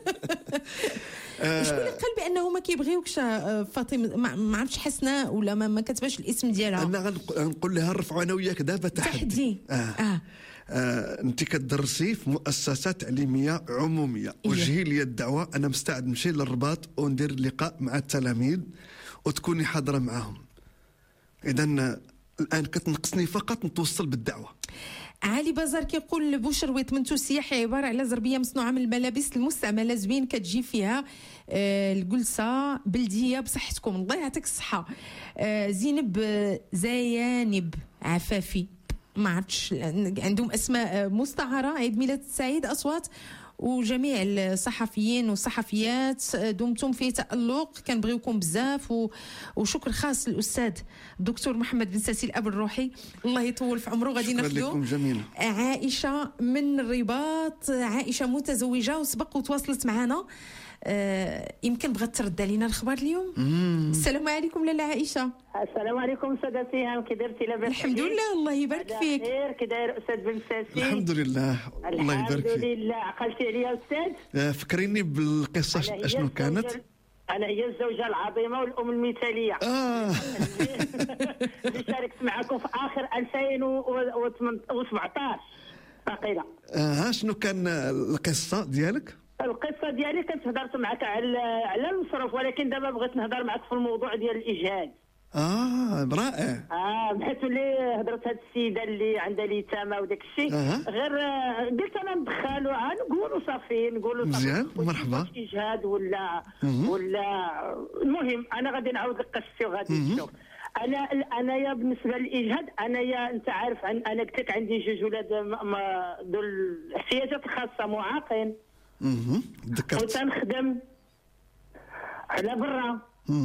شكون اللي قال بانه ما كيبغيوكش فاطمه؟ ما عرفتش حسناء ولا ما كتباش الاسم ديالها. انا غنقول لها نرفعوا انا وياك دابا تحدي. انت كتدرسي في مؤسسه تعليميه عموميه، وجهي لي الدعوه، انا مستعد نمشي للرباط وندير لقاء مع التلاميذ وتكوني حاضره معهم. اذا الان كتنقصني فقط نتوصل بالدعوه. علي بازار كيقول بوشرويط من تسيح عباره على زربيه مصنوعه من الملابس المستعمله، زوين كتجي فيها الجلسه بلديه بصحتكم، الله يعطيك الصحه. زينب زيانب عفافي، ما عرفتش عندهم اسماء مستعاره. عيد ميلاد سعيد اصوات، وجميع الصحفيين والصحفيات دمتم في تألق، كنبغيوكم بزاف. وشكر خاص للاستاذ الدكتور محمد بنساسي الاب الروحي، الله يطول في عمره. غادي ناخذوا عائشه من الرباط. عائشه متزوجه وسبق وتواصلت معنا، يمكن بغات ترد علينا الخبر اليوم. السلام عليكم لاله عائشه. السلام عليكم استاذه سهام، كي درتي؟ لاباس؟ الحمد لله، الله يبارك فيك. خير، كي داير استاذ بنساسي؟ الحمد لله، الله يبارك فيك. الحمد لله. عقلتي عليا استاذ؟ فكريني بالقصه اشنو كانت. انا هي الزوجه العظيمه والام المثاليه اللي شاركت معكم في اخر 2017 باقيلا. شنو كان القصه ديالك؟ القصه ديالي كنت هضرت معك على المصروف، ولكن دابا بغيت نهضر معك في الموضوع ديال الاجهاد. رائع. بحيث اللي هضرت هاد السيده اللي عندها اليتامى وداك الشيء، غير قلت انا ندخلوها نقولوا صافي، نقولوا مزيان، مرحبا. اجهاد ولا المهم انا غادي نعاود لك قصتي وغادي نشوف. انا بالنسبه للاجهاد انت عارف انا قلت لك عندي جوج ولاد ذو الاحتياجات الخاصه معاقين. ذكرت. وتنخدم على برا.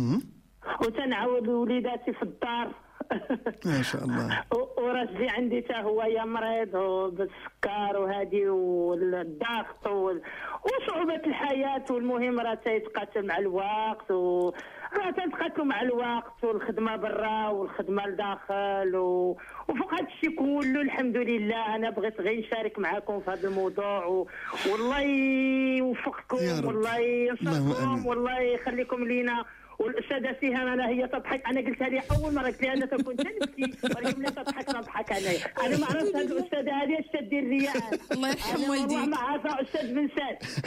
وتنعاود وليداتي في الدار. ما شاء الله. وراجلي عندي حتى هو يا مريض بالسكر وهذه والضغط وصعوبة الحياة، والمهم راه تيتقاتل مع الوقت راه تنتقاتلوا مع الوقت والخدمة برا والخدمة لداخل وفوق هذا الشيء كله الحمد لله أنا بغيت غير نشارك معكم في هذا الموضوع والله يوفقكم والله ينصركم والله يخليكم لينا. والاستاذه سهام انا هي تضحك، انا قلتها لي اول مره قلت لها انا تكون تنبكي ولكن لا تضحك نضحك انا ما عرفت هذه الاستاذه هذه اش تدير لي. الله يرحم والديك. والله ما عارفه استاذ بن سعد.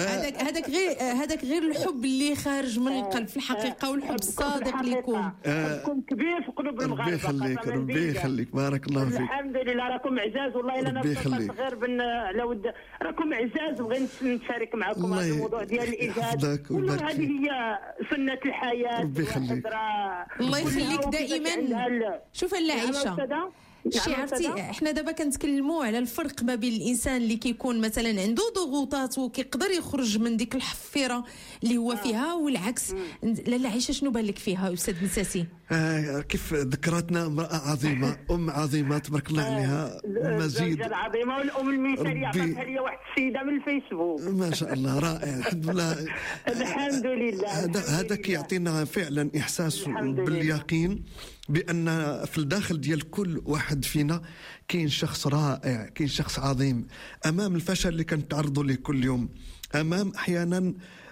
هذاك غير الحب اللي خارج من القلب في الحقيقه، والحب الصادق ليكم. حبكم كبير في قلوب المغاربه. ربي يخليك ربي يخليك بارك الله فيك. الحمد لله راكم عزاز والله الا انا بصفه غير على ود راكم عزاز وبغيت نشارك معكم هذا الموضوع ديال الايجاد. هذه هي سنه الحياه. ربي يخليك. الله يخليك دائما. شوف لا عيشه شي عرفتي، احنا دابا كنتكلموا على الفرق ما بين الانسان اللي كيكون مثلا عنده ضغوطات وكيقدر يخرج من ديك الحفيره اللي هو فيها، والعكس. لا عيشه شنو بان لك فيها استاذ مساسي؟ كيف ذكرتنا امراه عظيمه، ام عظيمه تبارك الله عليها، مزيد العظيمه والام المثاليه. عطاتها لي واحد السيده من الفيسبوك ما شاء الله رائع الحمد لله. الحمد لله. هذا كيعطينا فعلا احساس باليقين بأن في الداخل ديال كل واحد فينا كاين شخص رائع، كاين شخص عظيم أمام الفشل اللي كنتعرضوا له كل يوم، أمام أحيانا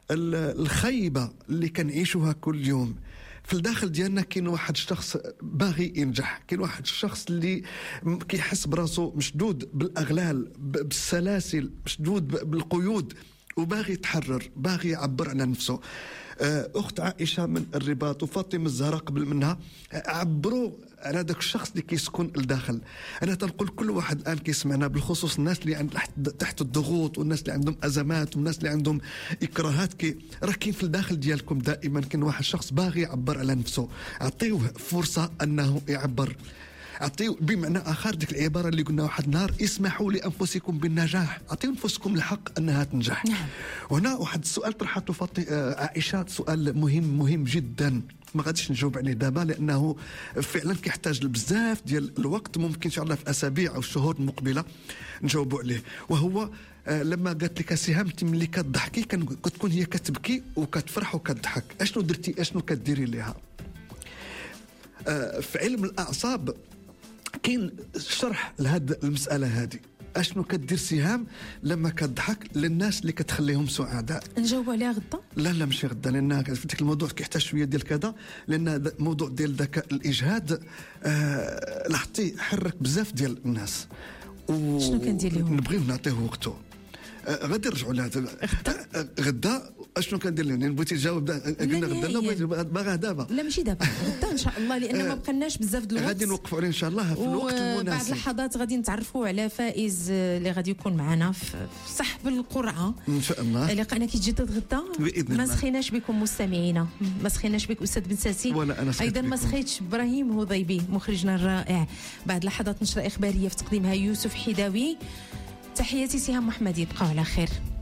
الخيبة اللي كنعيشوها كل يوم. في الداخل ديالنا كاين واحد الشخص باغي ينجح، كاين واحد الشخص اللي كيحس براسو مشدود بالأغلال بالسلاسل، مشدود بالقيود وباغي يتحرر، باغي يعبر على نفسه. أخت عائشة من الرباط وفاطمة الزهراء قبل منها عبروا على هذاك الشخص اللي كيسكن الداخل. أنا تنقول كل واحد الآن كيسمعنا، بالخصوص الناس اللي عند تحت الضغوط والناس اللي عندهم أزمات والناس اللي عندهم إكراهات، راه كاين في الداخل ديالكم دائما كاين واحد الشخص باغي يعبر على نفسه. أعطيوه فرصة أنه يعبر. أعطيو بمعنى آخر ديك العبارة اللي قلنا واحد النهار، اسمحوا لأنفسكم بالنجاح، أعطيو أنفسكم الحق أنها تنجح. وهنا واحد السؤال طرحته عائشة، سؤال مهم جدا، ما غاديش نجاوب عليه دابا لأنه فعلا كيحتاج بزاف ديال الوقت، ممكن إن شاء الله في أسابيع أو شهور مقبلة نجاوبوا عليه. وهو لما قالت لك سهام انت ملي كتضحكي كتكون هي كتبكي وكتفرح وكتضحك، اشنو درتي اشنو كديري ليها؟ في علم الأعصاب كاين شرح لهاد المسألة هذه. اشنو كدير سهام لما كتضحك للناس اللي كتخليهم سعداء؟ نجاوب عليها غدا؟ لا ماشي غدا، لان في ديك الموضوع كيحتاج شويه ديال كذا، لان الموضوع ديال ذكاء الاجهاد لاحظتي حرك بزاف ديال الناس. شنو كندير لهم؟ نبغيو نعطيه وقته. غادي نرجعوا لهذا غدا. اشنو كندير لهم؟ بغيتي تجاوب قلنا غدا؟ لا بغيتي باغا دابا؟ لا ماشي دابا، غدا ان شاء الله، لان ما بقناش بزاف د الوقت. غادي نوقفوا عليه ان شاء الله في الوقت المناسب. بعد لحظات غادي نتعرفوا على فائز اللي غادي يكون معنا في سحب القرعه ان شاء الله. لقانا كيتجدد غدا باذن الله. ما سخيناش بكم مستمعينا، ما سخيناش بك استاذ بن ساسي، ولا انا ايضا ما سخيتش ابراهيم هضيبي مخرجنا الرائع. بعد لحظات نشره اخباريه في تقديمها يوسف حداوي. تحياتي سهام محمدي، بقاو على خير.